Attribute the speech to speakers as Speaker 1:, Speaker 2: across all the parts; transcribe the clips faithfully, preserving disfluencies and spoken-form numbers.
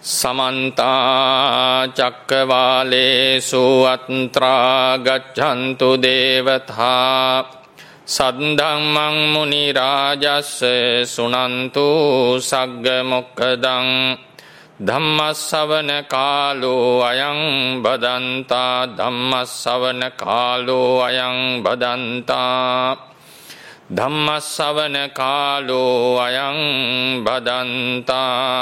Speaker 1: समन्ता चक्रवालेषु अत्रा गच्छन्तु देवता सद्धम्मं मुनिराजस्य शृण्वन्तु सग्गमुक्खदं धम्मश्रवण कालो अयं बदन्ता धम्मश्रवण कालो अयं बदन्ता धम्मश्रवण कालो अयं बदन्ता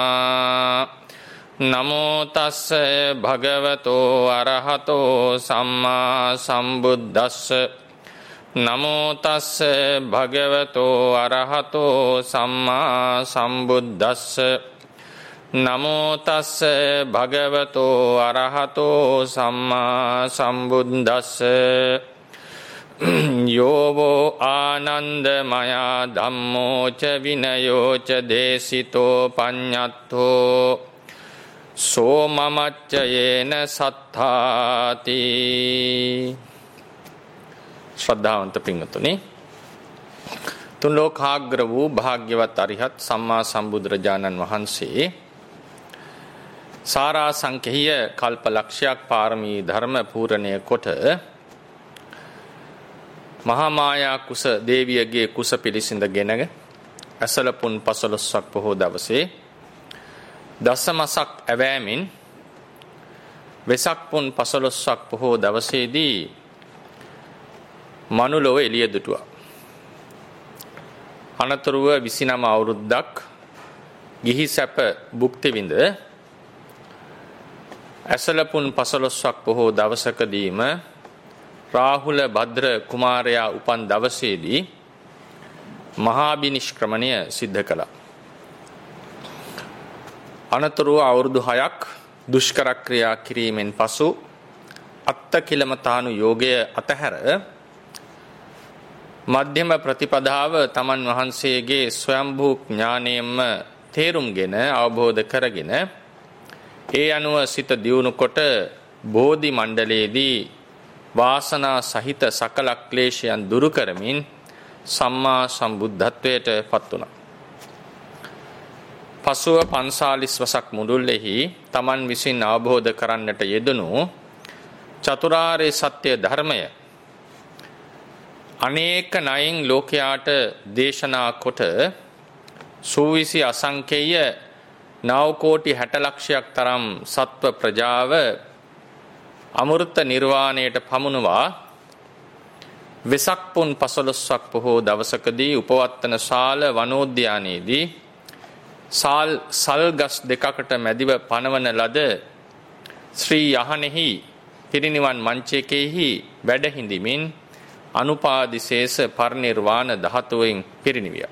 Speaker 1: नमो तस्से भगवतो अरहतो सम्मा सम्बुद्धस्से नमो तस्से भगवतो अरहतो सम्मा सम्बुद्धस्से नमो तस्से भगवतो अरहतो सम्मा सम्बुद्धस्से यो वो आनंदमया धम्मो च विनयो च देशितो पඤ්ඤත්තෝ සෝමමච්චයේන සත්තාති. ශ්‍රද්ධාවන්ත පින්වතුනි, තුන් ලෝකාග්‍ර වූ භාග්‍යවත් අරිහත් සම්මා සම්බුදුරජාණන් වහන්සේ සාරා සංඛේය කල්පලක්ෂයක් පාරමී ධර්ම පූර්ණය කොට මහා මායා කුස දේවියගේ කුස පිළිසිඳගෙන ඇසලපුන් පසළොස්වක් පොහෝ දවසේ දසමසක් ඇවෑමින් වෙසක් පුන් පසළොස්වක් පොහෝ දවසේදී මනුලොව එළිය දුටුවා. අනතුරුව විසිනම අවුරුද්දක් ගිහි සැප භුක්ති විඳ ඇසලපුන් පසළොස්වක් පොහෝ දවසකදීම රාහුල භද්‍ර කුමාරයා උපන් දවසේදී මහා බිනිෂ්ක්‍රමණය සිද්ධ කළා. අනතුරුව අවුරුදු හයක් දුෂ්කර ක්‍රියා කිරීමෙන් පසු අත්තකිලමතානු යෝගය අතහැර මධ්‍යම ප්‍රතිපදාව තමන් වහන්සේගේ ස්වයම්භූ ඥාණයෙන්ම තේරුම්ගෙන අවබෝධ කරගෙන ඒ අනුව සිත දියුණු කොට බෝධි මණ්ඩලයේදී වාසනා සහිත සකල ක්ලේශයන් දුරු කරමින් සම්මා සම්බුද්ධත්වයට පත් වුණා. පසුව පන්සාලිස් වසක් මුළුල්ලෙහි තමන් විසින් අවබෝධ කරන්නට යෙදුණු චතුරාර්ය සත්‍ය ධර්මය අනේක නයින් ලෝකයාට දේශනා කොට සූවිසි අසංකේය නව කෝටි හැට ලක්ෂයක් තරම් සත්ව ප්‍රජාව අමෘත නිර්වාණයට පමුණවා වෙසක් පුන් පසළොස්වක් පොහෝ දවසකදී උපවත්තන ශාල වනෝද්‍යානයේදී සල් සල්ගස් දෙකකට මැදිව පනවන ලද ශ්‍රී යහනෙහි පිරිනිවන් මංචකයේහි වැඩ හිඳිමින් අනුපාදිශේෂ පරිනිර්වාණ ධාතුවෙන් පිරිනිවියා.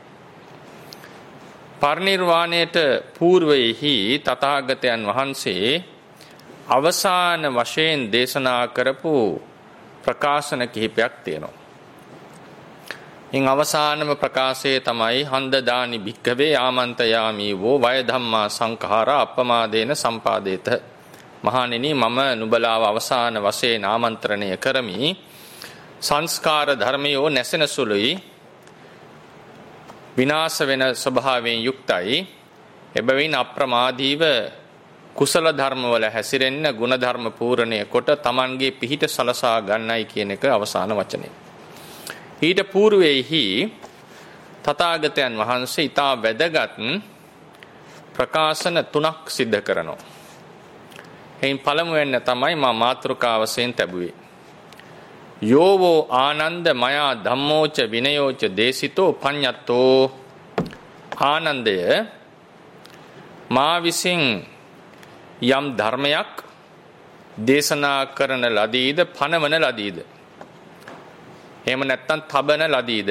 Speaker 1: පරිනිර්වාණයට పూర్වයේහි තථාගතයන් වහන්සේ අවසාන වශයෙන් දේශනා කරපු ප්‍රකාශන කිහිපයක් තියෙනවා. ඉන් අවසානම ප්‍රකාශය තමයි හන්දදානි භික්ඛවේ ආමන්තයාමි වෝ වය ධම්මා සංඛාරා අප්පමාදේන සම්පාදේත. මහණෙනි, මම නුඹලාව අවසාන වශයෙන් ආමන්ත්‍රණය කරමි. සංස්කාර ධර්මයෝ නැසෙන සුළුයි, විනාශ වෙන ස්වභාවයෙන් යුක්තයි. එබැවින් අප්‍රමාදීව කුසල ධර්මවල හැසිරෙන්න ගුණ ධර්ම පූර්ණය කොට තමන්ගේ පිහිට සලසා ගන්නයි කියන එක අවසාන වචනය. ඊට పూర్වයේහි තථාගතයන් වහන්සේ ඊටා වැදගත් ප්‍රකාශන තුනක් සිද්ධ කරනවා. එයින් පළමුවෙන් තමයි මා මාතෘකාවසෙන් තැබුවේ. යෝවෝ ආනන්ද මයා ධම්මෝච විනයෝච දේශිතෝ පඤ්ඤත්තෝ. ආනන්දය, මා විසින් යම් ධර්මයක් දේශනා කරන ලදීද, පනවන ලදීද, එහෙම නැත්නම් තබන ලදීද,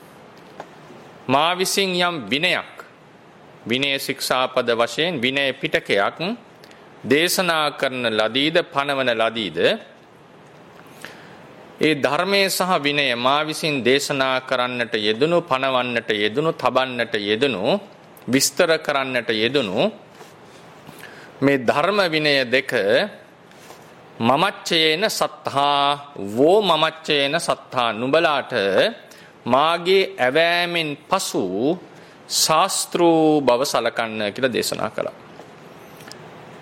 Speaker 1: මා විසින් යම් විනයක්, විනය ශික්ෂාපද වශයෙන් විනය පිටකයක් දේශනා කරන ලදීද, පනවන ලදීද, ඒ ධර්මයේ සහ විනය මා විසින් දේශනා කරන්නට යෙදුණු, පනවන්නට යෙදුණු, තබන්නට යෙදුණු, විස්තර කරන්නට යෙදුණු මේ ධර්ම විනය දෙක මමච්චයේන සත්තා වෝ මමච්චයේන සත්තා, නුඹලාට මාගේ ඇවෑමෙන් පසු ශාස්ත්‍රූ බව සලකන්න කියලා දේශනා කළා.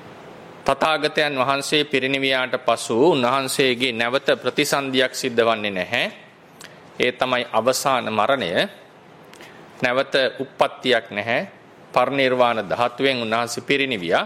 Speaker 1: තථාගතයන් වහන්සේ පිරිනිවියාට පසු උන්වහන්සේගේ නැවත ප්‍රතිසන්දියක් සිද්ධ වන්නේ නැහැ. ඒ තමයි අවසාන මරණය. නැවත උප්පත්තියක් නැහැ. පරිනිර්වාණ ධාතුවෙන් උන්වහන්සේ පිරිනිවියා.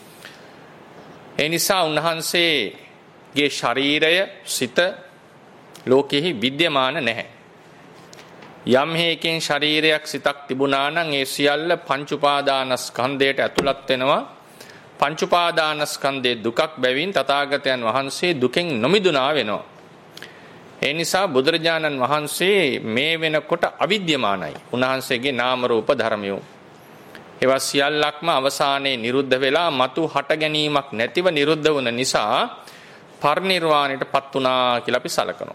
Speaker 1: ඒ නිසා උන්වහන්සේගේ ශරීරය සිත ලෝකෙහි විද්‍යමාන නැහැ. යම් හේකින් ශරීරයක් සිතක් තිබුණා නම් ඒ සියල්ල පංච උපාදානස්කන්ධයට ඇතුළත් වෙනවා. පංච උපාදානස්කන්ධයේ දුකක් බැවින් තථාගතයන් වහන්සේ දුකෙන් නොමිදුණා වෙනවා. ඒ නිසා බුදුරජාණන් වහන්සේ මේ වෙනකොට අවිද්‍යමානයි. උන්වහන්සේගේ නාම රූප ධර්මයෝ ඒවා සියල්ලක්ම අවසානයේ නිරුද්ධ වෙලා මතු හට ගැනීමක් නැතිව නිරුද්ධ වුණ නිසා පරිනිර්වාණයටපත් වුණා කියලා අපි සලකනවා.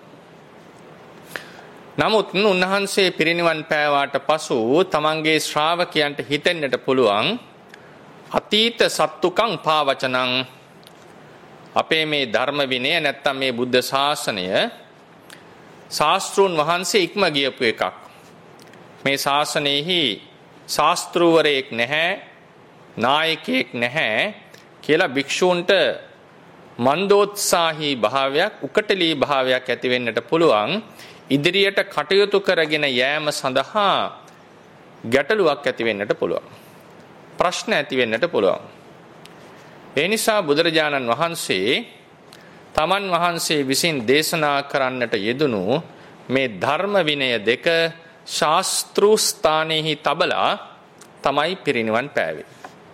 Speaker 1: නමුත් උන්වහන්සේ පිරිනිවන් පෑවාට පසු තමන්ගේ ශ්‍රාවකයන්ට හිතෙන්නට පුළුවන් අතීත සත්තුකං පාවචනං අපේ මේ ධර්ම විනය නැත්තම් මේ බුද්ධ ශාසනය ශාස්ත්‍රූන් වහන්සේ ඉක්ම ගියපු එකක්. මේ ශාසනයෙහි ශාස්ත්‍රූවරයෙක් නැහැ, නායකයෙක් නැහැ කියලා භික්ෂූන්ට මන්දෝත්සාහී භාවයක්, උකටලී භාවයක් ඇති වෙන්නට පුළුවන්. ඉදිරියට කටයුතු කරගෙන යෑම සඳහා ගැටලුවක් ඇති වෙන්නට පුළුවන්. ප්‍රශ්න ඇති වෙන්නට පුළුවන්. ඒ නිසා බුදුරජාණන් වහන්සේ තමන් වහන්සේ විසින් දේශනා කරන්නට යෙදුණු මේ ධර්ම විනය දෙක ශාස්ත්‍රු ස්ථානෙහි තබලා තමයි පිරිනිවන් පෑවේ.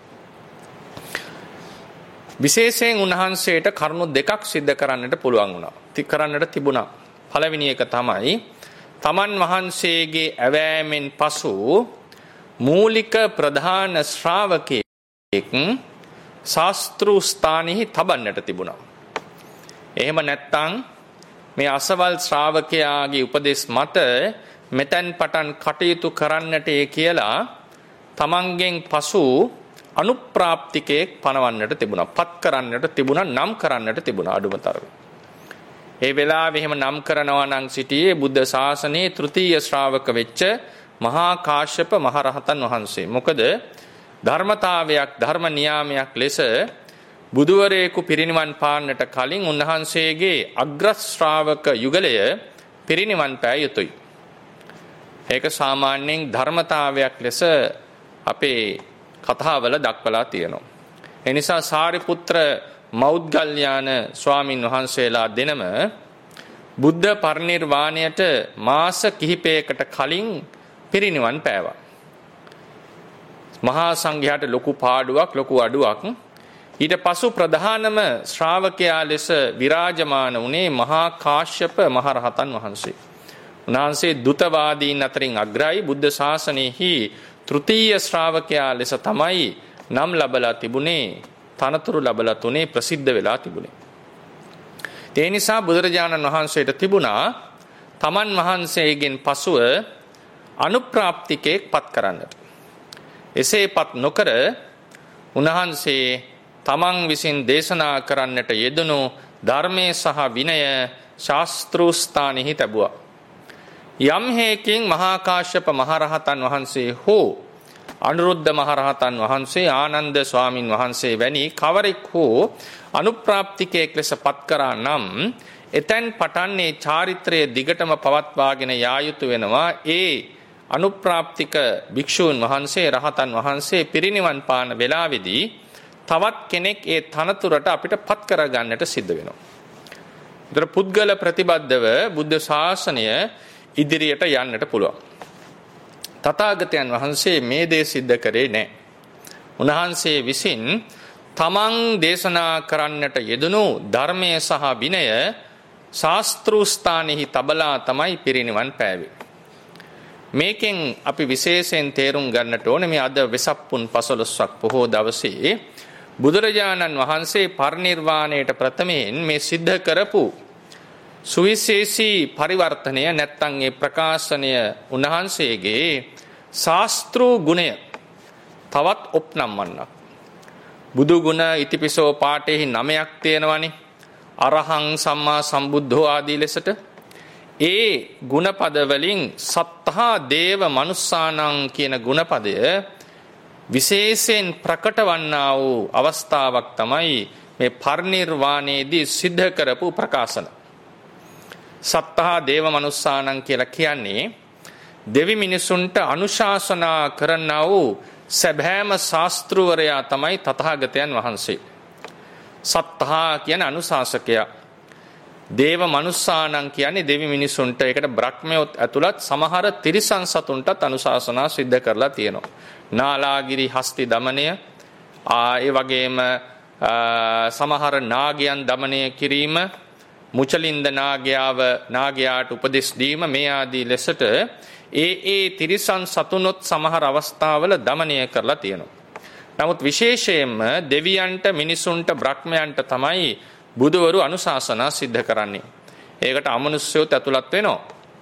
Speaker 1: විශේෂයෙන් උන්වහන්සේට කරුණු දෙකක් සිද්ධ කරන්නට පුළුවන් වුණා. ති කරන්නට තිබුණා. පළවෙනි එක තමයි තමන් වහන්සේගේ ඇවෑමෙන් පසු මූලික ප්‍රධාන ශ්‍රාවකයෙක් ශාස්ත්‍රු ස්ථානෙහි තබන්නට තිබුණා. එහෙම නැත්නම් මේ අසවල් ශ්‍රාවකයාගේ උපදෙස් මත මෙතෙන් පටන් කටයුතු කරන්නට කියලා තමන්ගෙන් පසු අනුප්‍රාප්තිකයෙක් පනවන්නට තිබුණා. පත් කරන්නට තිබුණා, නම් කරන්නට තිබුණා අඩුමතරම. ඒ වෙලාවේ එහෙම නම් කරනවා නම් සිටියේ බුද්ධ ශාසනයේ තෘතීය ශ්‍රාවක වෙච්ච මහා කාශ්‍යප මහරහතන් වහන්සේ. මොකද ධර්මතාවයක්, ධර්ම නියාමයක් ලෙස බුදුවරයෙකු පිරිනිවන් පාන්නට කලින් උන්වහන්සේගේ අග්‍ර ශ්‍රාවක යුගලය පිරිනිවන් පෑ යුතුයි. ඒක සාමාන්‍යයෙන් ධර්මතාවයක් ලෙස අපේ කතාවල දක්වලා තියෙනවා. ඒ නිසා සාරිපුත්‍ර මෞද්ගල්‍යාන ස්වාමින් වහන්සේලා දෙනම බුද්ධ පරිනිර්වාණයට මාස කිහිපයකට කලින් පිරිනිවන් පෑවා. මහා සංඝයාට ලොකු පාඩුවක්, ලොකු අඩුවක්. ඊට පසු ප්‍රධානම ශ්‍රාවකයා ලෙස විරාජමාන වුණේ මහා කාශ්‍යප මහරහතන් වහන්සේ. උන්වහන්සේ දුතවාදීන් අතරින් අග්‍රයි. බුද්ධ ශාසනයෙහි තෘතීය ශ්‍රාවකයා ලෙස තමයි නම් ලැබලා තිබුණේ, තනතුරු ලැබලා තුනේ, ප්‍රසිද්ධ වෙලා තිබුණේ. ඒ නිසා බුදුරජාණන් වහන්සේට තිබුණා තමන් වහන්සේගෙන් පසුව අනුප්‍රාප්තිකයෙක් පත් කරන්නට. එසේ පත් නොකර උන්වහන්සේ තමන් විසින් දේශනා කරන්නට යෙදුණු ධර්මයේ සහ විනය ශාස්ත්‍රු ස්ථානෙහි තැබුවා. යම් හේකින් මහා කාශ්‍යප මහරහතන් වහන්සේ හෝ අනුරුද්ධ මහරහතන් වහන්සේ, ආනන්ද ස්වාමින් වහන්සේ වැනි කවරෙක් හෝ අනුප්‍රාප්තිකයෙක් ලෙස පත් කරා නම් එතෙන් පටන්නේ චාරිත්‍රයේ දිගටම පවත්වාගෙන යා යුතු වෙනවා. ඒ අනුප්‍රාප්තික භික්ෂූන් වහන්සේ, රහතන් වහන්සේ පිරිනිවන් පාන වෙලාවේදී තවත් කෙනෙක් ඒ තනතුරට අපිට පත් කරගන්නට සිද්ධ වෙනවා. ඒතර පුද්ගල ප්‍රතිබද්ධව බුද්ධ ශාසනය ඉදිරියට යන්නට පුළුවන්. තථාගතයන් වහන්සේ මේ දේ සිද්ධ කරේ නැහැ. උන්වහන්සේ විසින් තමන් දේශනා කරන්නට යෙදුණු ධර්මයේ සහ විනය ශාස්ත්‍රු ස්ථානෙහි තබලා තමයි පිරිනිවන් පෑවේ. මේකෙන් අපි විශේෂයෙන් තේරුම් ගන්නට ඕනේ මේ අද වෙසක් පුන් පසළොස්වක පොහෝ දවසේ බුදුරජාණන් වහන්සේ පරිනිර්වාණයට ප්‍රථමයෙන් මේ සිද්ධ කරපු සුවිශේෂී පරිවර්තනය නැත්තම් ඒ ප්‍රකාශනය උන්වහන්සේගේ ශාස්ත්‍රු ගුණය තවත් ඔප්නම්වන්නක්. බුදු ගුණ ඉතිපිසෝ පාඨයේ නමයක් තියෙනවනේ. අරහං සම්මා සම්බුද්ධෝ ආදී ලෙසට ඒ ගුණපද වලින් සත්තා දේව මනුස්සානං කියන ගුණපදය විශේෂයෙන් ප්‍රකට වන්නා වූ අවස්ථාවක් තමයි මේ පරිනිර්වාණයේදී සිද්ධ කරපු ප්‍රකාශන. සත්තා දේව මනුස්සානං කියලා කියන්නේ දෙවි මිනිසුන්ට අනුශාසනා කරන්නා වූ සැබෑම ශාස්ත්‍රවරයා තමයි තථාගතයන් වහන්සේ. සත්තා කියන අනුශාසකයා. දේව මනුස්සානං කියන්නේ දෙවි මිනිසුන්ට, ඒකට බ්‍රහ්මයොත් ඇතුළත් සමහර තිරිසන් සතුන්ටත් අනුශාසනා සිද්ධ කරලා තියෙනවා. නාලාගිරි හස්ති දමනය, ඒ වගේම සමහර නාගයන් දමනය කිරීම, මුචලින්ද නාගයාව නාගයාට උපදෙස් දීම, මේ ආදී ලෙසට ඒ ඒ තිරිසන් සතුනොත් සමහර අවස්ථාවල දමනය කරලා තියෙනවා. නමුත් විශේෂයෙන්ම දෙවියන්ට, මිනිසුන්ට, බ්‍රහ්මයන්ට තමයි බුදුවරු අනුශාසනා සිද්ධ කරන්නේ. ඒකට අමනුෂ්‍යයොත් ඇතුළත් වෙනවා.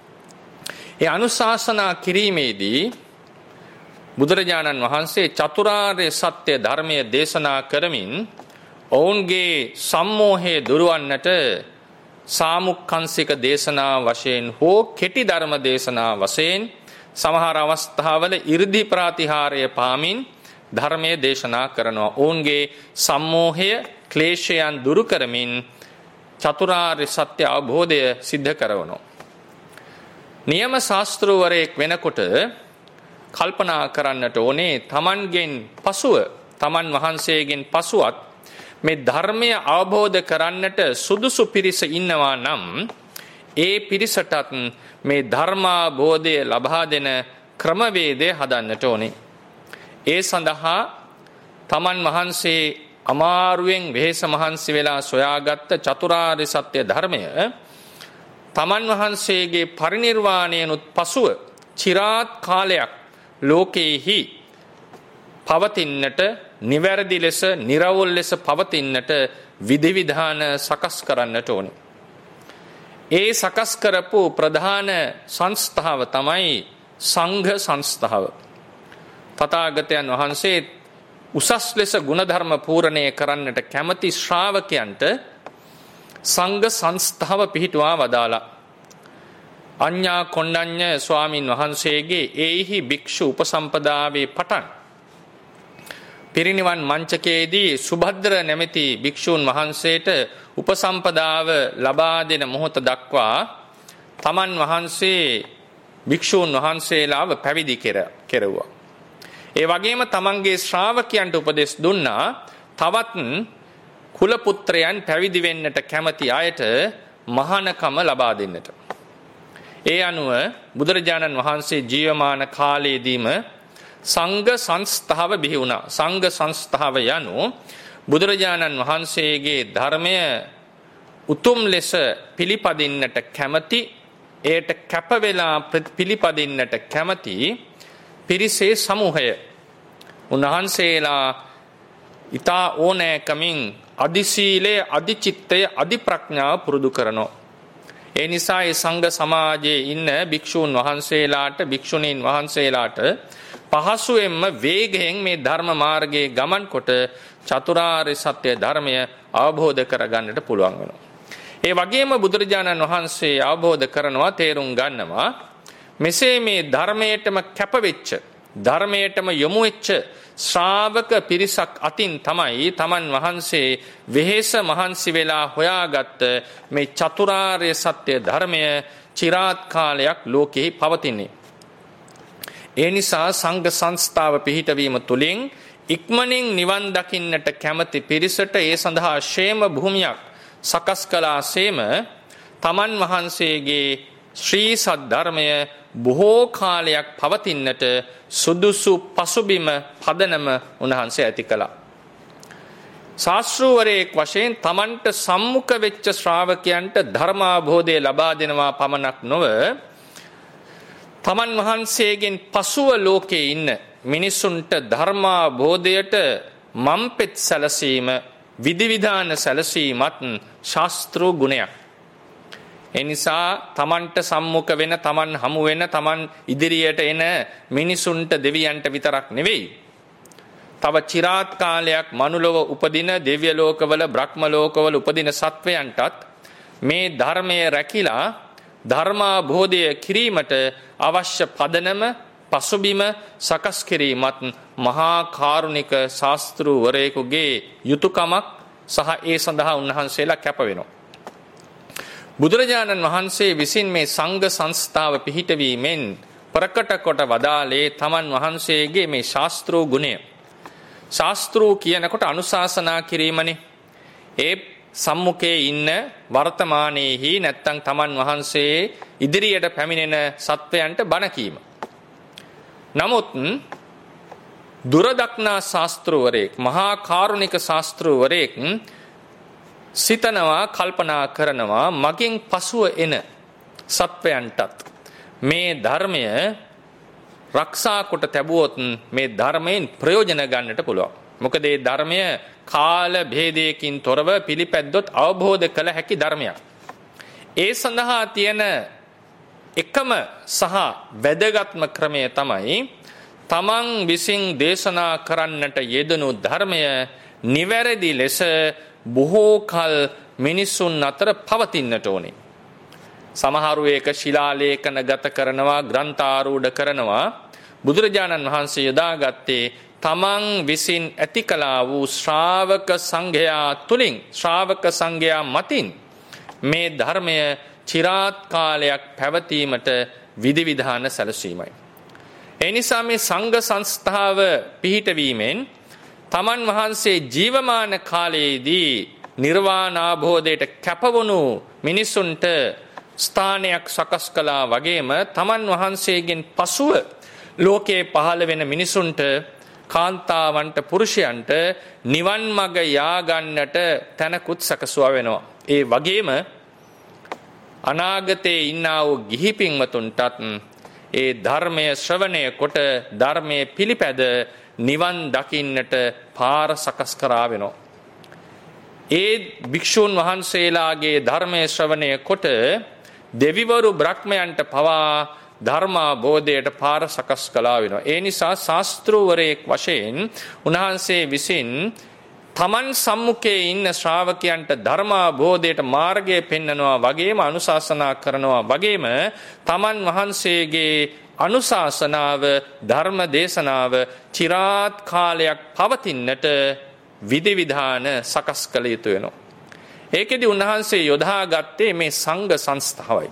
Speaker 1: ඒ අනුශාසනා කිරීමේදී බුදුරජාණන් වහන්සේ චතුරාර්ය සත්‍ය ධර්මය දේශනා කරමින් ඔවුන්ගේ සම්මෝහය දුරවන්නට සාමුක්ඛංශික දේශනා වශයෙන් හෝ කෙටි ධර්ම දේශනා වශයෙන් සමහර අවස්ථාවල 이르දි ප්‍රාතිහාර්ය පාමින් ධර්මයේ දේශනා කරනවා. ඔවුන්ගේ සම්මෝහය, ක්ලේශයන් දුරු කරමින් චතුරාර්ය සත්‍ය අවබෝධය සිද්ධ කරනවා. නියම ශාස්ත්‍රවරයෙක් වෙනකොට කල්පනා කරන්නට ඕනේ තමන්ගෙන් පසුව, තමන් වහන්සේගෙන් පසුවත් මේ ධර්මය අවබෝධ කරන්නට සුදුසු පිරිස ඉන්නවා නම් ඒ පිරිසටත් මේ ධර්මාබෝධය ලබා දෙන ක්‍රමවේදය හදන්නට ඕනේ. ඒ සඳහා තමන් වහන්සේ අමාරුවෙන් වෙහෙස මහන්සි වෙලා සොයාගත්ත චතුරාර්ය සත්‍ය ධර්මය තමන් වහන්සේගේ පරිනිර්වාණයනුත් පසුව চিරාත් කාලයක් ලෝකේහි පවතින්නට, නිවැරදි ලෙස, නිර්වෝල් ලෙස පවතින්නට විධිවිධාන සකස් කරන්නට ඕනේ. ඒ සකස් කරපු ප්‍රධාන සංස්ථාව තමයි සංඝ සංස්ථාව. තථාගතයන් වහන්සේ උසස් ලෙස ගුණධර්ම පූර්ණණය කරන්නට කැමති ශ්‍රාවකයන්ට සංඝ සංස්ථාව පිහිටුවා වදාලා. අඤ්ඤා කොණ්ඩඤ්ඤ ස්වාමින් වහන්සේගේ ඒහි භික්ෂු උපසම්පදාවේ පටන් පිරිනිවන් මංචකයේදී සුභද්‍ර නැමැති භික්ෂූන් වහන්සේට උපසම්පදාව ලබා දෙන මොහොත දක්වා තමන් වහන්සේ භික්ෂූන් වහන්සේලාව පැවිදි කෙරුවා. ඒ වගේම තමන්ගේ ශ්‍රාවකයන්ට උපදෙස් දුන්නා තවත් කුල පුත්‍රයන් පැවිදි වෙන්නට කැමති අයට මහානකම ලබා දෙන්නට. ඒ අනුව බුදුරජාණන් වහන්සේ ජීවමාන කාලයේදීම සංඝ සංස්ථාව බිහි වුණා. සංඝ සංස්ථාව යනු බුදුරජාණන් වහන්සේගේ ධර්මය උතුම් ලෙස පිළිපදින්නට කැමති, ඒට කැප වෙලා පිළිපදින්නට කැමති පිරිසේ සමූහය. උන්වහන්සේලා ඊතා ඕනෑකමින් අදිශීලය, අදිචිත්තය, අදිප්‍රඥාව පුරුදු කරනවා. ඒ නිසා ඒ සංඝ සමාජයේ ඉන්න භික්ෂූන් වහන්සේලාට, භික්ෂුණීන් වහන්සේලාට පහසුවෙන්ම වේගයෙන් මේ ධර්ම මාර්ගයේ ගමන් කොට චතුරාර්ය සත්‍ය ධර්මය අවබෝධ කරගන්නට පුළුවන් වෙනවා. ඒ වගේම බුදුරජාණන් වහන්සේ අවබෝධ කරනවා, තේරුම් ගන්නවා මෙසේ මේ ධර්මයටම කැපවෙච්ච, ධර්මයටම යොමු වෙච්ච ශ්‍රාවක පිරිසක් අතින් තමයි තමන් වහන්සේ වෙහෙස මහන්සි වෙලා හොයාගත්ත මේ චතුරාර්ය සත්‍ය ධර්මය চিරාත් කාලයක් ලෝකෙහි පවතින්නේ. ඒ නිසා සංඝ සංස්ථාව පිහිටවීම තුළින් ඉක්මනින් නිවන් දකින්නට කැමති පිරිසට ඒ සඳහා ക്ഷേම භූමියක් සකස් කළාසේම තමන් වහන්සේගේ ශ්‍රී සද්ධර්මය බොහෝ කාලයක් පවතින්නට සුදුසු පසුබිම, පදනම උන්වහන්සේ ඇති කළා. ශාස්ත්‍රවරයෙක් වශයෙන් තමන්ට සම්මුඛ වෙච්ච ශ්‍රාවකයන්ට ධර්මාභෝධය ලබා දෙනවා පමණක් නොව තමන් වහන්සේගෙන් පසුව ලෝකේ ඉන්න මිනිසුන්ට ධර්මාභෝධයට මම්පෙත් සැලසීම, විධිවිධාන සැලසීමත් ශාස්ත්‍ර ගුණයක්. එනිසා තමන්ට සම්මුඛ වෙන, තමන් හමු වෙන, තමන් ඉදිරියට එන මිනිසුන්ට, දෙවියන්ට විතරක් නෙවෙයි, තව চিරාත් කාලයක් මනුලොව උපදින, දිව්‍ය ලෝකවල, බ්‍රහ්ම ලෝකවල උපදින සත්වයන්ටත් මේ ධර්මයේ රැකිලා ධර්මාභෝධය කිරීමට අවශ්‍ය පදනම, පසුබිම සකස් කිරීමත් මහා කාරුණික ශාස්ත්‍රවරයෙකුගේ යුතුයකමක්, සහ ඒ සඳහා උන්වහන්සේලා කැප වෙනවා. බුදුරජාණන් වහන්සේ විසින් මේ සංඝ සංස්ථාව පිහිටවීමෙන් ප්‍රකට කොට වදාළේ තමන් වහන්සේගේ මේ ශාස්ත්‍රෝ ගුණය. ශාස්ත්‍රෝ කියනකොට අනුශාසනා කිරීමනේ. ඒ සම්මුඛයේ ඉන්න වර්තමානයේහි නැත්තම් තමන් වහන්සේ ඉදිරියට පැමිණෙන සත්වයන්ට බණ කීම. නමුත් දුරදක්නා ශාස්ත්‍රවරයෙක්, මහා කාරුණික ශාස්ත්‍රවරයෙක් සිතනවා, කල්පනා කරනවා මගෙන් පසුව එන සත්වයන්ටත් මේ ධර්මය රක්ෂා කොට තැබුවොත් මේ ධර්මයෙන් ප්‍රයෝජන ගන්නට පුළුවන්. මොකද මේ ධර්මය කාල භේදයකින් තොරව පිළිපැද්දොත් අවබෝධ කළ හැකි ධර්මයක්. ඒ සඳහා තියෙන එකම සහ වැදගත්ම ක්‍රමය තමයි තමන් විසින් දේශනා කරන්නට යෙදුණු ධර්මය නිවැරදි ලෙස බොහෝ කල මිනිසුන් අතර පවතින්නට ඕනේ. සමහරු ඒක ශිලාලේඛන ගත කරනවා, ග්‍රන්ථාරූඪ කරනවා. බුදුරජාණන් වහන්සේ යොදාගත්තේ තමන් විසින් ඇති කළා වූ ශ්‍රාවක සංඝයා තුලින්, ශ්‍රාවක සංඝයා මතින් මේ ධර්මය চিරාත් කාලයක් පැවතීමට විධිවිධාන සැලසීමයි. ඒ නිසා මේ සංඝ සංස්ථාව පිහිටවීමෙන් තමන් වහන්සේ ජීවමාන කාලයේදී නිර්වාණ අවබෝධයට කැපවුණු මිනිසුන්ට ස්ථානයක් සකස් කළා වගේම තමන් වහන්සේගෙන් පසුව ලෝකේ පහළ වෙන මිනිසුන්ට, කාන්තාවන්ට, පුරුෂයන්ට නිවන් මඟ යා ගන්නට තැනකුත් සකසුවා වෙනවා. ඒ වගේම අනාගතයේ ඉන්නා වූ ගිහි පින්වතුන්ටත් ඒ ධර්මය ශ්‍රවණය කොට ධර්මයේ පිළිපැද නිවන් දකින්නට පාර සකස් කරා වෙනවා. ඒ භික්ෂුන් වහන්සේලාගේ ධර්මයේ ශ්‍රවණය කොට දෙවිවරු බ්‍රහ්මයන්ට පවා ධර්මාබෝධයට පාර සකස් කළා වෙනවා. ඒ නිසා ශාස්ත්‍රවරයෙක් වශයෙන් උන්වහන්සේ විසින් තමන් සම්මුඛයේ ඉන්න ශ්‍රාවකයන්ට ධර්මාබෝධයට මාර්ගය පෙන්වනවා වගේම අනුශාසනා කරනවා වගේම තමන් වහන්සේගේ අනුශාසනාව, ධර්ම දේශනාව চিරාත් කාලයක් පවතින්නට විධිවිධාන සකස් කළ යුතු වෙනවා. ඒකෙදි උන්වහන්සේ යොදාගත්තේ මේ සංඝ සංස්ථාවයි.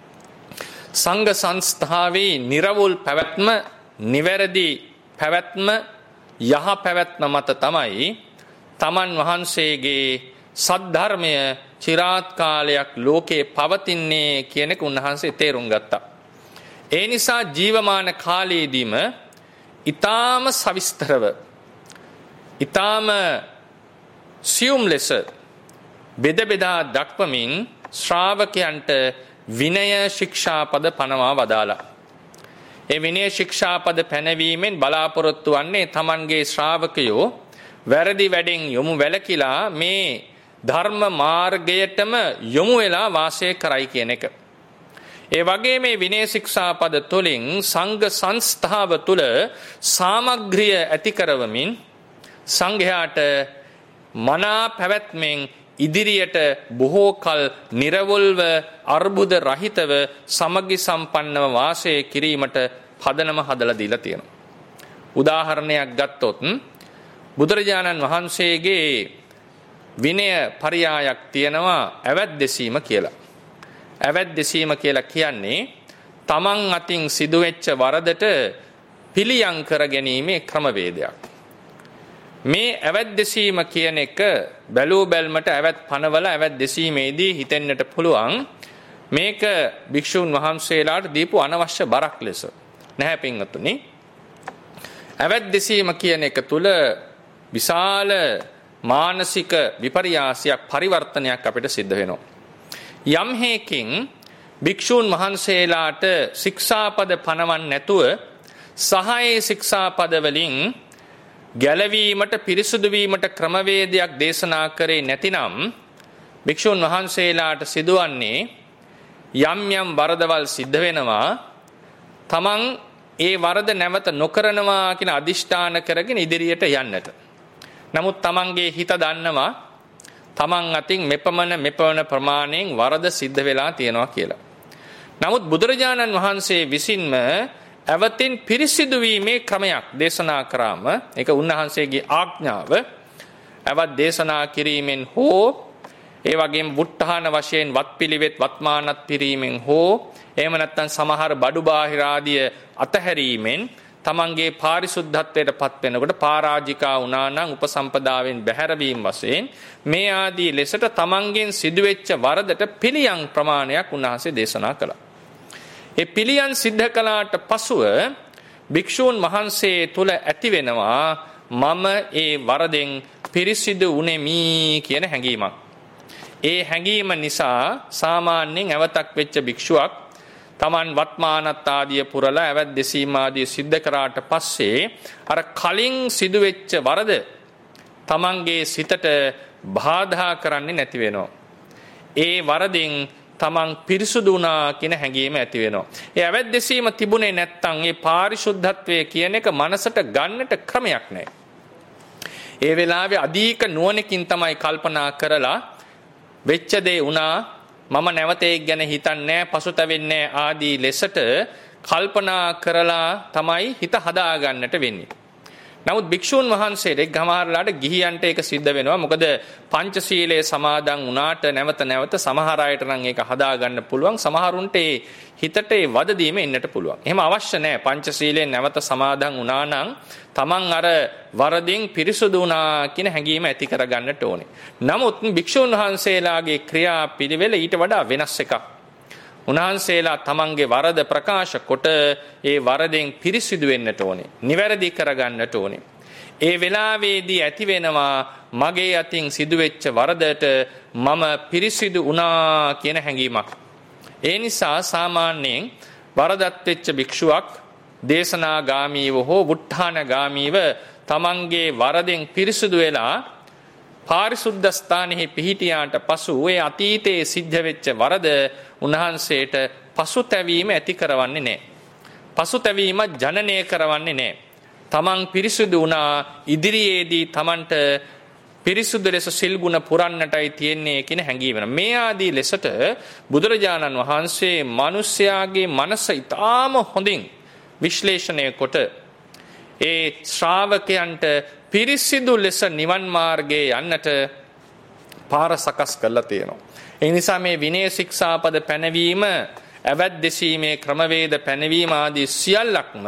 Speaker 1: සංඝ සංස්ථාවේ නිර්වුල් පැවැත්ම, නිවැරදි පැවැත්ම, යහ පැවැත්ම මත තමයි තමන් වහන්සේගේ සද්ධර්මය চিරාත් කාලයක් ලෝකේ පවතින්නේ කියන එක උන්වහන්සේ තේරුම් ගත්තා. ඒ නිසා ජීවමාන කාලයේදීම ඊටාම සවිස්තරව, ඊටාම සියුම් ලෙස බෙද බෙදා දක්වමින් ශ්‍රාවකයන්ට විනය ශික්ෂාපද පනවා වදාලා. ඒ විනය ශික්ෂාපද පැනවීමෙන් බලාපොරොත්තු වන්නේ තමන්ගේ ශ්‍රාවකයෝ වැරදි වැඩෙන් යොමු වැළකීලා මේ ධර්ම මාර්ගයටම යොමු වෙලා වාසය කරයි කියන එක. ඒ වගේ මේ විනය ශික්ෂාපද තුළින් සංඝ සංස්ථාව තුළ සාමග්‍රිය ඇති කරවමින් සංඝයාට මනා පැවැත්මෙන් ඉදිරියට බොහෝ කල නිර්වුල්ව, අර්බුද රහිතව, සමගි සම්පන්නව වාසය කිරීමට පදනම හදලා දීලා තියෙනවා. උදාහරණයක් ගත්තොත් බුදුරජාණන් වහන්සේගේ විනය පරියායක් තියෙනවා ඇවැත් දෙසීම කියලා. ඇවැත් දෙසීම කියලා කියන්නේ තමන් අතින් සිදුවෙච්ච වරදට පිළියම් කර ගැනීමේ ක්‍රමවේදයක්. මේ ඇවැත් දෙසීම කියන එක බැලූ බැල්මට ඇවැත් පනවල ඇවැත් දෙසීමේදී හිතෙන්නට පුළුවන් මේක භික්ෂුන් වහන්සේලාට දීපු අනවශ්‍ය බරක් ලෙස. නැහැ පින්වතුනි. ඇවැත් දෙසීම කියන එක තුල විශාල මානසික විපර්යාසයක්, පරිවර්තනයක් අපිට සිද්ධ වෙනවා. යම් හේකින් භික්ෂුන් වහන්සේලාට ශික්ෂාපද පනවන්නේ නැතුව සහායේ ශික්ෂාපද වලින් ගැලවීමට, පිරිසුදු වීමට ක්‍රමවේදයක් දේශනා කරේ නැතිනම් භික්ෂුන් වහන්සේලාට සිදුවන්නේ යම් යම් වරදවල් සිද්ධ වෙනවා. තමන් ඒ වරද නැවත නොකරනවා කියන අදිෂ්ඨාන කරගෙන ඉදිරියට යන්නට. නමුත් තමන්ගේ හිත දන්නවා තමන් අතින් මෙපමණ මෙපමණ ප්‍රමාණයෙන් වරද සිද්ධ වෙලා තියෙනවා කියලා. නමුත් බුදුරජාණන් වහන්සේ විසින්ම ඇවතින් පිරිසිදු වීමේ ක්‍රමයක් දේශනා කරාම, ඒක උන්වහන්සේගේ ආඥාව. ඇවත් දේශනා කිරීමෙන් හෝ ඒ වගේම වුට්ටහන වශයෙන් වත්පිළිවෙත් වත්මානත් පිරීමෙන් හෝ එහෙම නැත්නම් සමහර බඩු බාහිර ආදිය අතහැරීමෙන් තමන්ගේ පාරිශුද්ධත්වයට පත් වෙනකොට පරාජිකා වුණා නම් උපසම්පදාවෙන් බැහැරවීම වශයෙන් මේ ආදී ලෙසට තමන්ගෙන් සිදුවෙච්ච වරදට පිළියම් ප්‍රමාණයක් උන්වහන්සේ දේශනා කළා. ඒ පිළියම් සිද්ධ කළාට පසුව භික්ෂූන් වහන්සේ තුල ඇති වෙනවා මම ඒ වරදෙන් පිරිසිදු උනේමි කියන හැඟීමක්. ඒ හැඟීම නිසා සාමාන්‍යයෙන් ඇවතක් වෙච්ච භික්ෂුවක් තමන් වත්මානත් ආදිය පුරලා ඇවත් දෙසීම ආදිය සිද්ධ කරාට පස්සේ අර කලින් සිදුවෙච්ච වරද තමන්ගේ සිතට බාධා කරන්නේ නැති වෙනවා. ඒ වරදින් තමන් පිරිසුදු වුණා කියන හැඟීම ඇති වෙනවා. ඒ ඇවත් දෙසීම තිබුණේ නැත්නම් ඒ පාරිශුද්ධත්වය කියන එක මනසට ගන්නට ක්‍රමයක් නැහැ. ඒ වෙලාවේ අධික නුවණකින් තමයි කල්පනා කරලා වෙච්ච දේ වුණා මම නැවත ඒක ගැන හිතන්නේ පසුතැවෙන්නේ ආදී ලෙසට කල්පනා කරලා තමයි හිත හදාගන්නට වෙන්නේ. නමුත් භික්ෂූන් වහන්සේට ගමාරලාට ගිහියන්ට ඒක සිද්ධ වෙනවා. මොකද පංචශීලයේ සමාදන් වුණාට නැවත නැවත සමහර අයට නම් ඒක හදාගන්න පුළුවන්. සමහරුන්ට ඒ හිතට ඒ වද දීම එන්නට පුළුවන්. එහෙම අවශ්‍ය නැහැ. පංචශීලයෙන් නැවත සමාදන් වුණා නම් තමන් අර වරදින් පිරිසුදු වුණා කියන හැඟීම ඇති කරගන්නට ඕනේ. නමුත් භික්ෂූන් වහන්සේලාගේ ක්‍රියා පිළිවෙල ඊට වඩා වෙනස් එකක්. උන්වහන්සේලා තමන්ගේ වරද ප්‍රකාශ කොට ඒ වරදෙන් පිරිසිදු වෙන්නට ඕනේ. නිවැරදි කරගන්නට ඕනේ. ඒ වෙලාවේදී ඇති වෙනවා මගේ අතින් සිදුවෙච්ච වරදට මම පිරිසිදු වුණා කියන හැඟීමක්. ඒ නිසා සාමාන්‍යයෙන් වරදත් වෙච්ච භික්ෂුවක් දේශනාගාමීව හෝ වුට්ටානගාමීව තමන්ගේ වරදෙන් පිරිසිදු වෙලා පාරිශුද්ධ ස්ථානෙහි පිහිටියාට පසු ඒ අතීතයේ සිද්ධ වෙච්ච වරද උන්වහන්සේට පසුතැවීම ඇති කරවන්නේ නැහැ. පසුතැවීම ජනනය කරවන්නේ නැහැ. තමන් පිරිසුදු වුණා ඉදිරියේදී තමන්ට පිරිසුදු ලෙස සිල් ගුණ පුරන්නටයි තියෙන්නේ කියන හැඟීම වෙනවා. මේ ආදී ලෙසට බුදුරජාණන් වහන්සේ මිනිස්යාගේ මනස ඊටාම හොඳින් විශ්ලේෂණය කොට ඒ ශ්‍රාවකයන්ට පිරිසිදු ලෙස නිවන් මාර්ගයේ යන්නට පාර සකස් කරලා තියෙනවා. ඒ නිසා මේ විනය ශික්ෂාපද පැනවීම, ඇවත් දෙසීමේ ක්‍රමවේද පැනවීම ආදී සියල්ලක්ම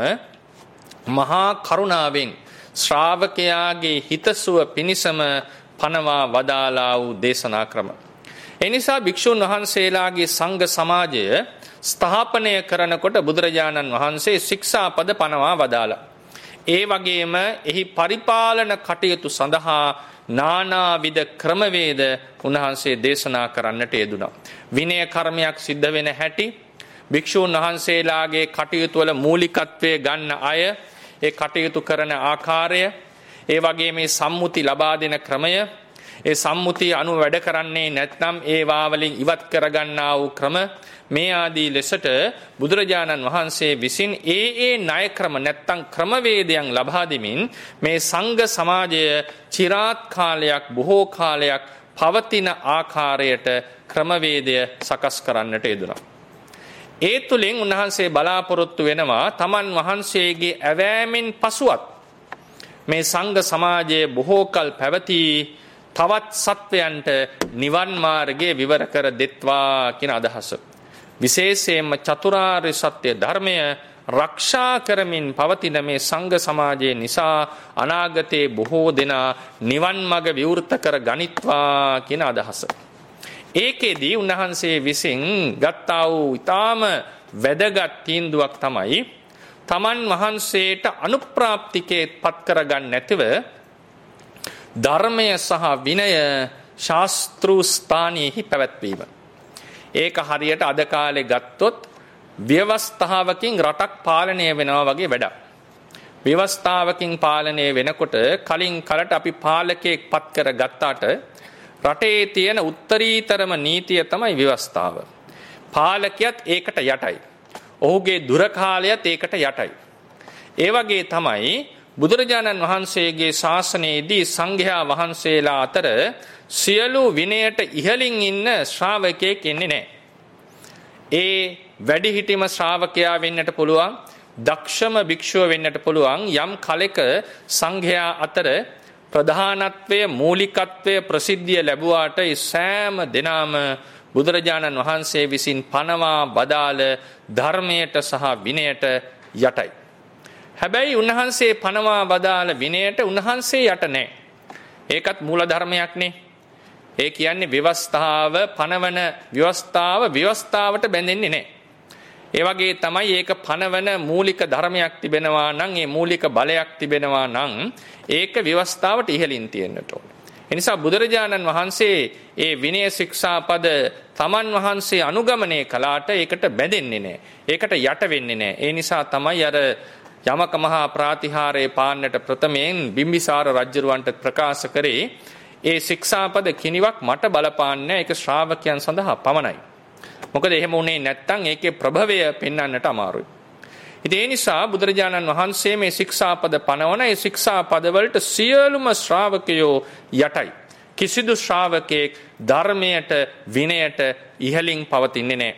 Speaker 1: මහා කරුණාවෙන් ශ්‍රාවකයාගේ හිතසුව පිණිසම පනවා වදාලා වූ දේශනා ක්‍රම. ඒ නිසා භික්ෂුන් වහන්සේලාගේ සංඝ සමාජය ස්ථාපනය කරනකොට බුදුරජාණන් වහන්සේ ශික්ෂාපද පනවා වදාලා. ඒ වගේම එහි පරිපාලන කටයුතු සඳහා නානාවිධ ක්‍රමවේද උන්වහන්සේ දේශනා කරන්නට යෙදුණා. විනය කර්මයක් සිද්ධ වෙන හැටි, භික්ෂූන් වහන්සේලාගේ කටයුතු වල මූලිකත්වයේ ගන්න අය, ඒ කටයුතු කරන ආකාරය, ඒ වගේ මේ සම්මුති ලබා දෙන ක්‍රමය, ඒ සම්මුතිය අනුව වැඩ කරන්නේ නැත්නම් ඒවා වලින් ඉවත් කරගන්නා වූ ක්‍රම, මේ ආදී ලෙසට බුදුරජාණන් වහන්සේ විසින් ඒ ඒ ණය ක්‍රම නැත්නම් ක්‍රමවේදයන් ලබා දෙමින් මේ සංඝ සමාජය চিරාත් කාලයක් බොහෝ කාලයක් පවතින ආකාරයට ක්‍රමවේදය සකස් කරන්නට යෙදුණා. ඒ තුලින් උන්වහන්සේ බලාපොරොත්තු වෙනවා තමන් වහන්සේගේ ඇවෑමෙන් පසුවත් මේ සංඝ සමාජයේ බොහෝ කල පැවති තවත් සත්වයන්ට නිවන් මාර්ගයේ විවර කර දෙත්වා කියන අදහස. විශේෂයෙන්ම චතුරාර්ය සත්‍ය ධර්මය රක්ෂා කරමින් පවතින මේ සංඝ සමාජයේ නිසා අනාගතයේ බොහෝ දෙනා නිවන් මඟ විවෘත කර ගනිත්වා කියන අදහස. ඒකෙදී උන්වහන්සේ විසින් ගත්තා වූ ඊටාම වැදගත් තීන්දුවක් තමයි තමන් වහන්සේට අනුප්‍රාප්තිකේ පත් කරගන්න නැතිව ධර්මය සහ විනය ශාස්ත්‍රු ස්ථානයෙහි පැවැත්වීම. ඒක හරියට අද කාලේ ගත්තොත් ව්‍යවස්ථාවකින් රටක් පාලනය වෙනවා වගේ වැඩක්. ව්‍යවස්ථාවකින් පාලනය වෙනකොට කලින් කලට අපි පාලකයෙක් පත් කර ගත්තාට රටේ තියෙන උත්තරීතරම නීතිය තමයි ව්‍යවස්ථාව. පාලකයාත් ඒකට යටයි. ඔහුගේ දුර කාලයත් ඒකට යටයි. ඒ වගේ තමයි බුදුරජාණන් වහන්සේගේ ශාසනයේදී සංඝයා වහන්සේලා අතර සියලු විනයට ඉහළින් ඉන්න ශ්‍රාවකයෙක් ඉන්නේ නැහැ. ඒ වැඩිහිටිම ශ්‍රාවකයා වෙන්නට පුළුවන්, දක්ෂම භික්ෂුව වෙන්නට පුළුවන්. යම් කලෙක සංඝයා අතර ප්‍රධානත්වය මූලිකත්වය ප්‍රසිද්ධිය ලැබුවාට ඒ සෑම දිනම බුදුරජාණන් වහන්සේ විසින් පනවා වදාළ ධර්මයට සහ විනයට යටයි. හැබැයි උන්වහන්සේ පනවා වදාළ විනයට උන්වහන්සේ යට නැහැ. ඒකත් මූල ධර්මයක්නේ. ඒ කියන්නේ ව්‍යවස්ථාව පනවන ව්‍යවස්ථාව ව්‍යවස්ථාවට බැඳෙන්නේ නැහැ. ඒ වගේ තමයි ඒක පනවන මූලික ධර්මයක් තිබෙනවා නම් ඒ මූලික බලයක් තිබෙනවා නම් ඒක ව්‍යවස්ථාවට ඉහළින් තියෙන්නට ඕනේ. ඒ නිසා බුදුරජාණන් වහන්සේ ඒ විනය ශික්ෂාපද තමන් වහන්සේ අනුගමනය කළාට ඒකට බැඳෙන්නේ නැහැ. ඒකට යට වෙන්නේ නැහැ. ඒ නිසා තමයි අර යමක මහා ප්‍රාතිහාරයේ පාන්නට ප්‍රථමයෙන් බිම්බිසාර රජුරවන්ට ප්‍රකාශ කරේ ඒ ශික්ෂාපද කිනිවක් මට බලපාන්නේ ඒක ශ්‍රාවකයන් සඳහා පමණයි. මොකද එහෙම උනේ නැත්නම් ඒකේ ප්‍රභවය පෙන්වන්නට අමාරුයි. ඉතින් ඒ නිසා බුදුරජාණන් වහන්සේ මේ ශික්ෂාපද පනවන ඒ ශික්ෂාපද වලට සියලුම ශ්‍රාවකයෝ යටයි. කිසිදු ශ්‍රාවකෙක් ධර්මයට විනයට ඉහළින් පවතින්නේ නැහැ.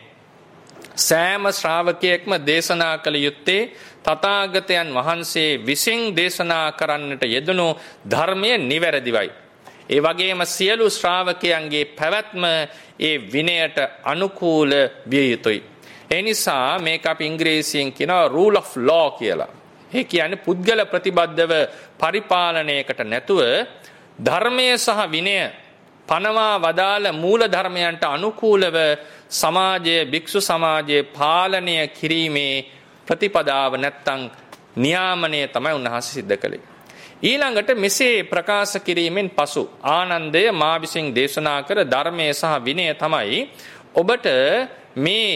Speaker 1: සෑම ශ්‍රාවකයෙක්ම දේශනා කළ යුත්තේ තථාගතයන් වහන්සේ විසින් දේශනා කරන්නට යෙදුණු ධර්මය නිවැරදිවයි. ඒ වගේම සියලු ශ්‍රාවකයන්ගේ පැවැත්ම ඒ විනයට අනුකූල විය යුතුයි. ඒ නිසා මේක අපි ඉංග්‍රීසියෙන් කියනවා rule of law කියලා. ඒ කියන්නේ පුද්ගල ප්‍රතිබද්ධව පරිපාලනයකට නැතුව ධර්මයේ සහ විනය පනවා වදාළ මූල ධර්මයන්ට අනුකූලව සමාජයේ භික්ෂු සමාජයේ පාලනය කිරීමේ ප්‍රතිපදාව නැත්තම් නියාමනය තමයි උන්වහන්සේ සිද්ධ කළේ. ඊළඟට මෙසේ ප්‍රකාශ කිරීමෙන් පසු ආනන්දය මා විසින් දේශනා කර ධර්මයේ සහ විනය තමයි ඔබට මේ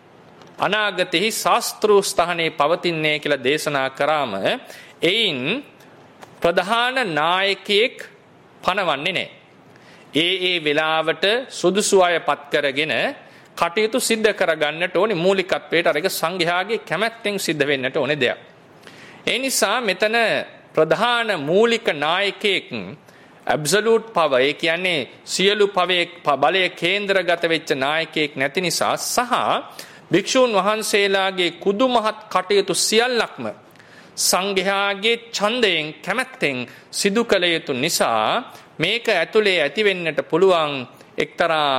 Speaker 1: අනාගතෙහි ශාස්ත්‍රීය ස්ථානයේ පවතින්නේ කියලා දේශනා කරාම එයින් ප්‍රධාන නායකයෙක් පනවන්නේ නැහැ. ඒ ඒ වෙලාවට සුදුසු අය පත් කරගෙන කටයුතු සිද්ධ කරගන්නට ඕනේ මූලිකත්වයට අරක සංඝයාගේ කැමැත්තෙන් සිද්ධ වෙන්නට ඕනේ දෙයක්. ඒ නිසා මෙතන ප්‍රධාන මූලික නායකයෙක් ඇබ්සලූට් පව ඒ කියන්නේ සියලු පවේ බලය කේන්ද්‍රගත වෙච්ච නායකයෙක් නැති නිසා සහ භික්ෂූන් වහන්සේලාගේ කුදු මහත් කටයුතු සියල්ලක්ම සංඝයාගේ ඡන්දයෙන් කැමැත්තෙන් සිදු කළ යුතු නිසා මේක ඇතුලේ ඇති වෙන්නට පුළුවන් එක්තරා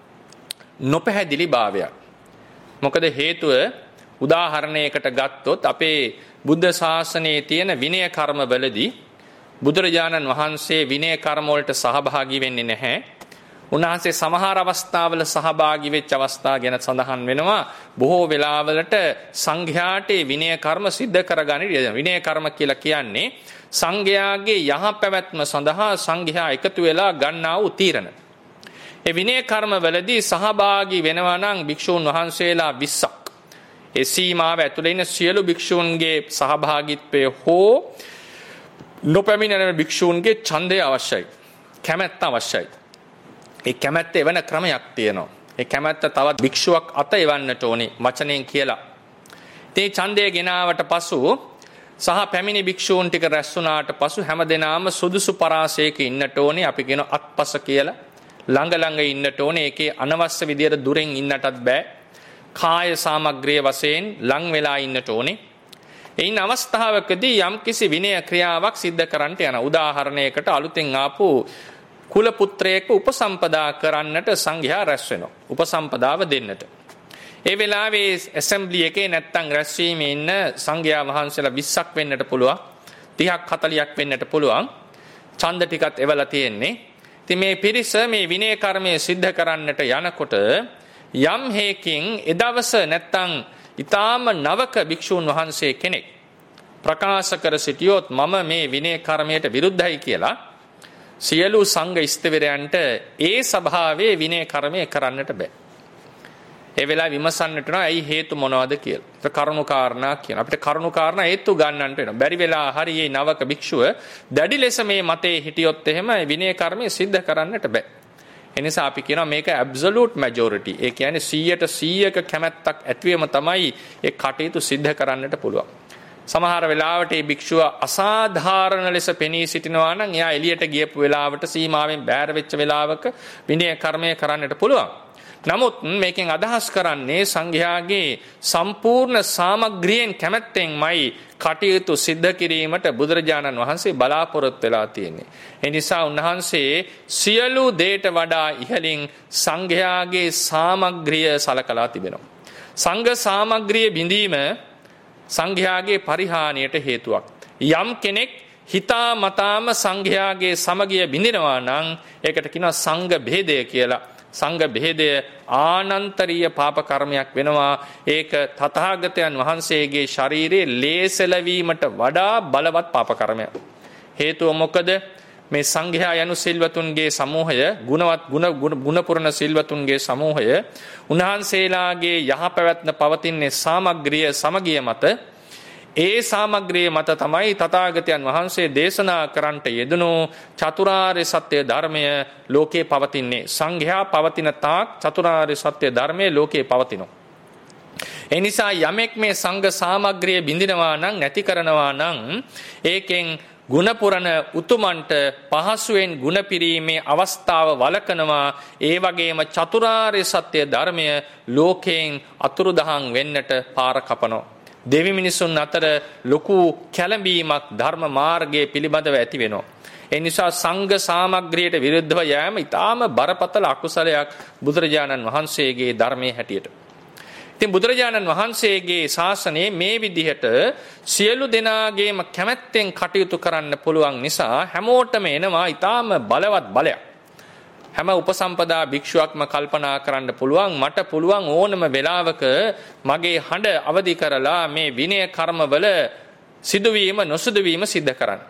Speaker 1: නොපැහැදිලි භාවයක්. මොකද හේතුව උදාහරණයකට ගත්තොත් අපේ බුද්ධ ශාසනයේ තියෙන විනය කර්මවලදී බුදුරජාණන් වහන්සේ විනය කර්ම වලට සහභාගී වෙන්නේ නැහැ. උන්වහන්සේ සමහර අවස්ථාවල සහභාගී වෙච්ච අවස්ථා ගැන සඳහන් වෙනවා. බොහෝ වෙලාවලට සංඝයාට විනය කර්ම සිද්ධ කරගන්න විනය කර්ම කියලා කියන්නේ සංඝයාගේ යහපැවැත්ම සඳහා සංඝයා එකතු වෙලා ගන්නා වූ තීරණ. ඒ විනය කර්ම වලදී සහභාගී වෙනවා නම් භික්ෂූන් වහන්සේලා විස්සක්. ඒ සීමාව ඇතුළේ ඉන්න සියලු භික්ෂූන්ගේ සහභාගීත්වය හෝ නොපැමිණෙන භික්ෂූන්ගේ ඡන්දය අවශ්‍යයි. කැමැත්ත අවශ්‍යයි. ඒ කැමැත්ත එවන ක්‍රමයක් තියෙනවා. ඒ කැමැත්ත තවත් භික්ෂුවක් අත එවන්නට ඕනේ වචනයෙන් කියලා. ඉතින් ඡන්දය ගෙනාවට පසු සහ පැමිණි භික්ෂූන් ටික රැස් වුණාට පසු හැමදෙනාම සුදුසු පරාසයක ඉන්නට ඕනේ. අපි කියන අත්පස කියලා. ළඟ ළඟ ඉන්නට ඕනේ. ඒකේ අනවශ්‍ය විදියට දුරෙන් ඉන්නටත් බෑ. කාය සාමග්‍රිය වශයෙන් ලං වෙලා ඉන්නට ඕනේ. එයින් අවස්ථාවකදී යම් කිසි විනය ක්‍රියාවක් සිද්ධ කරන්නට යන උදාහරණයකට අලුතෙන් ආපු කුල පුත්‍රයෙක් උපසම්පදා කරන්නට සංඝයා රැස් වෙනවා. උපසම්පදාව දෙන්නට. ඒ වෙලාවේ ඇසැම්බලි එකේ නැත්තම් රැස්වීමේ ඉන්න සංඝයා වහන්සේලා විස්සක් වෙන්නට පුළුවන්. තිහක් හතලියක් වෙන්නට පුළුවන්. ඡන්ද ටිකත් එවලා තියෙන්නේ. ඉතින් මේ පිරිස මේ විනය කර්මය සිද්ධ කරන්නට යනකොට යම් හේකින් එදවස නැත්තම් ඊටාම නවක භික්ෂූන් වහන්සේ කෙනෙක් ප්‍රකාශ කර සිටියොත් මම මේ විනය කර්මයට විරුද්ධයි කියලා සියලු සංඝ ස්ථවිරයන්ට ඒ සභාවේ විනය කර්මය කරන්නට බෑ. ඒ වෙලාව විමසන්නට වෙනවා ඇයි හේතු මොනවද කියලා. ඒක කරුණු කාරණා කියන. අපිට කරුණු කාරණා හේතු ගන්නන්නට වෙනවා. බැරි වෙලා හරි මේ නවක භික්ෂුව දැඩි ලෙස මේ මතේ හිටියොත් එහෙම විනය කර්මය සිද්ධ කරන්නට බෑ. එනිසා අපි කියනවා මේක ඇබ්සලූට් මැජොරිටි. ඒ කියන්නේ සීයට සීයක කැමැත්තක් ඇතිවීම තමයි ඒ කටයුතු සිද්ධ කරන්නට පුළුවන්. සමහර වෙලාවට මේ භික්ෂුව අසාධාරණ ලෙස පෙනී සිටිනවා නම් එයා එළියට ගියපු වෙලාවට සීමාවෙන් බැහැර වෙච්ච වෙලාවක විනය කර්මය කරන්නට පුළුවන්. නමුත් මේකෙන් අදහස් කරන්නේ සංඝයාගේ සම්පූර්ණ සාමග්‍රියෙන් කැමැත්තෙන්මයි කටයුතු සිද්ධ කිරීමට බුදුරජාණන් වහන්සේ බලාපොරොත්තු වෙලා තියෙන්නේ. ඒ නිසා උන්වහන්සේ සියලු දේට වඩා ඉහළින් සංඝයාගේ සාමග්‍රිය සලකලා තිබෙනවා. සංඝ සාමග්‍රිය බිඳීම සංඝයාගේ පරිහානියට හේතුවක්. යම් කෙනෙක් හිතා මතාම සංඝයාගේ සමගිය බිඳිනවා නම් ඒකට කියනවා සංඝ භේදය කියලා. සංඝ භේදය ආනන්තරීය පාප කර්මයක් වෙනවා. ඒක තථාගතයන් වහන්සේගේ ශරීරයේ ලේසලවීමට වඩා බලවත් පාප කර්මයක්. හේතුව මොකද? මේ සංඝයා යනු සිල්වතුන්ගේ සමූහය, ගුණවත් ගුණ ගුණපුරණ සිල්වතුන්ගේ සමූහය. උන්වහන්සේලාගේ යහපැවැත්ම පවතින්නේ සාමග්‍රිය සමගිය මත. ඒ සාමග්‍රිය මත තමයි තථාගතයන් වහන්සේ දේශනා කරන්නට යෙදුණු චතුරාර්ය සත්‍ය ධර්මය ලෝකේ පවතින්නේ. සංඝයා පවතින තාක් චතුරාර්ය සත්‍ය ධර්මය ලෝකේ පවතිනවා. ඒ නිසා යමෙක් මේ සංඝ සාමග්‍රිය බිඳිනවා නම්, නැති කරනවා නම් ඒකෙන් ගුණපුරණ උතුමන්ට පහසුවෙන් ගුණ පිරීමේ අවස්ථාව වළකනවා. ඒ වගේම චතුරාර්ය සත්‍ය ධර්මය ලෝකයෙන් අතුරුදහන් වෙන්නට පාර කපනවා. දෙවි මිනිසුන් අතර ලොකු කැළඹීමක් ධර්ම මාර්ගයේ පිළිබඳව ඇති වෙනවා. ඒ නිසා සංඝ සාමග්‍රියට විරුද්ධව යෑම ඊටාම බරපතල අකුසලයක් බුදුරජාණන් වහන්සේගේ ධර්මයේ හැටියට. ඉතින් බුදුරජාණන් වහන්සේගේ ශාසනයේ මේ විදිහට සියලු දෙනාගේම කැමැත්තෙන් කටයුතු කරන්න පුළුවන් නිසා හැමෝටම එනවා ඊටාම බලවත් බලයක්. හැම උපසම්පදා භික්ෂුවක්ම කල්පනා කරන්න පුළුවන්, මට පුළුවන් ඕනම වෙලාවක මගේ හඬ අවදි කරලා මේ විනය කර්මවල සිදුවීම නොසිදුවීම සිද්ධ කරන්න.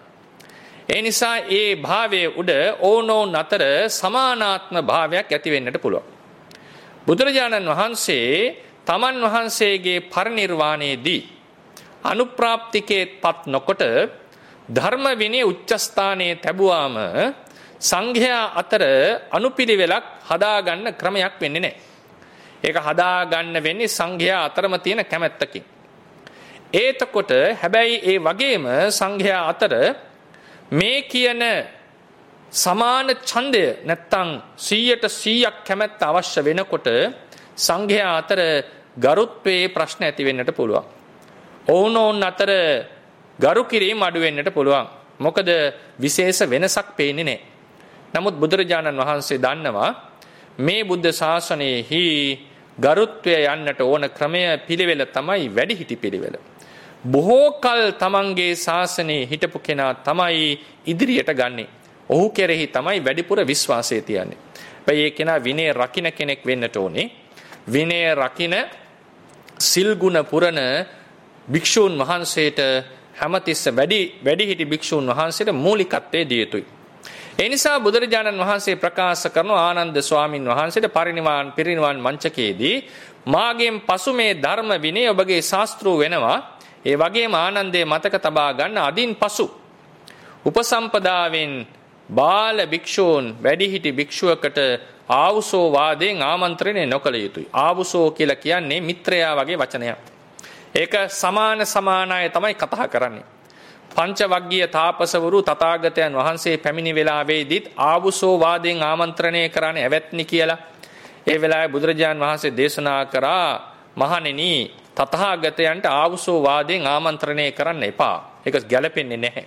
Speaker 1: ඒ නිසා ඒ භාවයේ උඩ ඕනෝන් අතර සමානාත්ම භාවයක් ඇති වෙන්නට පුළුවන්. බුදුරජාණන් වහන්සේ තමන් වහන්සේගේ පරිනිර්වාණයේදී අනුප්‍රාප්තිකේපත් නොකොට ධර්ම විනය උච්චස්ථානයේ තැබුවාම සංඝයා අතර අනුපිළිවෙලක් හදාගන්න ක්‍රමයක් වෙන්නේ නැහැ. ඒක හදාගන්න වෙන්නේ සංඝයා අතරම තියෙන කැමැත්තකින්. ඒතකොට හැබැයි ඒ වගේම සංඝයා අතර මේ කියන සමාන ඡන්දය නැත්තම් සීයට සීයක් කැමැත්ත අවශ්‍ය වෙනකොට සංඝයා අතර ගරුත්වයේ ප්‍රශ්න ඇති වෙන්නට පුළුවන්. ඕනෝන් අතර ගරු කිරීම අඩු වෙන්නට පුළුවන්. මොකද විශේෂ වෙනසක් පේන්නේ නැහැ. නමුත් බුදුරජාණන් වහන්සේ දන්නවා මේ බුද්ධ ශාසනයෙහි ගරුත්වය යන්නට ඕන ක්‍රමය පිළිවෙල තමයි වැඩිහිටි පිළිවෙල. බොහෝ කල තමන්ගේ ශාසනයේ හිටපු කෙනා තමයි ඉදිරියට ගන්නේ. ඔහු කෙරෙහි තමයි වැඩිපුර විශ්වාසය තියන්නේ. හැබැයි ඒ කෙනා විනය රකින්න කෙනෙක් වෙන්නට ඕනේ. විනය රකින්න සිල් ගුණ පුරන භික්ෂූන් වහන්සේට හැමතිස්ස වැඩි වැඩිහිටි භික්ෂූන් වහන්සේට මූලිකත්වයේ දිය යුතුයි. ඒ නිසා බුදුරජාණන් වහන්සේ ප්‍රකාශ කරන ආනන්ද ස්වාමින් වහන්සේට පරිනිවන් පිරිනිවන් මංචකයේදී මාගෙන් පසු මේ ධර්ම විනය ඔබගේ ශාස්ත්‍රූ වෙනවා. ඒ වගේම ආනන්දේ මතක තබා ගන්න අදින් පසු උපසම්පදාවෙන් බාල භික්ෂූන් වැඩිහිටි භික්ෂුවකට ආවුසෝ වාදයෙන් ආමන්ත්‍රණය නොකළ යුතුයි. ආවුසෝ කියලා කියන්නේ මිත්‍රයා වගේ වචනයක්. ඒක සමාන සමාන අය තමයි කතා කරන්නේ. පංචවග්ගීය තාපසවරු තථාගතයන් වහන්සේ පැමිණි වෙලාවේදීත් ආවුසෝ වාදයෙන් ආමන්ත්‍රණය කරන්නේ ඇවැත්නි කියලා. ඒ වෙලාවේ බුදුරජාන් වහන්සේ දේශනා කරා මහණෙනි තථාගතයන්ට ආවුසෝ වාදයෙන් ආමන්ත්‍රණය කරන්න එපා. ඒක ගැළපෙන්නේ නැහැ.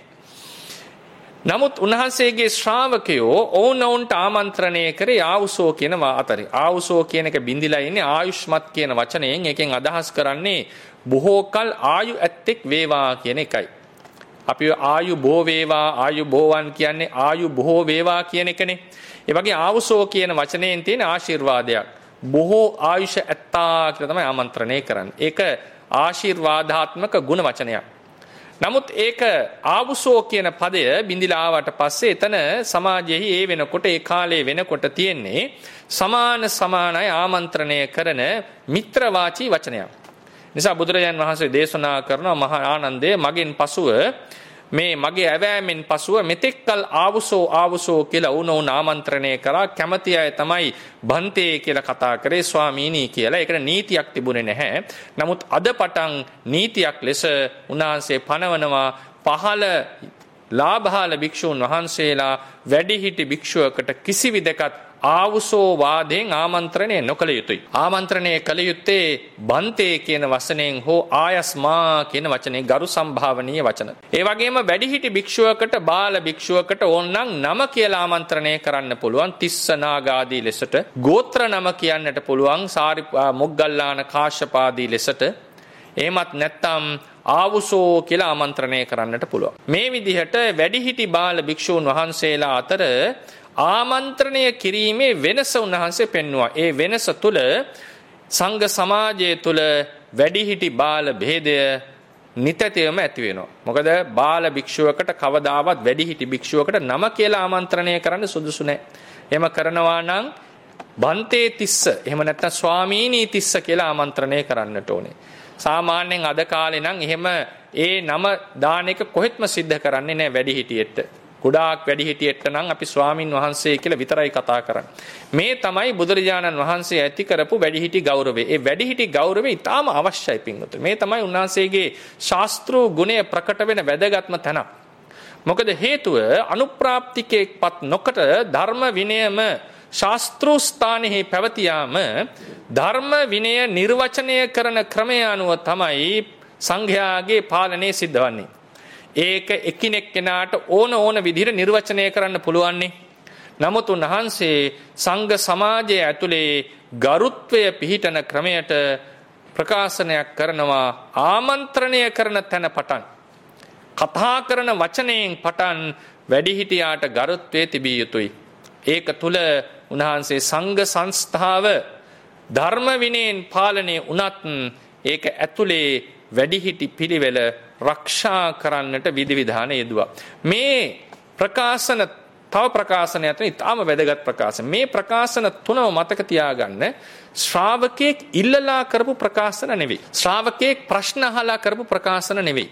Speaker 1: නමුත් උන්වහන්සේගේ ශ්‍රාවකයෝ ඕනෝන්ට ආමන්ත්‍රණය කරේ ආවුසෝ කියන අතරේ. ආවුසෝ කියන එක බින්දිලා ඉන්නේ ආයුෂ්මත් කියන වචනයෙන්. එකෙන් අදහස් කරන්නේ බොහෝ කල් ආයු ඇත්තෙක් වේවා කියන එකයි. අපි ආයු බෝ වේවා ආයු බෝවන් කියන්නේ ආයු බොහෝ වේවා කියන එකනේ. ඒ වගේ ආවුසෝ කියන වචනයෙන් තියෙන ආශිර්වාදයක්. බොහෝ ආයුෂ ඇත්තා කියලා තමයි ආමන්ත්‍රණය කරන්නේ. ඒක ආශිර්වාදාත්මක ගුණ වචනයක්. නමුත් ඒක ආවුසෝ කියන පදය බින්දිලා ආවට පස්සේ එතන සමාජයේහි ඒ වෙනකොට ඒ කාලේ වෙනකොට තියෙන්නේ සමාන සමානයි ආමන්ත්‍රණය කරන මිත්‍රවාචී වචනයක්. නිසා බුදුරජාණන් වහන්සේ දේශනා කරනවා මහා ආනන්දේ මගෙන් පසුව මේ මගේ ඇවෑමෙන් පසුව මෙතෙක්කල් ආවුසෝ ආවුසෝ කියලා වුණෝන් ආමන්ත්‍රණය කරා. කැමති අය තමයි බන්තේ කියලා කතා කරේ ස්වාමීනි කියලා. ඒකට නීතියක් තිබුණේ නැහැ. නමුත් අද පටන් නීතියක් ලෙස උන්වහන්සේ පනවනවා පහළ ලාභාල භික්ෂූන් වහන්සේලා වැඩිහිටි භික්ෂුවකට කිසිවිදකත් ආවුසෝ වාදයෙන් ආමන්ත්‍රණය නොකළ යුතුයි. ආමන්ත්‍රණය කළ යුත්තේ බන්තේ කියන වචනයෙන් හෝ ආයස්මා කියන වචනයෙන් ගරු සම්භාවනීය වචන. ඒ වගේම වැඩිහිටි භික්ෂුවකට බාල භික්ෂුවකට ඕනනම් නම කියලා ආමන්ත්‍රණය කරන්න පුළුවන්. තිස්ස නාගාදී ලෙසට ගෝත්‍ර නම කියන්නට පුළුවන්. සාරි මොග්ගල්ලාන කාශ්‍යපාදී ලෙසට. එහෙමත් නැත්නම් ආවුසෝ කියලා ආමන්ත්‍රණය කරන්නට පුළුවන්. මේ විදිහට වැඩිහිටි බාල භික්ෂූන් වහන්සේලා අතර ආමන්ත්‍රණය කිරීමේ වෙනස උන්වහන්සේ පෙන්වුවා. ඒ වෙනස තුල සංඝ සමාජය තුල වැඩිහිටි බාල භේදය නිතැතිවම ඇති වෙනවා. මොකද බාල භික්ෂුවකට කවදාවත් වැඩිහිටි භික්ෂුවකට නම කියලා ආමන්ත්‍රණය කරන්න සුදුසු නැහැ. එහෙම කරනවා නම් බන්තේ තිස්ස එහෙම නැත්නම් ස්වාමීනී තිස්ස කියලා ආමන්ත්‍රණය කරන්නට ඕනේ. සාමාන්‍යයෙන් අද කාලේ නම් එහෙම ඒ නම දාන එක කොහෙත්ම සිද්ධ කරන්නේ නැහැ වැඩිහිටියෙට. ගොඩාක් වැඩිහිටියෙට නම් අපි ස්වාමින් වහන්සේ කියලා විතරයි කතා කරන්නේ. මේ තමයි බුදුරජාණන් වහන්සේ ඇති කරපු වැඩිහිටි ගෞරවය. ඒ වැඩිහිටි ගෞරවය ඉතාම අවශ්‍යයි පින්වතුනි. මේ තමයි උන්වහන්සේගේ ශාස්ත්‍රූ ගුණය ප්‍රකට වෙන වැදගත්ම තැන. මොකද හේතුව අනුප්‍රාප්තිකේක්පත් නොකට ධර්ම විනයම ශාස්ත්‍රූ ස්ථානෙහි පැවතියාම ධර්ම විනය නිර්වචනය කරන ක්‍රමය අනුව තමයි සංඝයාගේ පාලනය සිද්ධ වන්නේ. ඒක එකිනෙක කෙනාට ඕන ඕන විදිහට නිර්වචනය කරන්න පුළුවන්නේ. නමුත් උන්වහන්සේ සංඝ සමාජය ඇතුලේ ගරුත්වය පිහිටන ක්‍රමයට ප්‍රකාශනයක් කරනවා. ආමන්ත්‍රණය කරන තැන පටන් කතා කරන වචනයෙන් පටන් වැඩිහිටියාට ගරුත්වය තිබිය යුතුයි. ඒක තුල උන්වහන්සේ සංඝ සංස්ථාව ධර්ම විනයෙන් පාලනය වුණත් ඒක ඇතුලේ වැඩිහිටි පිළිවෙල රක්ෂා කරන්නට විධි විධාන යෙදුවා. මේ ප්‍රකාශන තව ප්‍රකාශනයක් ඉතාම වැදගත් ප්‍රකාශන. මේ ප්‍රකාශන තුනම මතක තියාගන්න. ශ්‍රාවකෙක් ඉල්ලලා කරපු ප්‍රකාශන නෙවෙයි. ශ්‍රාවකෙක් ප්‍රශ්න අහලා කරපු ප්‍රකාශන නෙවෙයි.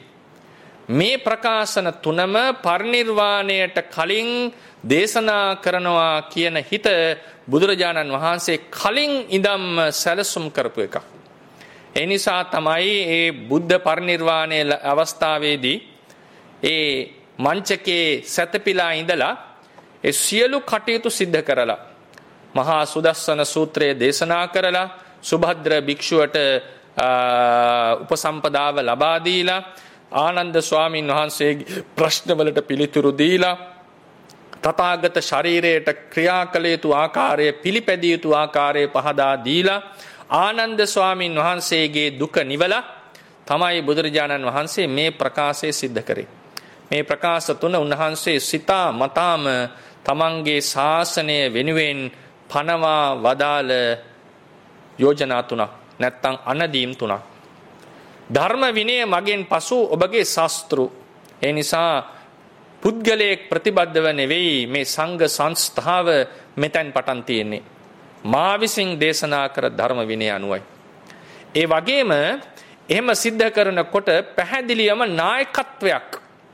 Speaker 1: මේ ප්‍රකාශන තුනම පරිනිර්වාණයට කලින් දේශනා කරනවා කියන හිත බුදුරජාණන් වහන්සේ කලින් ඉඳන්ම සැලසුම් කරපු එකක්. ඒ නිසා තමයි ඒ බුද්ධ පරිනිර්වාණයේ අවස්ථාවේදී ඒ මංචකේ සැතපීලා ඉඳලා ඒ සියලු කටයුතු සිද්ධ කරලා මහා සුදස්සන සූත්‍රය දේශනා කරලා සුභද්‍ර භික්ෂුවට උපසම්පදාව ලබා දීලා ආනන්ද ස්වාමීන් වහන්සේගේ ප්‍රශ්නවලට පිළිතුරු දීලා තථාගත ශරීරයට ක්‍රියා කළ යුතු ආකාරය පිළිපැදිය යුතු ආකාරය පහදා දීලා ආනන්ද ස්වාමීන් වහන්සේගේ දුක නිවලා තමයි බුදුරජාණන් වහන්සේ මේ ප්‍රකාශය සිද්ධ කරේ. මේ ප්‍රකාශ තුන උන්වහන්සේ සිතා මතාම තමන්ගේ ශාසනය වෙනුවෙන් පනවා වදාළ යෝජනා තුනක් නැත්තම් අනදීම් තුනක්. ධර්ම විනය මගෙන් පසු ඔබගේ ශාස්ත්‍රු. ඒ නිසා පුද්ගලයෙක් ප්‍රතිබද්ධව නෙවෙයි මේ සංඝ සංස්ථාව මෙතෙන් පටන් තියෙන්නේ. මා විසින් දේශනා කර ධර්ම විනය අනුවයි. ඒ වගේම එහෙම සිද්ධ කරනකොට පැහැදිලියම නායකත්වයක්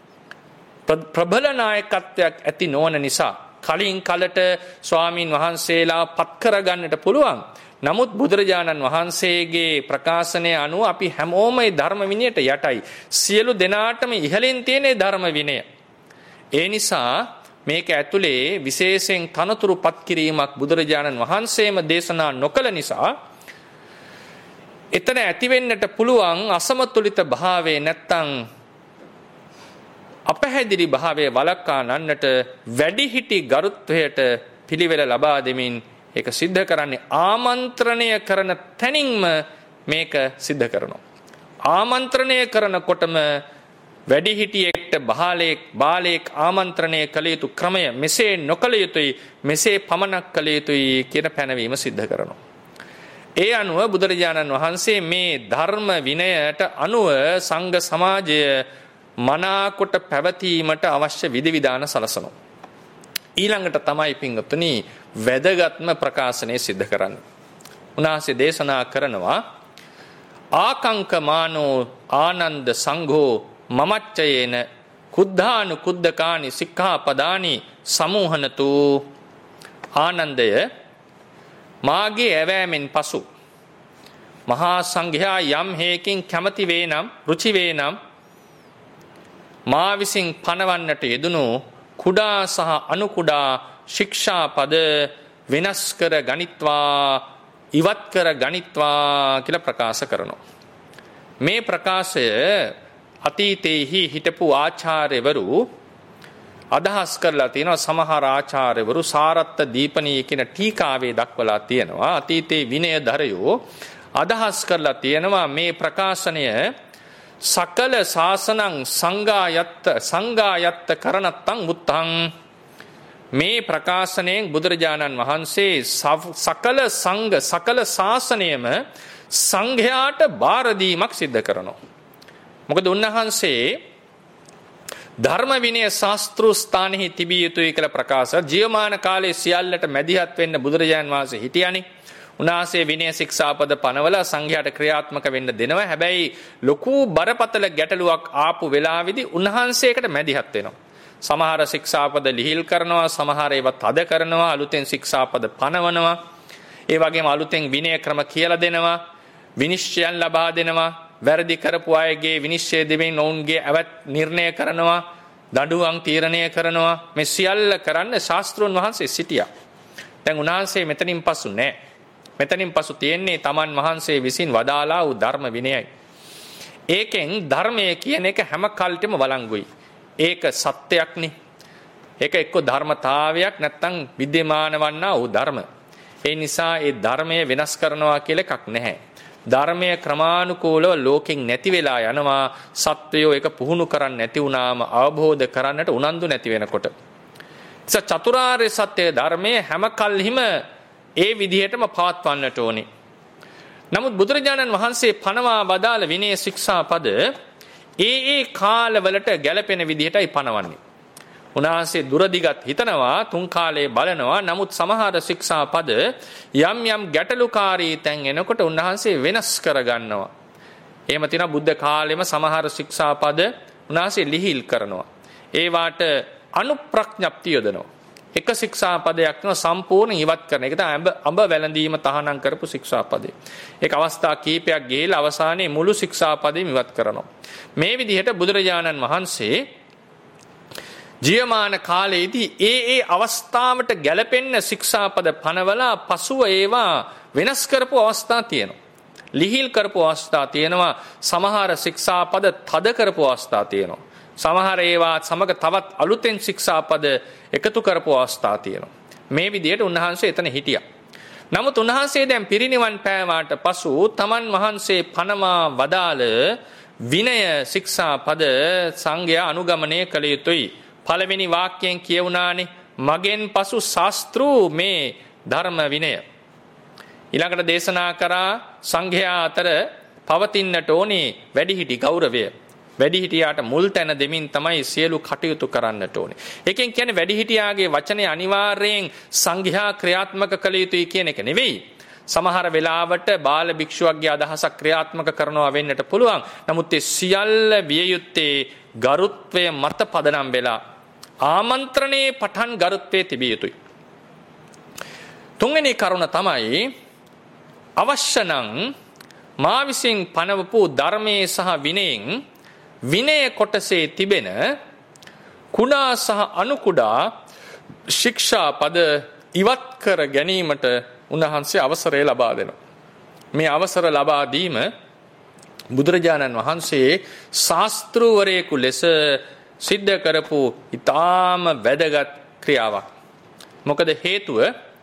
Speaker 1: ප්‍රබල නායකත්වයක් ඇති නොවන නිසා කලින් කලට ස්වාමින් වහන්සේලා පත් කරගන්නට පුළුවන්. නමුත් බුදුරජාණන් වහන්සේගේ ප්‍රකාශනය අනුව අපි හැමෝම මේ ධර්ම විනයට යටයි. සියලු දෙනාටම ඉහළින් තියෙන ධර්ම විනය. ඒ නිසා මේක ඇතුලේ විශේෂයෙන් තනතුරු පත් කිරීමක් බුදුරජාණන් වහන්සේම දේශනා නොකළ නිසා එතන ඇතිවෙන්නට පුළුවන් අසමතුලිත භාවයේ නැත්තම් අපහැදිලි භාවයේ වළක්වා ගන්නට වැඩිහිටි ගරුත්වයට පිළිවෙල ලබා දෙමින් ඒක සිද්ධ කරන්නේ ආමන්ත්‍රණය කරන තැනින්ම මේක සිද්ධ කරනවා. ආමන්ත්‍රණය කරනකොටම වැඩිහිටියෙක්ට බාලයෙක් බාලයෙක් ආමන්ත්‍රණය කළ යුතු ක්‍රමය මෙසේ නොකළ යුතුයි මෙසේ පමණක් කළ යුතුයි කියන පැනවීම සිද්ධ කරනවා. ඒ අනුව බුදුරජාණන් වහන්සේ මේ ධර්ම විනයට අනුව සංඝ සමාජය මනාකොට පැවතීමට අවශ්‍ය විධි විධාන සලසනවා. ඊළඟට තමයි පින්වත්නි වැදගත්ම ප්‍රකාශනය සිද්ධ කරන්නේ. උන්වහන්සේ දේශනා කරනවා ආකංකමානෝ ආනන්ද සංඝෝ මමච්චයේන කුද්ධානු කුද්ධකානි සික්ඛාපදානි සමූහනතු. ආනන්දය මාගේ ඇවෑමෙන් පසු මහා සංඝයා යම් හේකින් කැමති වේ නම් රුචි වේ නම් මා විසින් පනවන්නට යෙදුණු කුඩා සහ අනුකුඩා ශික්ෂා පද වෙනස් කර ගනිත්වා ඉවත් කර ගනිත්වා කියලා ප්‍රකාශ කරනවා. මේ ප්‍රකාශය අතීතයේහි හිටපු ආචාර්යවරු අදහස් කරලා තියෙනවා. සමහර ආචාර්යවරු සාරත්ත දීපනීය කියන ටීකාවේ දක්වලා තියෙනවා. අතීතයේ විනයධරයෝ අදහස් කරලා තියෙනවා මේ ප්‍රකාශනය සකල ශාසනං සංඝායත්ත සංඝායත්ත කරණත්තං මුත්තං. මේ ප්‍රකාශනයෙන් බුදුරජාණන් වහන්සේ සකල සංඝ සකල ශාසනයම සංඝයාට බාර දීමක් සිද්ධ කරනවා. මොකද උන්වහන්සේ ධර්ම විනය ශාස්ත්‍ර ස්ථානෙහි තිබිය යුතුයි කියලා ප්‍රකාශ ජීවමාන කාලයේ සියල්ලට මැදිහත් වෙන්න බුදුරජාණන් වහන්සේ හිටියානේ. උන්වහන්සේ විනය ශික්ෂාපද පනවල සංඝයාට ක්‍රියාත්මක වෙන්න දෙනවා. හැබැයි ලොකු බරපතල ගැටලුවක් ආපු වෙලාවේදී උන්වහන්සේකට මැදිහත් වෙනවා. සමහර ශික්ෂාපද ලිහිල් කරනවා, සමහර ඒවා තද කරනවා, අලුතෙන් ශික්ෂාපද පනවනවා. ඒ වගේම අලුතෙන් විනය ක්‍රම කියලා දෙනවා, විනිශ්චයන් ලබා දෙනවා, වැරදි කරපු අයගේ විනිශ්චය දෙමින් ඔවුන්ගේ ඇවත් නිර්ණය කරනවා, දඬුවම් තීරණය කරනවා. මේ සියල්ල කරන්න ශාස්ත්‍රඥ වහන්සේ සිටියා. දැන් උන්වහන්සේ මෙතනින් පසු නැහැ. මෙතනින් පසු තියෙන්නේ තමන් වහන්සේ විසින් වදාලා වූ ධර්ම විනයයි. ඒකෙන් ධර්මය කියන එක හැම කල්ටම වළංගුයි. ඒක සත්‍යයක්නේ. ඒක එක්ක ධර්මතාවයක් නැත්නම් විද්‍යමාන වන්නා වූ ධර්ම. ඒ නිසා ඒ ධර්මය වෙනස් කරනවා කියලා එකක් නැහැ. ධර්මය ක්‍රමානුකූලව ලෝකෙන් නැති වෙලා යනවා. සත්වයෝ ඒක පුහුණු කරන්නේ නැති වුණාම අවබෝධ කරන්නට උනන්දු නැති වෙනකොට. ඒ චතුරාර්ය සත්‍ය ධර්මයේ හැම කල්හිම ඒ විදිහටම පවත්වන්නට ඕනේ. නමුත් බුදුරජාණන් වහන්සේ පනවා වදාළ විනය ශික්ෂා පද ඒ ඒ කාලවලට ගැලපෙන විදිහටයි පනවන්නේ. උන්වහන්සේ දුරදිගත් හිතනවා, තුන් කාලේ බලනවා. නමුත් සමහර ශික්ෂා පද යම් යම් ගැටලුකාරී තැන් එනකොට උන්වහන්සේ වෙනස් කරගන්නවා. එහෙම තියෙනවා බුද්ධ කාලෙම සමහර ශික්ෂා පද උන්වහන්සේ ලිහිල් කරනවා. ඒවාට අනුප්‍රඥප්ති යොදනවා. එක ශික්ෂා පදයක් න සම්පූර්ණ ඉවත් කරන එක තමයි අඹ අඹ වැළඳීම තහනම් කරපු ශික්ෂා පදේ. ඒක අවස්ථා කීපයක් ගිහිලා අවසානයේ මුළු ශික්ෂා පදෙම ඉවත් කරනවා. මේ විදිහට බුදුරජාණන් වහන්සේ ජීවමාන කාලයේදී ඒ ඒ අවස්ථාවට ගැලපෙන්න ශික්ෂා පද පනවලා පසුව ඒවා වෙනස් කරපු අවස්ථා තියෙනවා. ලිහිල් කරපු අවස්ථා තියෙනවා. සමහර ශික්ෂා පද තද කරපු අවස්ථා තියෙනවා. සමහර ඒවා සමග තවත් අලුතෙන් ශික්ෂා පද එකතු කරපු අවස්ථා තියෙනවා. මේ විදිහට උන්වහන්සේ එතන හිටියා. නමුත් උන්වහන්සේ දැන් පිරිනිවන් පෑවාට පසු තමන් වහන්සේ පනවා වදාළ විනය ශික්ෂා පද සංඝයා අනුගමනය කළ යුතුයි. පළවෙනි වාක්‍යයෙන් කියවුණානේ මගෙන් පසු ශාස්ත්‍රූ මේ ධර්ම විනය. ඊළඟට දේශනා කරා සංඝයා අතර පවතින්නට ඕනේ වැඩිහිටි ගෞරවය. වැඩිහිටියාට මුල් තැන දෙමින් තමයි සියලු කටයුතු කරන්නට ඕනේ. එකෙන් කියන්නේ වැඩිහිටියාගේ වචනේ අනිවාර්යයෙන් සංඝයා ක්‍රියාත්මක කළ යුතුයි කියන එක නෙවෙයි. සමහර වෙලාවට බාල භික්ෂුවක්ගේ අදහසක් ක්‍රියාත්මක කරනවා වෙන්නට පුළුවන්. නමුත් ඒ සියල්ල විය යුත්තේ ගරුත්වය මත පදනම් වෙලා ආමන්ත්‍රණයේ පටන් ගරුත්වයේ තිබිය යුතුයි. තුන්වෙනි කරුණ තමයි අවශ්‍ය නම් මා විසින් පනවපු ධර්මයේ සහ විනයෙන් විනය කොටසේ තිබෙන කුඩා සහ අනුකුඩා ශික්ෂා පද ඉවත් කර ගැනීමට උන්වහන්සේ අවසරය ලබා දෙනවා. මේ අවසර ලබා දීම බුදුරජාණන් වහන්සේ ශාස්ත්‍රවරයෙකු ලෙස සිද්ධ කරපු ඉතාම වැදගත් ක්‍රියාවක්. මොකද හේතුව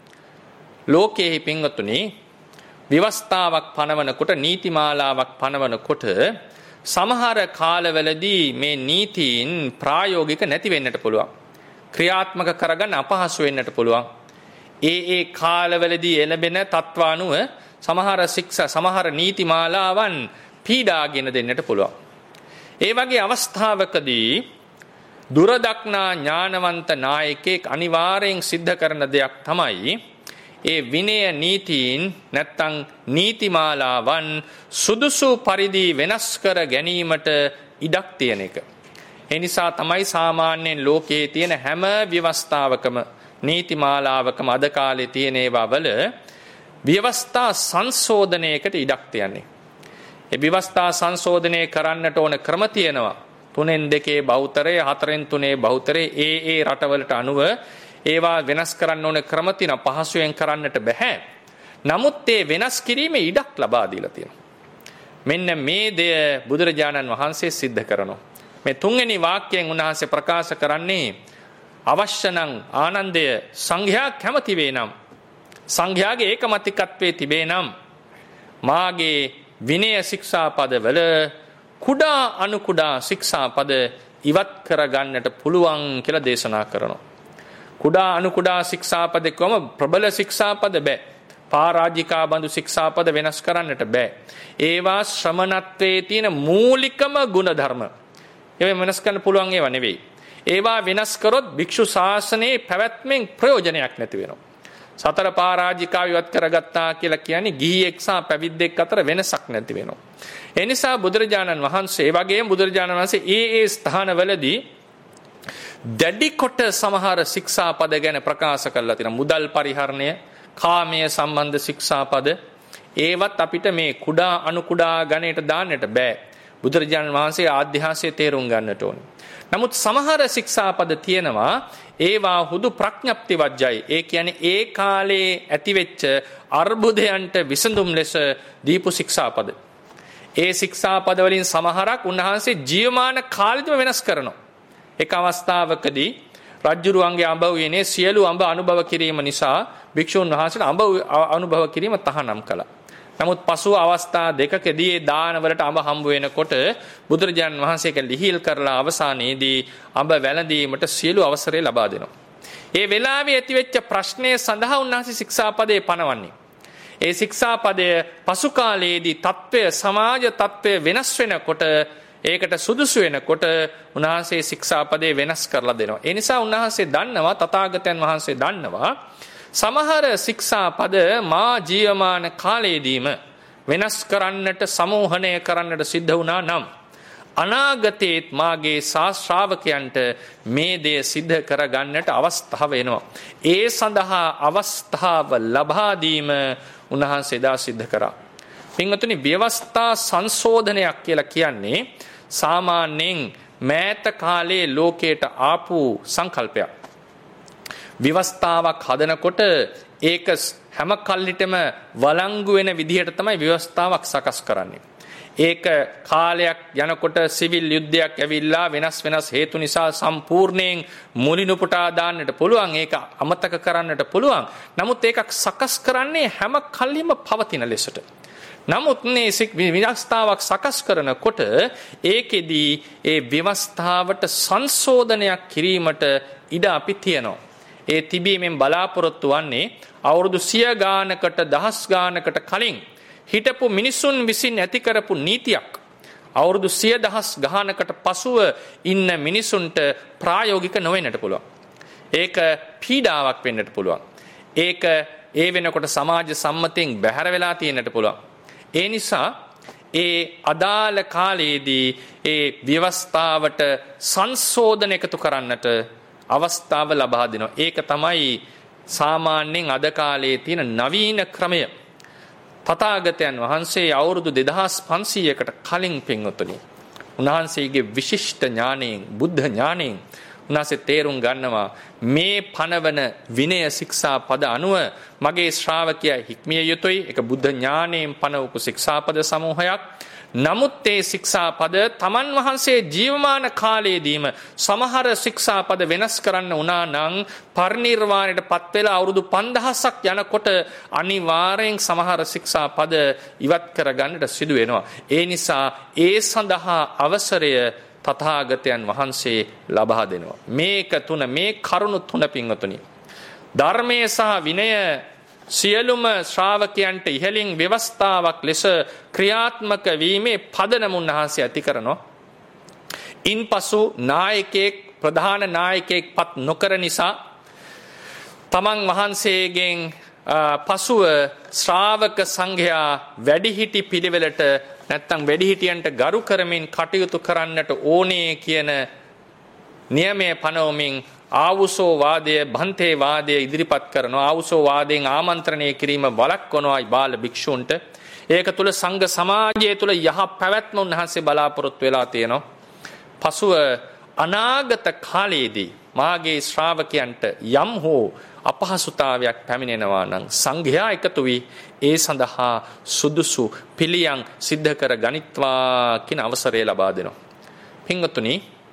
Speaker 1: ලෝකයේ පින්වතුනි විවස්ථාවක් පනවනකොට නීතිමාලාවක් පනවනකොට සමහර කාලවලදී මේ නීතීන් ප්‍රායෝගික නැති වෙන්නට පුළුවන්. ක්‍රියාත්මක කරගන්න අපහසු වෙන්නට පුළුවන්. ඒ ඒ කාලවලදී එළඹෙන තත්වානුව සමහර ශික්ෂා සමහර නීතිමාලාවන් පීඩාගෙන දෙන්නට පුළුවන්. ඒ වගේ අවස්ථාවකදී දුරදක්නා ඥානවන්ත නායකයෙක් අනිවාර්යෙන් සිද්ධ කරන දෙයක් තමයි ඒ විනය නීතීන් නැත්තං නීතිමාලාවන් සුදුසු පරිදි වෙනස් කර ගැනීමට ඉඩක් තියෙන එක. එනිසා තමයි සාමාන්‍යයෙන් ලෝකයේ තියෙන හැම ව්‍යවස්ථාවකම නීතිමාලාවකම අද කාලේ තියෙන ඒවා වල ව්‍යවස්ථා සංශෝධනයකට ඉඩක් තියන්නේ. ඒ ව්‍යවස්ථා සංශෝධනය කරන්නට ඕන ක්‍රම තියෙනවා. තුනෙන් දෙකේ බහුතරය, හතරෙන් තුනේ බහුතරය ඒ ඒ රටවලට අනුව ඒවා වෙනස් කරන්න ඕන ක්‍රම තියෙනවා. පහසුවෙන් කරන්නට බෑ. නමුත් ඒ වෙනස් කිරීමේ ඉඩක් ලබා දීලා තියෙනවා. මෙන්න මේ දෙය බුදුරජාණන් වහන්සේ සිද්ධ කරනවා. මේ තුන්වෙනි වාක්‍යයෙන් උන්වහන්සේ ප්‍රකාශ කරන්නේ අවශ්‍ය නම් ආනන්දය සංඝයා කැමති වේ නම් සංඝයාගේ ඒකමතිකත්වයේ තිබේ නම් මාගේ විනය ශික්ෂාපදවල කුඩා අනු කුඩා ශික්ෂාපද ඉවත් කරගන්නට පුළුවන් කියලා දේශනා කරනවා. කුඩා අනු කුඩා ශික්ෂාපද කොම ප්‍රබල ශික්ෂාපද බෑ. පාරාජිකා බඳු ශික්ෂාපද වෙනස් කරන්නට බෑ. ඒවා ශ්‍රමණත්වයේ තියෙන මූලිකම ගුණධර්ම. ඒවා වෙනස් කරන්න පුළුවන් ඒවා නෙවෙයි. ඒවා වෙනස් කරොත් භික්ෂු ශාසනයේ පැවැත්මෙන් ප්‍රයෝජනයක් නැති වෙනවා. සතර පාරාජිකාව ඉවත් කරගත්තා කියලා කියන්නේ ගිහියෙක් සහ පැවිද්දෙක් අතර වෙනසක් නැති වෙනවා. ඒ නිසා බුදුරජාණන් වහන්සේ වගේම බුදුරජාණන් වහන්සේ ඒ ඒ ස්ථානවලදී දැඩි කොට සමහර ශික්ෂාපද ගැන ප්‍රකාශ කරලා තියෙනවා. මුදල් පරිහරණය, කාමයේ සම්බන්ධ ශික්ෂාපද ඒවත් අපිට මේ කුඩා අනු කුඩා ගණයට දාන්නට බෑ. බුදුරජාණන් වහන්සේ ආධ්‍යාසය තේරුම් ගන්නට ඕනේ. නමුත් සමහර ශික්ෂාපද තියෙනවා ඒවා හුදු ප්‍රඥප්ති වජ්ජයි. ඒ කියන්නේ ඒ කාලේ ඇතිවෙච්ච අර්බුදයන්ට විසඳුම් ලෙස දීපු ශික්ෂාපද. ඒ ශික්ෂාපද වලින් සමහරක් උන්වහන්සේ ජීවමාන කාලෙදිම වෙනස් කරනවා. එක අවස්ථාවකදී රජ්ජුරුවන්ගේ අඹ උයනේ සියලු අඹ අනුභව කිරීම නිසා භික්ෂුන් වහන්සේට අඹ අනුභව කිරීම තහනම් කළා. නමුත් පසුව අවස්ථා දෙකකදී ඒ දානවලට අඹ හම්බ වෙනකොට බුදුරජාණන් වහන්සේක ලිහිල් කරලා අවසානයේදී අඹ වැළඳීමට සියලු අවසරය ලබා දෙනවා. ඒ වෙලාවේ ඇතිවෙච්ච ප්‍රශ්නය සඳහා උන්වහන්සේ ශික්ෂාපදේ පනවන්නේ. ඒ ශික්ෂාපදය පසු කාලයේදී තත්ත්වය සමාජ තත්ත්වය වෙනස් වෙනකොට ඒකට සුදුසු වෙනකොට උන්වහන්සේ ශික්ෂාපදේ වෙනස් කරලා දෙනවා. ඒ නිසා උන්වහන්සේ දන්නවා තථාගතයන් වහන්සේ දන්නවා සමහර ශික්ෂාපද මා ජීවමාන කාලයේදීම වෙනස් කරන්නට සමෝහණය කරන්නට සිද්ධ වුණා නම් අනාගතයේත් මාගේ ශාස්ත්‍රාවකයන්ට මේ දේ සිද්ධ කරගන්නට අවස්ථාව එනවා. ඒ සඳහා අවස්ථාව ලබා දීම උන්වහන්සේ දා සිද්ධ කරා. පින්වතුනි, ව්‍යවස්ථා සංශෝධනයක් කියලා කියන්නේ සාමාන්‍යයෙන් මෑත කාලේ ලෝකයට ආපු සංකල්පයක්. ව්‍යවස්ථාවක් හදනකොට ඒක හැම කල්ලිටම වළංගු වෙන විදිහට තමයි ව්‍යවස්ථාවක් සකස් කරන්නේ. ඒක කාලයක් යනකොට සිවිල් යුද්ධයක් ඇවිල්ලා වෙනස් වෙනස් හේතු නිසා සම්පූර්ණයෙන් මුලිනුපුටා දාන්නට පුළුවන්. ඒක අමතක කරන්නට පුළුවන්. නමුත් ඒක සකස් කරන්නේ හැම කල්ලිම පවතින ලෙසට. නමුත් මේ ව්‍යවස්ථාවක් සකස් කරනකොට ඒකෙදී ඒ ව්‍යවස්ථාවට සංශෝධනයක් කිරීමට ඉඩ අපි තියනවා. ඒ තිබීමෙන් බලාපොරොත්තු වන්නේ අවුරුදු සිය ගානකට දහස් ගානකට කලින් හිටපු මිනිසුන් විසින් ඇති කරපු නීතියක් අවුරුදු සිය දහස් ගානකට පසුව ඉන්න මිනිසුන්ට ප්‍රායෝගික නොවෙන්නට පුළුවන්. ඒක පීඩාවක් වෙන්නට පුළුවන්. ඒක ඒ වෙනකොට සමාජ සම්මතයෙන් බැහැර වෙලා තියෙන්නට පුළුවන්. ඒ නිසා ඒ අදාළ කාලයේදී ඒ ව්‍යවස්ථාවට සංශෝධන එකතු කරන්නට අවස්ථාව ලබා දෙනවා. ඒක තමයි සාමාන්‍යයෙන් අද කාලයේ තියෙන නවීන ක්‍රමය. තථාගතයන් වහන්සේ අවුරුදු දෙදහස් පන්සීයකට කලින් පින්වතුනි උන්වහන්සේගේ විශිෂ්ට ඥාණයෙන් බුද්ධ ඥාණයෙන් උන්වහන්සේ තේරුම් ගන්නවා මේ පනවන විනය ශික්ෂා පද අනුව මගේ ශ්‍රාවකයා හික්මිය යුතුයි. ඒක බුද්ධ ඥාණයෙන් පනවපු ශික්ෂාපද සමූහයක්. නමුත් ඒ ශික්ෂාපද තමන් වහන්සේ ජීවමාන කාලයේදීම සමහර ශික්ෂාපද වෙනස් කරන්න වුණා නම් පරිනිර්වාණයට පත් වෙලා අවුරුදු පන්දහසක් යනකොට අනිවාර්යෙන් සමහර ශික්ෂාපද ඉවත් කරගන්නට සිදු වෙනවා. ඒ නිසා ඒ සඳහා අවසරය තථාගතයන් වහන්සේ ලබා දෙනවා. මේක තුන මේ කරුණු තුන පින්වතුනි ධර්මයේ සහ විනය සියලුම ශ්‍රාවකයන්ට ඉහළින් ව්‍යවස්ථාවක් ලෙස ක්‍රියාත්මක වීමේ පදනම උන්වහන්සේ ඇති කරනවා. ඉන්පසු නායකයෙක් ප්‍රධාන නායකයෙක් පත් නොකර නිසා තමන් වහන්සේගෙන් පසුව ශ්‍රාවක සංඝයා වැඩිහිටි පිළිවෙලට නැත්තම් වැඩිහිටියන්ට ගරු කරමින් කටයුතු කරන්නට ඕනේ කියන නියමයේ පනවමින් ආවුසෝ වාදය බන්තේ වාදය ඉදිරිපත් කරනවා. ආවුසෝ වාදයෙන් ආමන්ත්‍රණය කිරීම වළක්වනවා බාල භික්ෂූන්ට. ඒක තුල සංඝ සමාජය තුල යහ පැවැත්ම උන්වහන්සේ බලාපොරොත්තු වෙලා තියෙනවා. පසුව අනාගත කාලයේදී මාගේ ශ්‍රාවකයන්ට යම් හෝ අපහසුතාවයක් පැමිණෙනවා නම් සංඝයා එකතු වී ඒ සඳහා සුදුසු පිළියම් සිද්ධ කර ගනිත්වා කියන අවසරය ලබා දෙනවා. පින්වතුනි,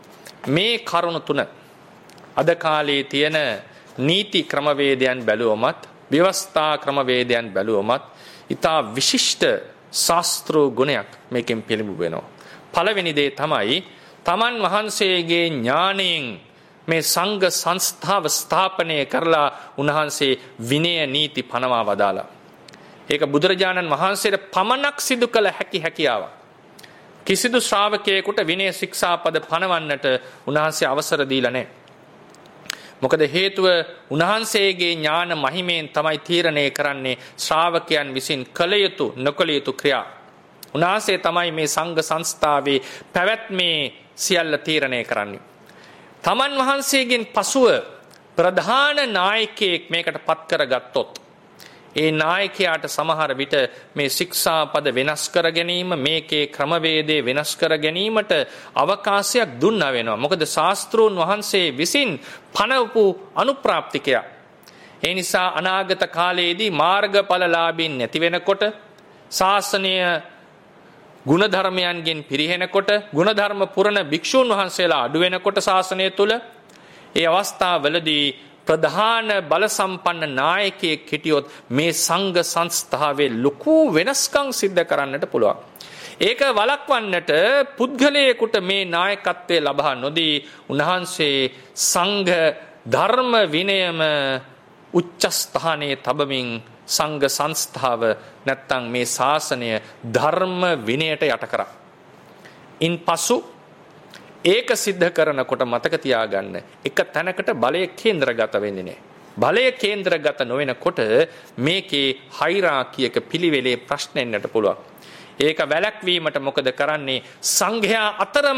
Speaker 1: මේ කරුණ තුන අද කාලේ තියෙන නීති ක්‍රමවේදයන් බැලුවමත් ව්‍යවස්ථා ක්‍රමවේදයන් බැලුවමත් ඉතා විශිෂ්ට ශාස්ත්‍රීය ගුණයක් මේකෙන් පිළිඹු වෙනවා. පළවෙනි දේ තමයි තමන් වහන්සේගේ ඥාණයෙන් මේ සංඝ සංස්ථාව ස්ථාපනය කරලා උන්වහන්සේ විනය නීති පනවා වදාලා. ඒක බුදුරජාණන් වහන්සේට පමණක් සිදු කළ හැකි හැකියාවක්. කිසිදු ශ්‍රාවකයෙකුට විනය ශික්ෂාපද පනවන්නට උන්වහන්සේ අවසර දීලා නැහැ. මොකද හේතුව උන්වහන්සේගේ ඥාන මහිමයෙන් තමයි තීරණය කරන්නේ ශ්‍රාවකයන් විසින් කළ යුතු නොකළ යුතු ක්‍රියා. උන්වහන්සේ තමයි මේ සංඝ සංස්ථාවේ පැවැත්මේ සියල්ල තීරණය කරන්නේ. තමන් වහන්සේගෙන් පසුව ප්‍රධාන නායකයෙක් මේකට පත් කරගත්තොත් ඒ නායකයාට සමහර විට මේ ශික්ෂාපද වෙනස් කර ගැනීම, මේකේ ක්‍රමවේදය වෙනස් කර ගැනීමට අවකාශයක් දුන්නා වෙනවා. මොකද ශාස්ත්‍රූන් වහන්සේ විසින් පනවපු අනුප්‍රාප්තිකයා. ඒ නිසා අනාගත කාලයේදී මාර්ගඵලලාභීන් නැති වෙනකොට, ශාසනය ගුණධර්මයන්ගෙන් පිරිහෙනකොට, ගුණධර්ම පුරන භික්ෂූන් වහන්සේලා අඩු වෙනකොට ශාසනය තුල ඒ අවස්ථාවවලදී ප්‍රධාන බල සම්පන්න නායකයෙක් හිටියොත් මේ සංඝ සංස්ථාවේ ලොකු වෙනස්කම් සිද්ධ කරන්නට පුළුවන්. ඒක වළක්වන්නට පුද්ගලයෙකුට මේ නායකත්වයේ ලබා නොදී උන්වහන්සේ සංඝ ධර්ම විනයම උච්ච ස්ථානයේ තබමින් සංඝ සංස්ථාව නැත්තම් මේ ශාසනය ධර්ම විනයට යට කරා. ඉන් පසු ඒක සිද්ධ කරනකොට මතක තියාගන්න, එක තැනකට බලය කේන්ද්‍රගත වෙන්නේ නැහැ. බලය කේන්ද්‍රගත නොවෙනකොට මේකේ හයිරාකියක පිළිවෙලේ ප්‍රශ්න එන්නට පුළුවන්. ඒක වැළැක්වීමට මොකද කරන්නේ? සංඝයා අතරම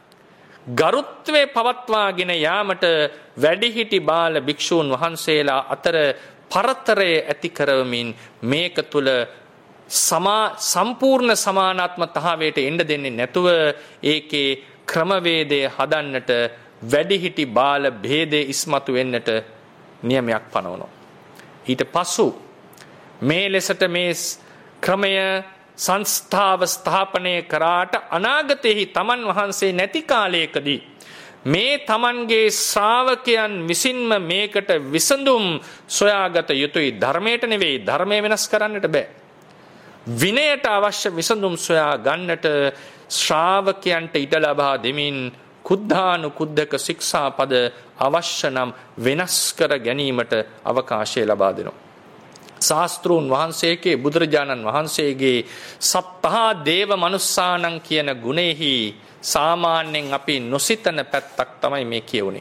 Speaker 1: ගරුත්වයේ පවත්වාගෙන යාමට වැඩිහිටි බාල භික්ෂූන් වහන්සේලා අතර පරතරය ඇති කරවමින් මේක තුල සමා සම්පූර්ණ සමානාත්මතාවයට එන්න දෙන්නේ නැතුව ඒකේ ක්‍රමවේදය හදන්නට වැඩිහිටි බාල භේදය ඉස්මතු වෙන්නට නියමයක් පනවනවා. ඊට පසු මේ ලෙසට මේ ක්‍රමය සංස්ථාව ස්ථාපනය කරාට අනාගතයේහි තමන් වහන්සේ නැති කාලයකදී මේ තමන්ගේ ශ්‍රාවකයන් විසින්ම මේකට විසඳුම් සොයාගත යුතුයි. ධර්මයට නෙවෙයි, ධර්මය වෙනස් කරන්නට බෑ. විනයට අවශ්‍ය විසඳුම් සොයා ගන්නට ශ්‍රාවකයන්ට ඉඩ ලබා දෙමින් කුද්ධානුකුද්ධක ශික්ෂාපද අවශ්‍ය නම් වෙනස් කර ගැනීමට අවකාශය ලබා දෙනවා. ශාස්ත්‍රූන් වහන්සේගේ බුදුරජාණන් වහන්සේගේ සත්තා දේව මනුස්සානං කියන ගුණෙහි සාමාන්‍යයෙන් අපි නොසිතන පැත්තක් තමයි මේ කියුනේ.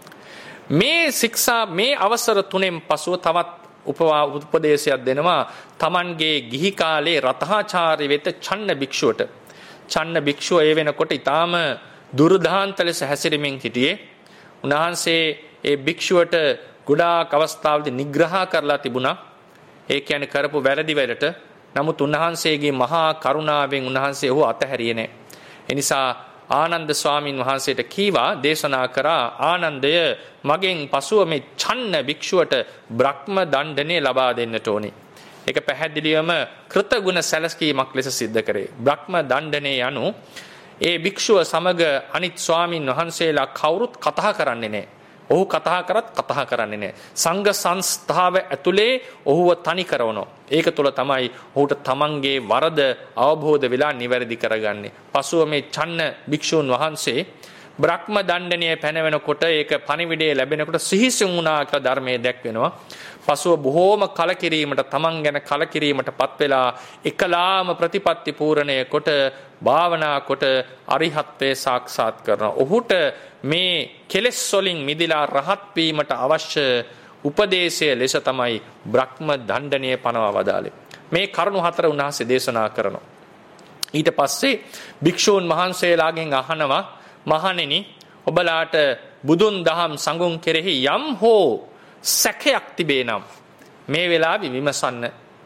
Speaker 1: මේ ශික්ෂා මේ අවසර තුනෙන් පසුව තවත් උපවා උපදේශයක් දෙනවා තමන්ගේ ගිහි කාලේ රතහාචාර්ය වෙත චන්න භික්ෂුවට. චන්න භික්ෂුව ඒ වෙනකොට ඊටාම දුර්දාන්ත ලෙස හැසිරෙමින් හිටියේ. උන්වහන්සේ ඒ භික්ෂුවට ගොඩාක් අවස්ථාවලදී නිග්‍රහ කරලා තිබුණා. ඒ කියන්නේ කරපු වැරදි වලට. නමුත් උන්වහන්සේගේ මහා කරුණාවෙන් උන්වහන්සේ ඔහු අතහැරියේ නැහැ. ඒ නිසා ආනන්ද ස්වාමින් වහන්සේට කීවා, දේශනා කරා, ආනන්දය මගෙන් පසුව මේ චන්න භික්ෂුවට බ්‍රහ්ම දණ්ඩනය ලබා දෙන්නට ඕනේ. ඒක පැහැදිලිවම කෘතගුණ සැලකීමක් ලෙස සිද්ධ කරේ. බ්‍රහ්ම දණ්ඩනය යනු ඒ භික්ෂුව සමග අනිත් ස්වාමින් වහන්සේලා කවුරුත් කතා කරන්නේ නැහැ. ඔහු කතා කරත් කතා කරන්නේ නැහැ. සංඝ සංස්ථාව ඇතුලේ ඔහුව තනි කරනවා. ඒක තුළ තමයි ඔහුට තමන්ගේ වරද අවබෝධ වෙලා නිවැරදි කරගන්නේ. පසුව මේ චන්න භික්ෂූන් වහන්සේ බ්‍රහ්ම දණ්ඩනය පැනවෙනකොට, ඒක පණිවිඩය ලැබෙනකොට සිහිසුන් වුණා කියලා ධර්මයේ දැක්වෙනවා. පසුව බොහෝම කලකිරීමට, තමන් ගැන කලකිරීමට පත් වෙලා එකලාම ප්‍රතිපත්ති පූර්ණය කොට භාවනා කොට අරිහත්ත්වයේ සාක්ෂාත් කරනවා. ඔහුට මේ කෙලෙස් වලින් මිදලා රහත් වීමට අවශ්‍ය උපදේශය ලෙස තමයි බ්‍රහ්ම දණ්ඩනය පනවා වදාළේ. මේ කරුණු හතර උන්වහන්සේ දේශනා කරනවා. ඊට පස්සේ භික්ෂූන් වහන්සේලාගෙන් අහනවා, මහණෙනි, ඔබලාට බුදුන් දහම් සංඝුන් කෙරෙහි යම් හෝ සැකයක් තිබේ නම් මේ වෙලාවේ විමසන්න.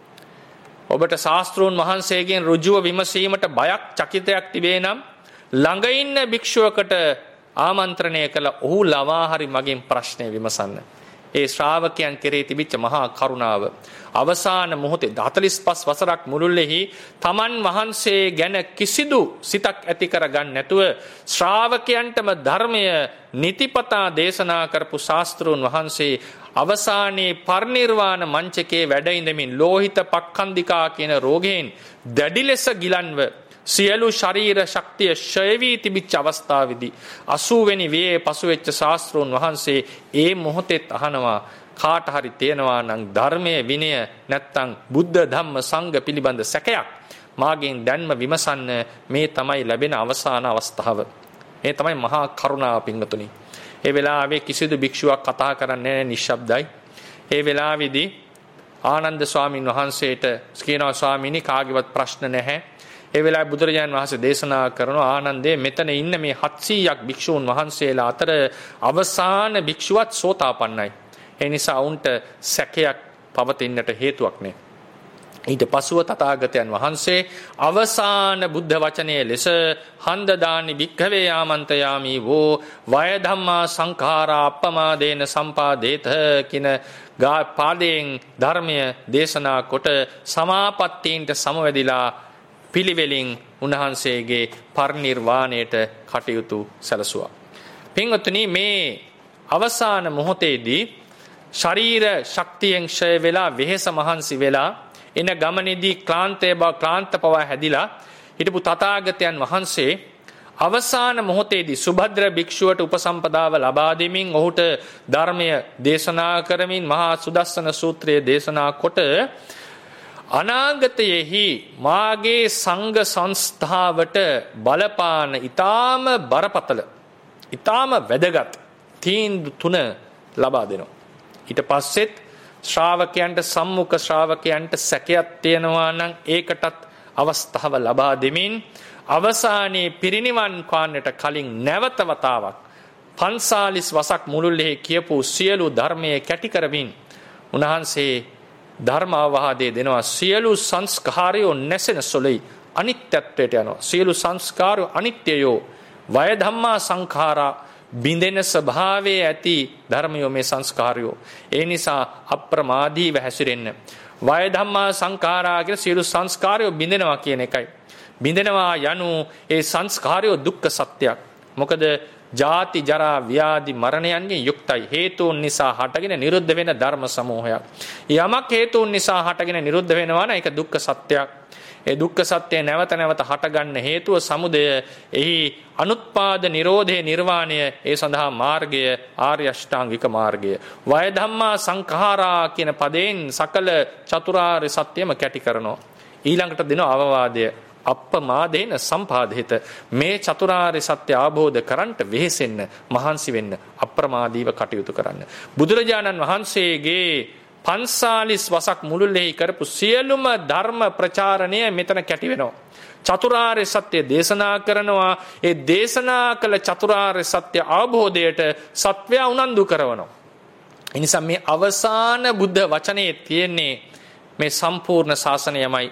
Speaker 1: ඔබට ශාස්ත්‍රූන් වහන්සේගෙන් ඍජුව විමසීමට බයක්, චකිතයක් තිබේ නම් ළඟ ඉන්න භික්ෂුවකට ආමන්ත්‍රණය කළ ඔහු ලවා හරි මගෙන් ප්‍රශ්නය විමසන්න. ඒ ශ්‍රාවකයන් කෙරේ තිබිච්ච මහා කරුණාව අවසාන මොහොතේ හතළිස් පහ වසරක් මුළුල්ලෙහි තමන් වහන්සේ ගැන කිසිදු සිතක් ඇති කරගන්න නැතුව ශ්‍රාවකයන්ටම ධර්මය නිතිපතා දේශනා කරපු ශාස්ත්‍රූන් වහන්සේ අවසානයේ පරිනිර්වාණ මංචකයේ වැඩ ඉඳමින් ලෝහිත පක්ඛන්දිකා කියන රෝගයෙන් දැඩි ලෙස ගිලන්ව සියලු ශරීර ශක්තිය ක්ෂය වී තිබිච්ච අවස්ථාවේදී අසූ වෙනි වියේ පසුවෙච්ච ශාස්ත්‍රූන් වහන්සේ ඒ මොහොතේ අහනවා කාට හරි තේනවා නම් ධර්මයේ විනය නැත්තම් බුද්ධ ධම්ම සංඝ පිළිබඳ සැකයක් මාගෙන් දැන්ම විමසන්න. මේ තමයි ලැබෙන අවසාන අවස්ථාව. මේ තමයි මහා කරුණාව පින්වතුනි. ඒ වෙලාවේ කිසිදු භික්ෂුවක් කතා කරන්නේ නැහැ, නිශ්ශබ්දයි. ඒ වෙලාවේදී ආනන්ද ස්වාමීන් වහන්සේට කියනවා ස්වාමීනි කාගේවත් ප්‍රශ්න නැහැ. ඒ වෙලාවේ බුදුරජාණන් වහන්සේ දේශනා කරන ආනන්දේ මෙතන ඉන්න මේ හත්සීයක් භික්ෂූන් වහන්සේලා අතර අවසාන භික්ෂුවත් සෝතාපන්නයි. ඒ නිසා උන්ට සැකයක් පවතින්නට හේතුවක් නැහැ. ඊට පසුව තථාගතයන් වහන්සේ අවසාන බුද්ධ වචනයේ ලෙස හන්දදානි භික්ඛවේ ආමන්තයාමි වෝ වය ධම්මා සංඛාරා අප්පමාදේන සම්පාදේත කියන පාදයෙන් ධර්මය දේශනා කොට සමාපත්තීන්ට සමවැදිලා පිළිවෙලින් උන්වහන්සේගේ පරිනිර්වාණයට කටයුතු සැලසුවා. පින්වත්නි මේ අවසාන මොහොතේදී ශරීර ශක්තියෙන් ක්ෂය වෙලා වෙහෙස මහන්සි වෙලා එන ගමනේදී ක්ලාන්තය බව ක්ලාන්ත පවා හැදිලා හිටපු තථාගතයන් වහන්සේ අවසාන මොහොතේදී සුභද්‍ර භික්ෂුවට උපසම්පදාව ලබා දෙමින් ඔහුට ධර්මය දේශනා කරමින් මහා සුදස්සන සූත්‍රය දේශනා කොට අනාගතයේහි මාගේ සංඝ සංස්ථාවට බලපාන ඊටාම බරපතල ඊටාම වැදගත් තීන්දුව තුන ලබා දෙනවා. ඊට පස්සෙත් ශ්‍රාවකයන්ට සම්මුඛ ශ්‍රාවකයන්ට සැකයක් තියෙනවා නම් ඒකටත් අවස්ථාව ලබා දෙමින් අවසානයේ පිරිනිවන් පාන්නට කලින් නැවත වතාවක් පන්සාලිස් වසක් මුළුල්ලේ කියපු සියලු ධර්මයේ කැටි කරමින් උන්වහන්සේ ධර්ම අවවාදයේ දෙනවා. සියලු සංස්කාරයෝ නැසෙන සොලයි අනිත්‍යත්වයට යනවා. සියලු සංස්කාරයෝ අනිත්‍යයෝ වය ධම්මා සංඛාරා බිඳෙන ස්වභාවයේ ඇති ධර්මයෝ මේ සංස්කාරයෝ. ඒ නිසා අප්‍රමාදීව හැසිරෙන්න. වය ධම්මා සංඛාරා කියන සියලු සංස්කාරයෝ බිඳෙනවා කියන එකයි. බිඳෙනවා යනු ඒ සංස්කාරයෝ දුක්ඛ සත්‍යයක්. මොකද ජාති ජරා ව්‍යාධි මරණයන්ගෙන් යුක්තයි. හේතුන් නිසා හටගෙන නිරුද්ධ වෙන ධර්ම සමූහයක්. යමක් හේතුන් නිසා හටගෙන නිරුද්ධ වෙනවා නම් ඒක දුක්ඛ සත්‍යයක්. ඒ දුක්ඛ සත්‍ය නැවත නැවත හටගන්න හේතුව සමුදය. එහි අනුත්පාද නිරෝධේ නිර්වාණය. ඒ සඳහා මාර්ගය ආර්ය අෂ්ටාංගික මාර්ගය. වය ධම්මා සංඛාරා කියන පදයෙන් සකල චතුරාර්ය සත්‍යම කැටි කරනවා. ඊළඟට දෙන අවවාදය අප්පමාදේන සම්පාදේත. මේ චතුරාර්ය සත්‍ය අවබෝධ කරන්ට වෙහෙසෙන්න මහන්සි වෙන්න අප්‍රමාදීව කටයුතු කරන්න. බුදුරජාණන් වහන්සේගේ පන්සාලිස් වසක් මුළුල්ලේ කරපු සියලුම ධර්ම ප්‍රචාරණය මෙතන කැටි වෙනවා. චතුරාර්ය සත්‍ය දේශනා කරනවා. ඒ දේශනා කළ චතුරාර්ය සත්‍ය අවබෝධයට සත්වයා උනන්දු කරනවා. ඒ නිසා මේ අවසාන බුද්ධ වචනේ තියෙන්නේ මේ සම්පූර්ණ ශාසනයමයි.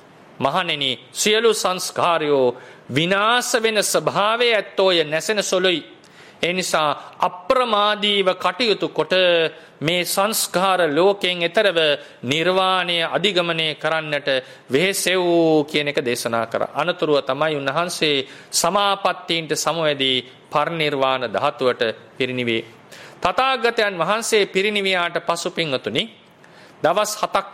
Speaker 1: මහණෙනි සියලු සංස්කාරයෝ විනාශ වෙන ස්වභාවය ඇත්තෝය නැසෙන සොලොයි. ඒ නිසා අප්‍රමාදීව කටයුතු කොට මේ සංස්කාර ලෝකයෙන් එතරව නිර්වාණය අධිගමනය කරන්නට වෙහෙසෙව් කියන එක දේශනා කරා. අනතුරුව තමයි උන්වහන්සේ සමාපත්තීන්ට සමවැදී පරිනිර්වාණ ධාතුවට පිරිනිවේ. තථාගතයන් වහන්සේ පිරිනිවියාට පසු පින්වතුනි දවස් හතක්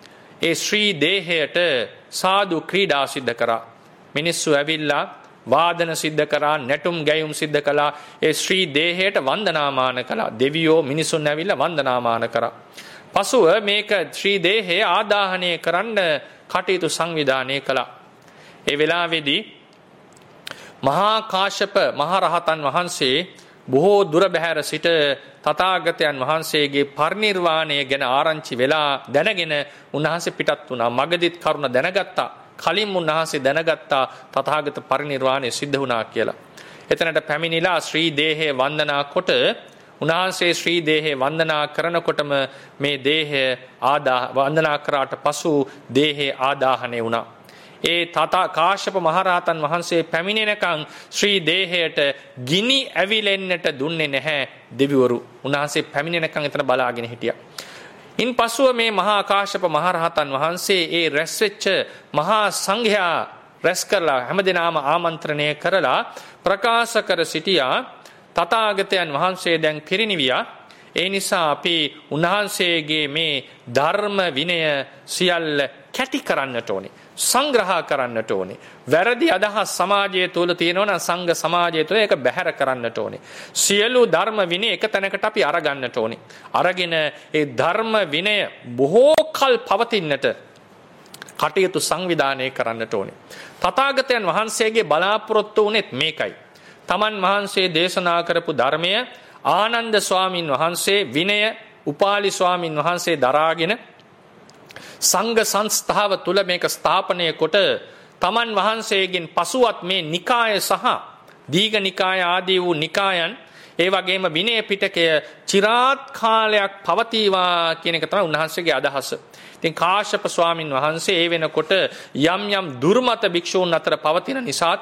Speaker 1: ඒ ශ්‍රී දේහයට සාදු ක්‍රීඩා සිද්ධ කරා. මිනිස්සු ඇවිල්ලා වාදන සිද්ධ කරා, නැටුම් ගැයුම් සිද්ධ කළා. ඒ ශ්‍රී දේහයට වන්දනාමාන කළා. දෙවියෝ මිනිසුන් ඇවිල්ලා වන්දනාමාන කරා. පසුව මේක ශ්‍රී දේහය ආදාහනය කරන්න කටයුතු සංවිධානය කළා. ඒ වෙලාවේදී මහා කාශ්‍යප මහරහතන් වහන්සේ බොහෝ දුර බැහැර සිට තථාගතයන් වහන්සේගේ පරිනිර්වාණය ගැන ආරංචි වෙලා දැනගෙන උන්වහන්සේ පිටත් වුණා. මගදිත් කරුණ දැනගත්තා. කලින් උන්වහන්සේ දැනගත්තා තථාගත පරිනිර්වාණය සිද්ධ වුණා කියලා. එතනට පැමිණිලා ශ්‍රී දේහය වන්දනා කොට උන්වහන්සේ ශ්‍රී දේහය වන්දනා කරනකොටම මේ දේහය ආදා වන්දනා කරාට පසු දේහය ආදාහනය වුණා. ඒ තථා කාශ්‍යප මහරහතන් වහන්සේ පැමිණෙනකන් ශ්‍රී දේහයට ගිනි ඇවිලෙන්නට දුන්නේ නැහැ දෙවිවරු. උන්වහන්සේ පැමිණෙනකන් එතන බලාගෙන හිටියා. ඉන් පසුව මේ මහා කාශ්‍යප මහරහතන් වහන්සේ ඒ රැස් වෙච්ච මහා සංඝයා රැස් කරලා හැමදෙනාම ආමන්ත්‍රණය කරලා ප්‍රකාශ කර සිටියා තථාගතයන් වහන්සේ දැන් පිරිනිවියා. ඒ නිසා අපි උන්වහන්සේගේ මේ ධර්ම විනය සියල්ල කැටි කරන්නට ඕනේ. සංග්‍රහ කරන්නට ඕනේ. වැරදි අදහස් සමාජය තුළ තියෙනවා නම් සංඝ සමාජය තුළ ඒක බැහැර කරන්නට ඕනේ. සියලු ධර්ම විනය එක තැනකට අපි අරගන්නට ඕනේ. අරගෙන ඒ ධර්ම විනය බොහෝ කල් පවතින්නට කටයුතු සංවිධානය කරන්නට ඕනේ. තථාගතයන් වහන්සේගේ බලාපොරොත්තු වුණෙත් මේකයි. තමන් වහන්සේ දේශනා කරපු ධර්මය ආනන්ද ස්වාමින් වහන්සේ විනය උපාලි ස්වාමින් වහන්සේ දරාගෙන සංඝ සංස්ථාව තුළ මේක ස්ථාපනය කොට තමන් වහන්සේගෙන් පසුවත් මේ නිකාය සහ දීඝ නිකාය ආදී වූ නිකායන් ඒ වගේම විනය පිටකය চিරාත් කාලයක් පවතිවා කියන එක තමයි උන්වහන්සේගේ අදහස. ඉතින් කාශ්‍යප ස්වාමින් වහන්සේ ඒ වෙනකොට යම් යම් දුර්මත භික්ෂූන් අතර පවතින නිසාත්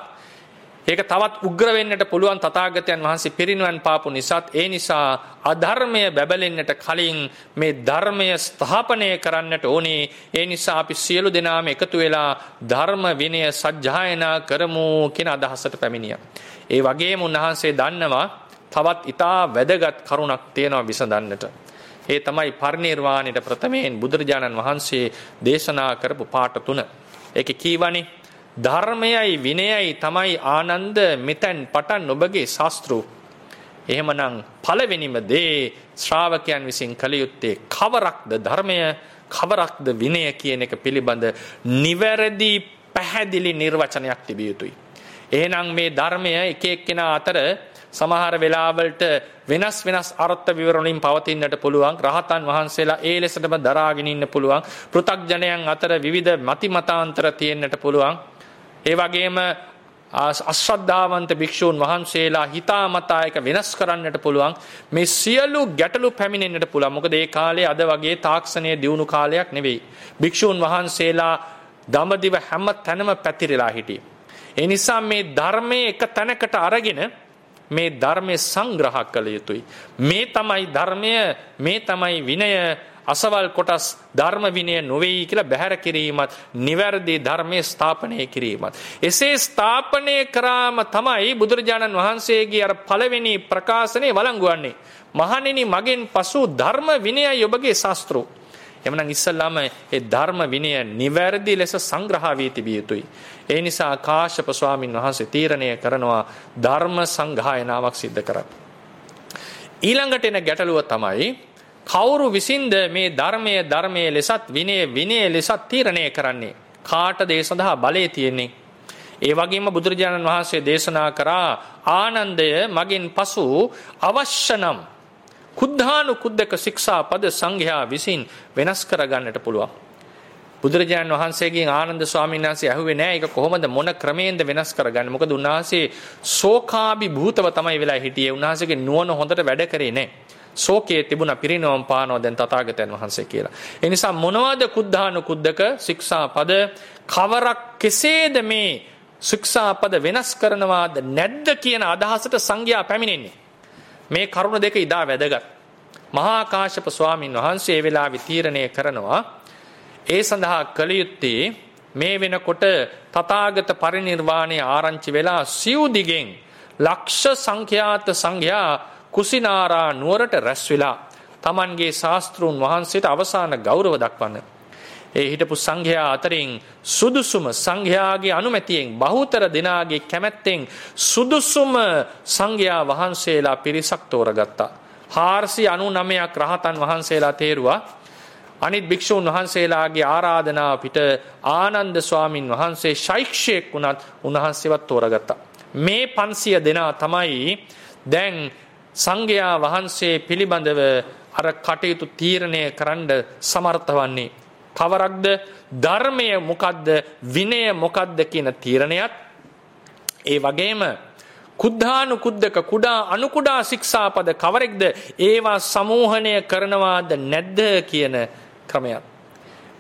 Speaker 1: ඒක තවත් උග්‍ර වෙන්නට පුළුවන් තථාගතයන් වහන්සේ පිරිනිවන් පාපු නිසාත් ඒ නිසා අධර්මය බැබලෙන්නට කලින් මේ ධර්මය ස්ථාපනය කරන්නට ඕනේ. ඒ නිසා අපි සියලු දෙනාම එකතු වෙලා ධර්ම විනය සජ්ජායනා කරමු කියන අදහසට පැමිණියා. ඒ වගේම උන්වහන්සේ දන්නවා තවත් ඊටා වැදගත් කරුණක් තියෙනවා විසඳන්නට. ඒ තමයි පරිනිර්වාණයට ප්‍රථමයෙන් බුදුරජාණන් වහන්සේ දේශනා කරපු පාඩ තුන. ඒකේ කීවනේ ධර්මයයි විනයයි තමයි ආනන්ද මෙතෙන් පටන් ඔබගේ ශාස්ත්‍රු. එහෙමනම් පළවෙනිම දේ ශ්‍රාවකයන් විසින් කළ යුත්තේ කවරක්ද ධර්මය කවරක්ද විනය කියන එක පිළිබඳ නිවැරදි පැහැදිලි නිර්වචනයක් තිබිය යුතුයි. එහෙනම් මේ ධර්මය එක එක්කෙනා අතර සමහර වෙලාවලට වෙනස් වෙනස් අර්ථ විවරණින් පවතින්නට පුළුවන්. රහතන් වහන්සේලා ඒ ලෙසටම දරාගෙන ඉන්න පුළුවන්. පෘථග්ජනයන් අතර විවිධ මති මතාන්තර තියෙන්නට පුළුවන්. ඒ වගේම අශ්‍රද්ධාවන්ත භික්ෂූන් වහන්සේලා හිතාමතා එක වෙනස් කරන්නට පුළුවන්. මේ සියලු ගැටලු පැමිණෙන්නට පුළුවන්. මොකද ඒ කාලේ අද වගේ තාක්ෂණයේ දියුණු කාලයක් නෙවෙයි. භික්ෂූන් වහන්සේලා දඹදිව හැම තැනම පැතිරලා හිටියේ. ඒ නිසා මේ ධර්මයේ එක තැනකට අරගෙන මේ ධර්මයේ සංග්‍රහ කළ යුතුයි. මේ තමයි ධර්මය, මේ තමයි විනය. අසවල් කොටස් ධර්ම විනය නොවේයි කියලා බැහැර කිරීමත් නිවැරදි ධර්මයේ ස්ථාපනය කිරීමත්. එසේ ස්ථාපනය කරාම තමයි බුදුරජාණන් වහන්සේගේ අර පළවෙනි ප්‍රකාශනයේ වළංගු වන්නේ. මහණෙනි මගෙන් පසු ධර්ම විනයයි ඔබගේ ශාස්ත්‍රෝ. එමනම් ඉස්සල්ලාම ඒ ධර්ම විනය නිවැරදි ලෙස සංග්‍රහ වී තිබිය යුතුයි. ඒ නිසා කාශ්‍යප ස්වාමින් වහන්සේ තීරණය කරනවා ධර්ම සංගායනාවක් සිද්ධ කරන්න. ඊළඟට එන ගැටලුව තමයි කවුරු විසින්ද මේ ධර්මය ධර්මයේ ලෙසත් විනය විනය ලෙසත් තීරණය කරන්නේ? කාටද ඒ සඳහා බලය තියෙන්නේ? ඒ වගේම බුදුරජාණන් වහන්සේ දේශනා කරා ආනන්දය මගෙන් පසු අවශ්‍ය නම් කුද්ධානු කුද්දක ශික්ෂා පද සංඝයා විසින් වෙනස් කරගන්නට පුළුවන්. බුදුරජාණන් වහන්සේගෙන් ආනන්ද ස්වාමීන් වහන්සේ අහුවේ නෑ ඒක කොහොමද මොන ක්‍රමයෙන්ද වෙනස් කරගන්නේ? මොකද උන්වහන්සේ ශෝකාභිභූතව තමයි වෙලා හිටියේ. උන්වහන්සේගේ නුවණ හොඳට වැඩ කරේ නෑ. ශෝකයේ තිබුණ පිරිනවම් පානවා දැන් තථාගතයන් වහන්සේ කියලා. ඒ නිසා මොනවද කුද්ධානු කුද්දක ශික්ෂා පද? කවරක් කෙසේද මේ ශික්ෂා පද වෙනස් කරනවාද නැද්ද කියන අදහසට සංඝයා පැමිණෙන්නේ. මේ කරුණ දෙක ඉදා වැදගත්. මහා කාශ්‍යප ස්වාමින් වහන්සේ ඒ වෙලාවේ තීරණය කරනවා ඒ සඳහා කළ යුත්තේ මේ වෙනකොට තථාගත පරිනිර්වාණය ආරංචි වෙලා සිව් දිගෙන් ලක්ෂ සංඛ්‍යාත සංඝයා කුසිනාරා නුවරට රැස් වෙලා තමන්ගේ ශාස්ත්‍රූන් වහන්සේට අවසාන ගෞරව දක්වන්න. ඒ හිටපු සංඝයා අතරින් සුදුසුම සංඝයාගේ අනුමැතියෙන් බහුතර දෙනාගේ කැමැත්තෙන් සුදුසුම සංඝයා වහන්සේලා පිරිසක් තෝරගත්තා. හාරසිය අනූනවයක් රහතන් වහන්සේලා තේරුවා. අනිත් භික්ෂූන් වහන්සේලාගේ ආරාධනාව පිට ආනන්ද ස්වාමින් වහන්සේ ශෛක්ෂයෙක් වුණත් උන්වහන්සේවත් තෝරගත්තා. මේ පන්සිය දෙනා තමයි දැන් සංඝයා වහන්සේ පිළිබඳව අර කටයුතු තීරණය කරන්න සමර්ථ වන්නේ. කවරක්ද? ධර්මය මොකද්ද? විනය මොකද්ද කියන තීරණයත් ඒ වගේම කුද්ධානු කුද්දක කුඩා අනු කුඩා ශික්ෂාපද කවරෙක්ද? ඒවා සමූහණය කරනවාද නැද්ද කියන ක්‍රමයක්.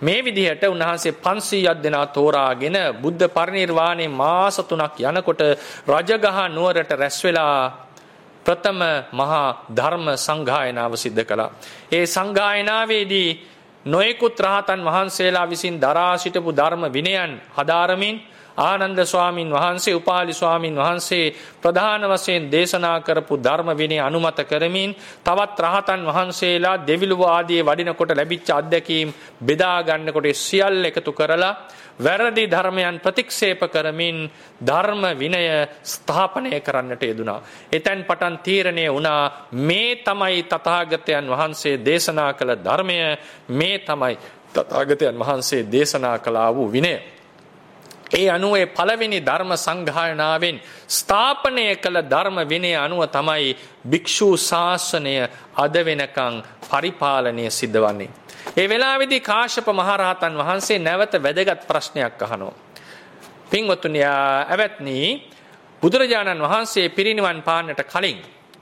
Speaker 1: මේ විදිහට උන්වහන්සේ පන්සීයක් දෙනා තෝරාගෙන බුද්ධ පරිනිර්වාණය මාස තුනක් යනකොට රජගහ නුවරට රැස් වෙලා ප්‍රථම මහා ධර්ම සංගායනාව සිද්ධ කළා. ඒ සංගායනාවේදී නොයෙකුත් රහතන් වහන්සේලා විසින් දරා සිටපු ධර්ම විනයන් හදාරමින් ආනන්ද ස්වාමින් වහන්සේ, උපාලි ස්වාමින් වහන්සේ ප්‍රධාන වශයෙන් දේශනා කරපු ධර්ම විනය අනුමත කරමින් තවත් රහතන් වහන්සේලා දෙවිලුව ආදී වඩිනකොට ලැබිච්ච අත්දැකීම් බෙදා ගන්නකොට සියල්ල එකතු කරලා වැරදි ධර්මයන් ප්‍රතික්ෂේප කරමින් ධර්ම විනය ස්ථාපනය කරන්නට යෙදුනා. එතෙන් පටන් තීරණය වුණා මේ තමයි තථාගතයන් වහන්සේ දේශනා කළ ධර්මය, මේ තමයි තථාගතයන් වහන්සේ දේශනා කළා වූ විනය. ඒ අනුව පළවෙනි ධර්ම සංගායනාවෙන් ස්ථාපනය කළ ධර්ම විනය අනුව තමයි භික්ෂු ශාසනය අද වෙනකන් පරිපාලනය සිද්ධ වන්නේ. ඒ වෙලාවේදී කාශ්‍යප මහරහතන් වහන්සේ නැවත වැදගත් ප්‍රශ්නයක් අහනවා. පින්වතුනි, ඇවැත්නි, බුදුරජාණන් වහන්සේ පිරිනිවන් පාන්නට කලින්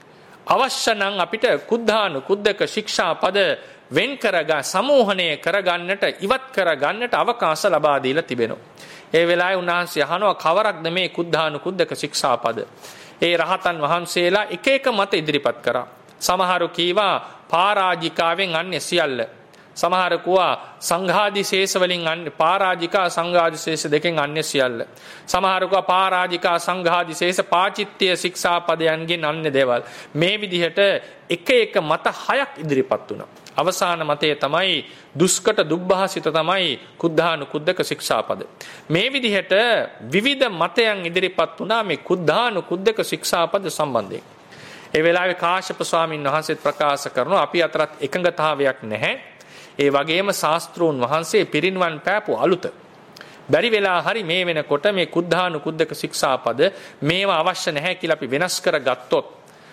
Speaker 1: අවශ්‍ය නම් අපිට කුද්ධානු කුද්දක ශික්ෂා පද වෙන් කරගා සමූහණය කරගන්නට, ඉවත් කරගන්නට අවකාශ ලබා දීලා තිබෙනවා. ඒ වෙලාවේ උන්වහන්සේ අහනවා කවරක්ද මේ කුද්ධානු කුද්දක ශික්ෂා පද? ඒ රහතන් වහන්සේලා එක එක මත ඉදිරිපත් කරා. සමහරු කීවා පරාජිකාවෙන් අන්නේ සියල්ල. සමහර කෝවා සංඝාදිශේෂ වලින් අන්නේ පරාජිකා සංඝාදිශේෂ දෙකෙන් අන්නේ සියල්ල. සමහර කෝවා පරාජිකා සංඝාදිශේෂ පාචිත්‍ය ශික්ෂා පදයන්ගෙන් අන්නේ දේවල්. මේ විදිහට එක එක මත හයක් ඉදිරිපත් වුණා. අවසාන මතය තමයි දුෂ්කට දුබ්බහසිත තමයි කුද්ධානු කුද්දක ශික්ෂාපද. මේ විදිහට විවිධ මතයන් ඉදිරිපත් වුණා මේ කුද්ධානු කුද්දක ශික්ෂාපද සම්බන්ධයෙන්. ඒ වෙලාවේ කාශ්‍යප ස්වාමීන් වහන්සේ ප්‍රකාශ කරනවා අපි අතරත් එකඟතාවයක් නැහැ. ඒ වගේම ශාස්ත්‍රූන් වහන්සේ පිරිනිවන් පෑපු අලුත. බැරි වෙලා හරි මේ වෙනකොට මේ කුද්ධානු කුද්දක ශික්ෂාපද මේවා අවශ්‍ය නැහැ කියලා අපි වෙනස් කරගත්තොත්,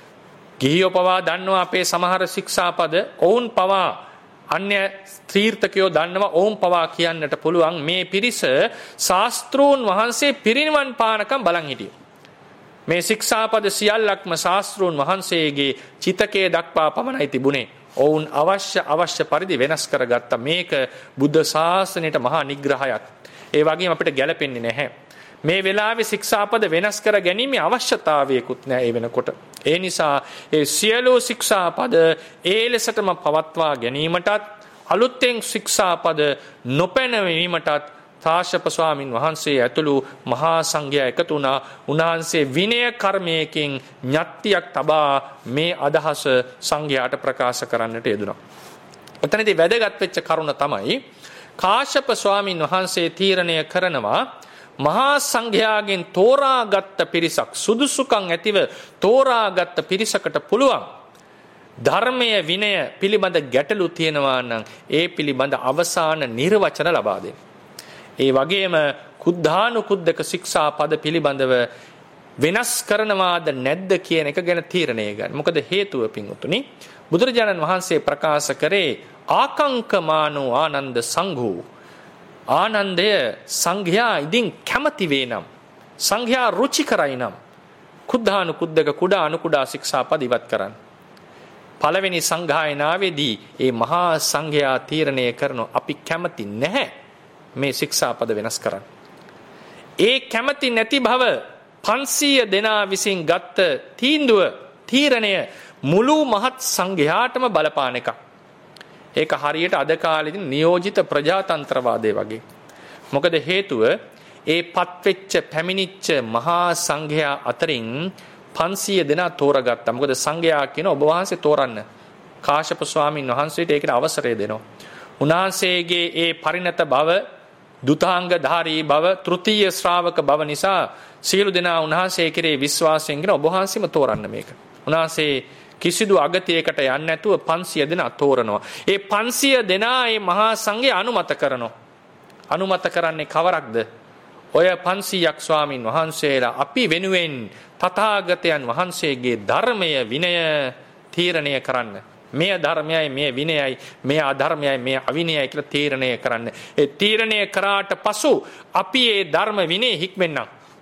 Speaker 1: ගිහියෝ පවා දන්නවා අපේ සමහර ශික්ෂාපද, ඔවුන් පවා අන්‍ය තීර්ථකයෝ දන්නවා ඔවුන් පවා කියන්නට පුළුවන් මේ පිරිස ශාස්ත්‍රූන් වහන්සේ පිරිනිවන් පානකම් බලන් හිටියේ. මේ ශික්ෂාපද සියල්ලක්ම ශාස්ත්‍රූන් වහන්සේගේ චිතකයේ දක්වා පමණයි තිබුණේ. ඔවුන් අවශ්‍ය අවශ්‍ය පරිදි වෙනස් කරගත්තා. මේක බුද්ධ ශාසනයට මහා නිග්‍රහයක්. ඒ වගේම අපිට ගැළපෙන්නේ නැහැ. මේ වෙලාවේ ශික්ෂාපද වෙනස් කර ගැනීමේ අවශ්‍යතාවයකුත් නැහැ ඒ වෙනකොට. ඒ නිසා ඒ සියලු ශික්ෂාපද ඒ ලෙසටම පවත්වා ගැනීමටත් අලුතෙන් ශික්ෂාපද නොපැනවීමටත් කාශ්‍යප ස්වාමින් වහන්සේ ඇතුළු මහා සංඝයා එකතු වුණා. උන්වහන්සේ විනය කර්මයකින් ඥාත්තියක් තබා මේ අදහස සංඝයාට ප්‍රකාශ කරන්නට යෙදුණා. එතනදී වැදගත් වෙච්ච කරුණ තමයි කාශ්‍යප ස්වාමින් වහන්සේ තීරණය කරනවා මහා සංඝයාගෙන් තෝරාගත් පිරිසක්, සුදුසුකම් ඇතිව තෝරාගත් පිරිසකට පුළුවන් ධර්මය විනය පිළිබඳ ගැටලු තියෙනවා නම් ඒ පිළිබඳ අවසාන නිර්වචන ලබා දෙන්න. ඒ වගේම කුද්ධානු කුද්දක ශික්ෂා පද පිළිබඳව වෙනස් කරනවාද නැද්ද කියන එක ගැන තීරණය ගන්න. මොකද හේතුව පින්වතුනි, බුදුරජාණන් වහන්සේ ප්‍රකාශ කරේ ආකංකමානෝ ආනන්ද සංඝෝ. ආනන්දය සංඝයා ඉදින් කැමති වේ නම්, සංඝයා රුචි කරයි නම් කුද්ධානු කුද්දක කුඩා අනු කුඩා ශික්ෂා පද ඉවත් කරන්න. පළවෙනි සංඝායනාවේදී ඒ මහා සංඝයා තීරණය කරනවා අපි කැමති නැහැ මේ ශික්ෂා පද වෙනස් කරන්න. ඒ කැමති නැති බව පන්සීය දෙනා විසින් ගත්ත තීන්දුව, තීරණය මුළු මහත් සංඝයාටම බලපාන එකක්. ඒක හරියට අද කාලෙදී නියෝජිත ප්‍රජාතන්ත්‍රවාදය වගේ. මොකද හේතුව ඒ පත්වෙච්ච පැමිණිච්ච මහා සංඝයා අතරින් පන්සීය දෙනා තෝරගත්තා. මොකද සංඝයා කියන ඔබ වහන්සේ තෝරන්න. කාශ්‍යප ස්වාමීන් වහන්සේට ඒකට අවසරය දෙනවා. උන්වහන්සේගේ ඒ පරිණත බව, දුතාංගධාරී බව, තෘතීය ශ්‍රාවක බව නිසා සියලු දෙනා උන්වහන්සේ කෙරේ විශ්වාසයෙන් කියන ඔබ වහන්සේම තෝරන්න මේක. උන්වහන්සේ කිසිදු අගතියකට යන්නේ නැතුව පන්සිය දෙනා තෝරනවා. ඒ පන්සිය දෙනා මේ මහා සංඝය අනුමත කරනවා. අනුමත කරන්නේ කවරක්ද? ඔය පන්සියක් ස්වාමින් වහන්සේලා අපි වෙනුවෙන් තථාගතයන් වහන්සේගේ ධර්මය විනය තීරණය කරන්න. මේ ධර්මයයි, මේ විනයයි, මේ අධර්මයයි, මේ අවිනයයි කියලා තීරණය කරන්න. ඒ තීරණය කරාට පසු අපි මේ ධර්ම විනය හික්මෙන්නම්.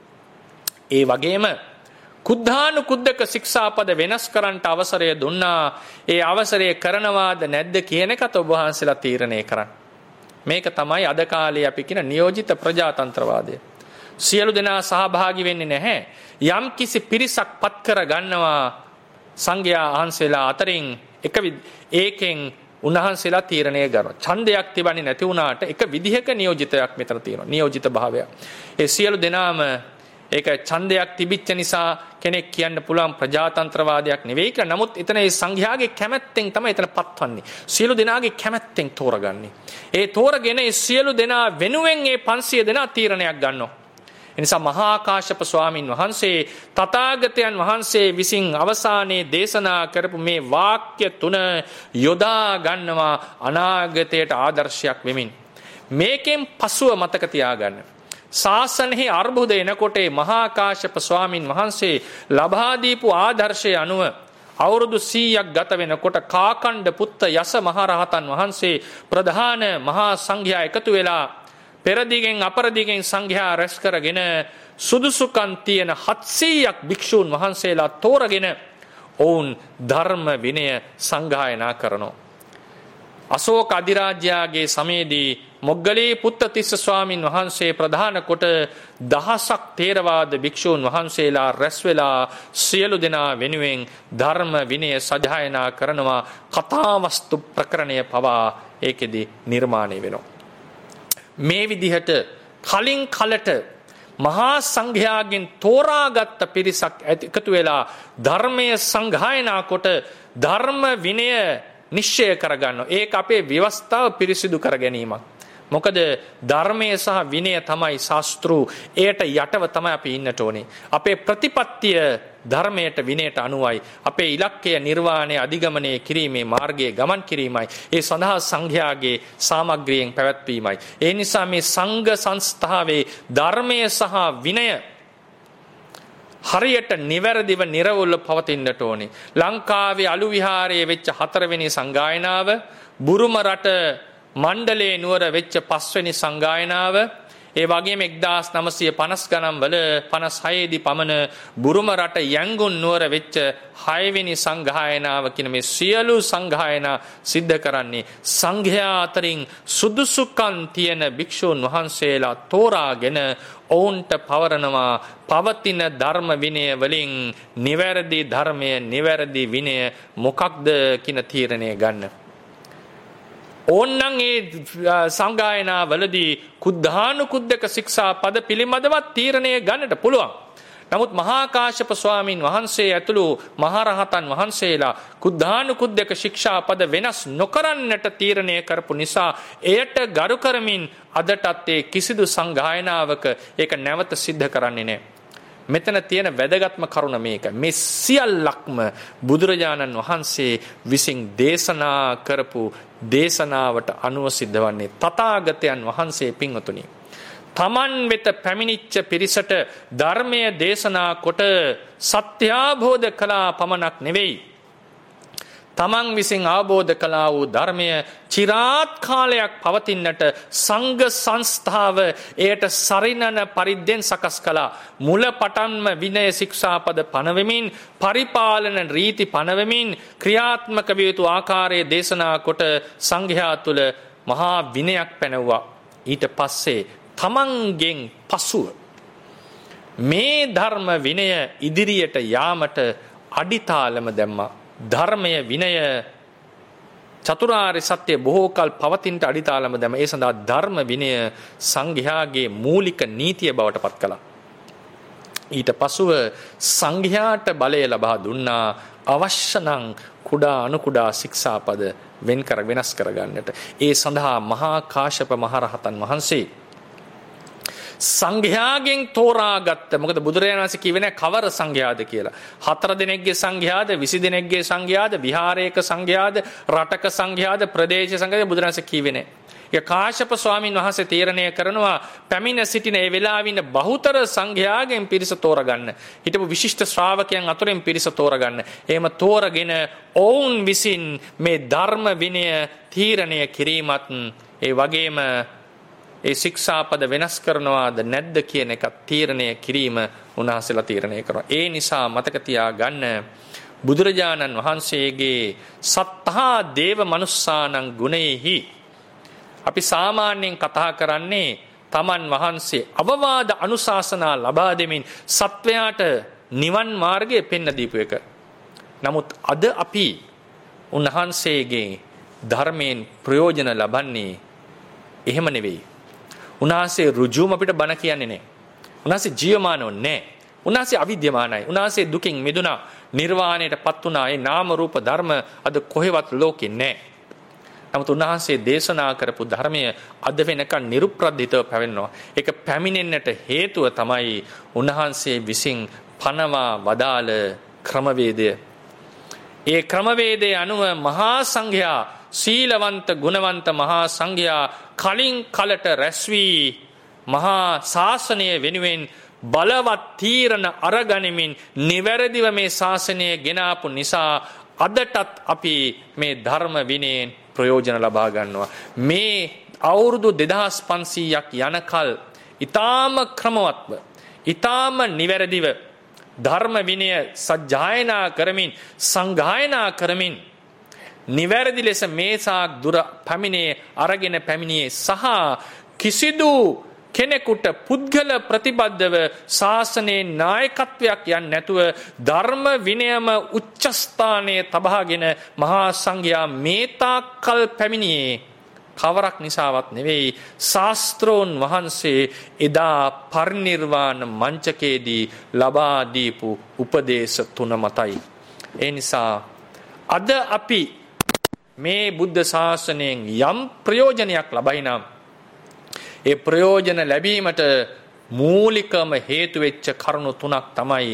Speaker 1: ඒ වගේම කුද්ධානු කුද්දක ශික්ෂාපද වෙනස් කරන්නට අවසරය දුන්නා. ඒ අවසරය කරනවාද නැද්ද කියන එකත් ඔබ වහන්සේලා තීරණය කරන්න. මේක තමයි අද කාලේ අපි කියන නියෝජිත ප්‍රජාතන්ත්‍රවාදය. සියලු දෙනා සහභාගී වෙන්නේ නැහැ. යම් කිසි පිරිසක් පත් කර ගන්නවා සංඝයා වහන්සේලා අතරින් එක ඒකෙන් උන්වහන්සේලා තීරණය කරනවා. ඡන්දයක් තිබන්නේ නැති වුණාට එක විදිහක නියෝජිතයක් මෙතන තියෙනවා. නියෝජිත භාවය. ඒ සියලු දෙනාම ඒක ඡන්දයක් තිබිච්ච නිසා කෙනෙක් කියන්න පුළුවන් ප්‍රජාතන්ත්‍රවාදයක් නෙවෙයි කියලා. නමුත් එතන ඒ සංඝයාගේ කැමැත්තෙන් තමයි එතන පත්වන්නේ. සියලු දෙනාගේ කැමැත්තෙන් තෝරගන්නේ. ඒ තෝරගෙන ඒ සියලු දෙනා වෙනුවෙන් ඒ පන්සිය දෙනා තීරණයක් ගන්නවා. එනිසා මහා කාශ්‍යප ස්වාමින් වහන්සේ තථාගතයන් වහන්සේ විසින් අවසානයේ දේශනා කරපු මේ වාක්‍ය තුන යොදා ගන්නවා අනාගතයට ආදර්ශයක් වෙමින්. මේකෙන් පසුව මතක තියාගන්න. ශාසනයේ අර්බුද එනකොට මහා කාශ්‍යප ස්වාමින් වහන්සේ ලබා දීපු ආදර්ශය අනුව අවුරුදු සීයක් ගත වෙනකොට කාකණ්ඩ පුත්ත යස මහරහතන් වහන්සේ ප්‍රධාන මහා සංඝයා එකතු වෙලා පෙරදිගෙන් අපරදිගෙන් සංඝයා රැස් කරගෙන සුදුසුකම් තියෙන හත්සීයක් භික්ෂූන් වහන්සේලා තෝරගෙන ඔවුන් ධර්ම විනය සංගායනා කරනවා. අශෝක අධිරාජ්‍යයේ සමයේදී මොග්ගලී පුත්තතිස්ස ස්වාමින් වහන්සේ ප්‍රධාන කොට දහසක් තේරවාද භික්ෂූන් වහන්සේලා රැස් වෙලා සියලු දෙනා වෙනුවෙන් ධර්ම විනය සජායනා කරනවා. කතාවස්තු ප්‍රකරණය පවා ඒකෙදි නිර්මාණය වෙනවා. මේ විදිහට කලින් කලට මහා සංඝයාගෙන් තෝරාගත්ත පිරිසක් එකතු වෙලා ධර්මය සංගායනා කොට ධර්ම විනය නිශ්චය කරගන්නවා. ඒක අපේ ව්‍යවස්ථාව පිරිසිදු කර ගැනීමක්. මොකද ධර්මය සහ විනය තමයි ශාස්ත්‍රු. ඒට යටව තමයි අපි ඉන්නට ඕනේ. අපේ ප්‍රතිපත්තිය ධර්මයට විනයට අනුවයි. අපේ ඉලක්කය නිර්වාණය අධිගමනය කිරීමේ මාර්ගයේ ගමන් කිරීමයි. ඒ සඳහා සංඝයාගේ සාමග්‍රියෙන් පැවැත්වීමයි. ඒ නිසා මේ සංඝ සංස්ථාවේ ධර්මය සහ විනය හරියට නිවැරදිව නිර්වුල්ව පවතින්නට ඕනේ. ලංකාවේ අලු විහාරයේ වෙච්ච හතරවෙනි සංගායනාව, බුරුම රට මණ්ඩලයේ නුවර වෙච්ච පස්වෙනි සංගායනාව, ඒ වගේම එක්දාස් නවසිය පනස් ගණන් වල පනස් හයේදී පමණ බුරුම රට යැංගුන් නුවර වෙච්ච හයවෙනි සංගායනාව කියන මේ සියලු සංගායනා සිද්ධ කරන්නේ සංඝයා අතරින් සුදුසුකම් තියෙන භික්ෂූන් වහන්සේලා තෝරාගෙන ඔවුන්ට පවරනවා පවතින ධර්ම විනය වලින් නිවැරදි ධර්මය නිවැරදි විනය මොකක්ද කියන තීරණය ගන්න. ඕන්නම් ඒ සංගායනා වලදී කුද්ධානුකුද්දක ශික්ෂා පද පිළිබඳවත් තීරණය ගන්නට පුළුවන්. නමුත් මහා කාශ්‍යප ස්වාමින් වහන්සේ ඇතුළු මහරහතන් වහන්සේලා කුද්ධානුකුද්දක ශික්ෂා පද වෙනස් නොකරන්නට තීරණය කරපු නිසා එයට ගරු කරමින් අදටත් ඒ කිසිදු සංගායනාවක ඒක නැවත සිද්ධ කරන්නේ නැහැ. මෙතන තියෙන වැදගත්ම කරුණ මේක. මේ සියල්ලක්ම බුදුරජාණන් වහන්සේ විසින් දේශනා කරපු දේශනාවට අනුව සිද්ධ වන්නේ. තථාගතයන් වහන්සේ පින්වතුනි තමන් වෙත පැමිණිච්ච පිරිසට ධර්මය දේශනා කොට සත්‍යාබෝධ කළා පමණක් නෙවෙයි, තමන් විසින් අවබෝධ කළා වූ ධර්මය চিරාත් කාලයක් පවතින්නට සංඝ සංස්ථාව එයට සරිනන පරිද්දෙන් සකස් කළා. මුල පටන්ම විනය ශික්ෂාපද පනවමින්, පරිපාලන රීති පනවමින්, ක්‍රියාත්මක විය යුතු ආකාරයේ දේශනා කොට සංඝයා තුළ මහා විනයක් පැනවුවා. ඊට පස්සේ තමන්ගෙන් පසුව මේ ධර්ම විනය ඉදිරියට යාමට අඩිතාලම දැම්මා. ධර්මය විනය චතුරාර්ය සත්‍ය බොහෝ කල් පවතිනට අඩිතාලම දැම. ඒ සඳහා ධර්ම විනය සංඝයාගේ මූලික නීතිය බවට පත් කළා. ඊට පසුව සංඝයාට බලය ලබා දුන්නා අවශ්‍ය නම් කුඩා අනුකුඩා ශික්ෂාපද වෙන් කර වෙනස් කරගන්නට. ඒ සඳහා මහා කාශ්‍යප මහරහතන් වහන්සේ සංඝයාගෙන් තෝරාගත්ත. මොකද බුදුරජාණන් වහන්සේ කිව්වේ නැහැ කවර සංඝයාද කියලා. හතර දිනෙකගේ සංඝයාද, විසි දිනෙකගේ සංඝයාද, විහාරයක සංඝයාද, රටක සංඝයාද, ප්‍රදේශ සංඝයාද බුදුරජාණන් වහන්සේ කිව්වේ නැහැ. ඒ කාශ්‍යප ස්වාමීන් වහන්සේ තීරණය කරනවා පැමිණ සිටින ඒ වෙලාවේ ඉන්න බහුතර සංඝයාගෙන් පිරිස තෝරගන්න. හිටපු විශිෂ්ට ශ්‍රාවකයන් අතරින් පිරිස තෝරගන්න. එහෙම තෝරගෙන ඔවුන් විසින් මේ ධර්ම විනය තීරණය කිරීමත් ඒ වගේම ඒ ශික්ෂාපද වෙනස් කරනවාද නැද්ද කියන එක තීරණය කිරීම උන්වහන්සේලා තීරණය කරනවා. ඒ නිසා මතක තියාගන්න බුදුරජාණන් වහන්සේගේ සත්තා දේව මනුස්සානං ගුණෙහි අපි සාමාන්‍යයෙන් කතා කරන්නේ තමන් වහන්සේ අවවාද අනුශාසනා ලබා දෙමින් සත්වයාට නිවන් මාර්ගය පෙන්න දීපු එක. නමුත් අද අපි උන්වහන්සේගේ ධර්මයෙන් ප්‍රයෝජන ලබන්නේ එහෙම නෙවෙයි. උන්වහන්සේ ඍජුවම අපිට බණ කියන්නේ නැහැ. උන්වහන්සේ ජීවමානව නැහැ. උන්වහන්සේ අවිද්‍යමානයි. උන්වහන්සේ දුකින් මිදුණා, නිර්වාණයටපත් වුණා. ඒ නාම රූප ධර්ම අද කොහෙවත් ලෝකෙ නැහැ. නමුත් උන්වහන්සේ දේශනා කරපු ධර්මය අද වෙනකන් නිරුප්‍රදිතව පැවෙනවා. ඒක පැමිණෙන්නට හේතුව තමයි උන්වහන්සේ විසින් පනවා වදාළ ක්‍රමවේදය. ඒ ක්‍රමවේදයේ අනුව මහා සංඝයා, සීලවන්ත ගුණවන්ත මහා සංඝයා කලින් කලට රැස් වී මහා ශාසනය වෙනුවෙන් බලවත් තීරණ අරගනිමින් නිවැරදිව මේ ශාසනය ගෙනාපු නිසා අදටත් අපි මේ ධර්ම විනයෙන් ප්‍රයෝජන ලබා ගන්නවා. මේ අවුරුදු දෙදහස් පන්සීයක් යනකල් ඊටාම ක්‍රමවත්ව, ඊටාම නිවැරදිව ධර්ම විනය සජ්ජායනා කරමින්, සංගායනා කරමින් නිවැරදි ලෙස මේසාක් දුර පැමිණේ අරගෙන පැමිණියේ සහ කිසිදු කෙනෙකුට පුද්ගල ප්‍රතිබද්ධව ශාසනයේ නායකත්වයක් යන්නේ නැතුව ධර්ම විනයම උච්චස්ථානයේ තබාගෙන මහා සංඝයා මේතාකල් පැමිණියේ කවරක් නිසාවත් නෙවෙයි, ශාස්ත්‍රෝන් වහන්සේ එදා පරිනිර්වාණ මංචකයේදී ලබා දීපු උපදේශ තුන මතයි. ඒ නිසා අද අපි මේ බුද්ධ ශාසනයෙන් යම් ප්‍රයෝජනයක් ලබයි නම් ඒ ප්‍රයෝජන ලැබීමට මූලිකම හේතු වෙච්ච කරුණු තුනක් තමයි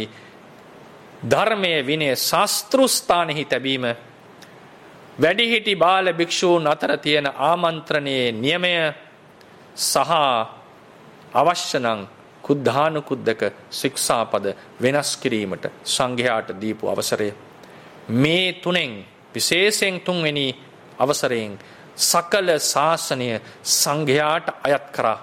Speaker 1: ධර්මයේ විනය ශාස්ත්‍රු ස්ථානෙහි තැබීම, වැඩිහිටි බාල භික්ෂූන් අතර තියෙන ආමන්ත්‍රණයේ නියමය සහ අවශ්‍ය නම් කුද්ධානුකුද්දක ශික්ෂාපද වෙනස් කිරීමට සංඝයාට දීපු අවසරය. මේ තුනෙන් විශේෂයෙන් තුන්වෙනි අවසරයෙන් සකල ශාසනය සංඝයාට අයත් කරා.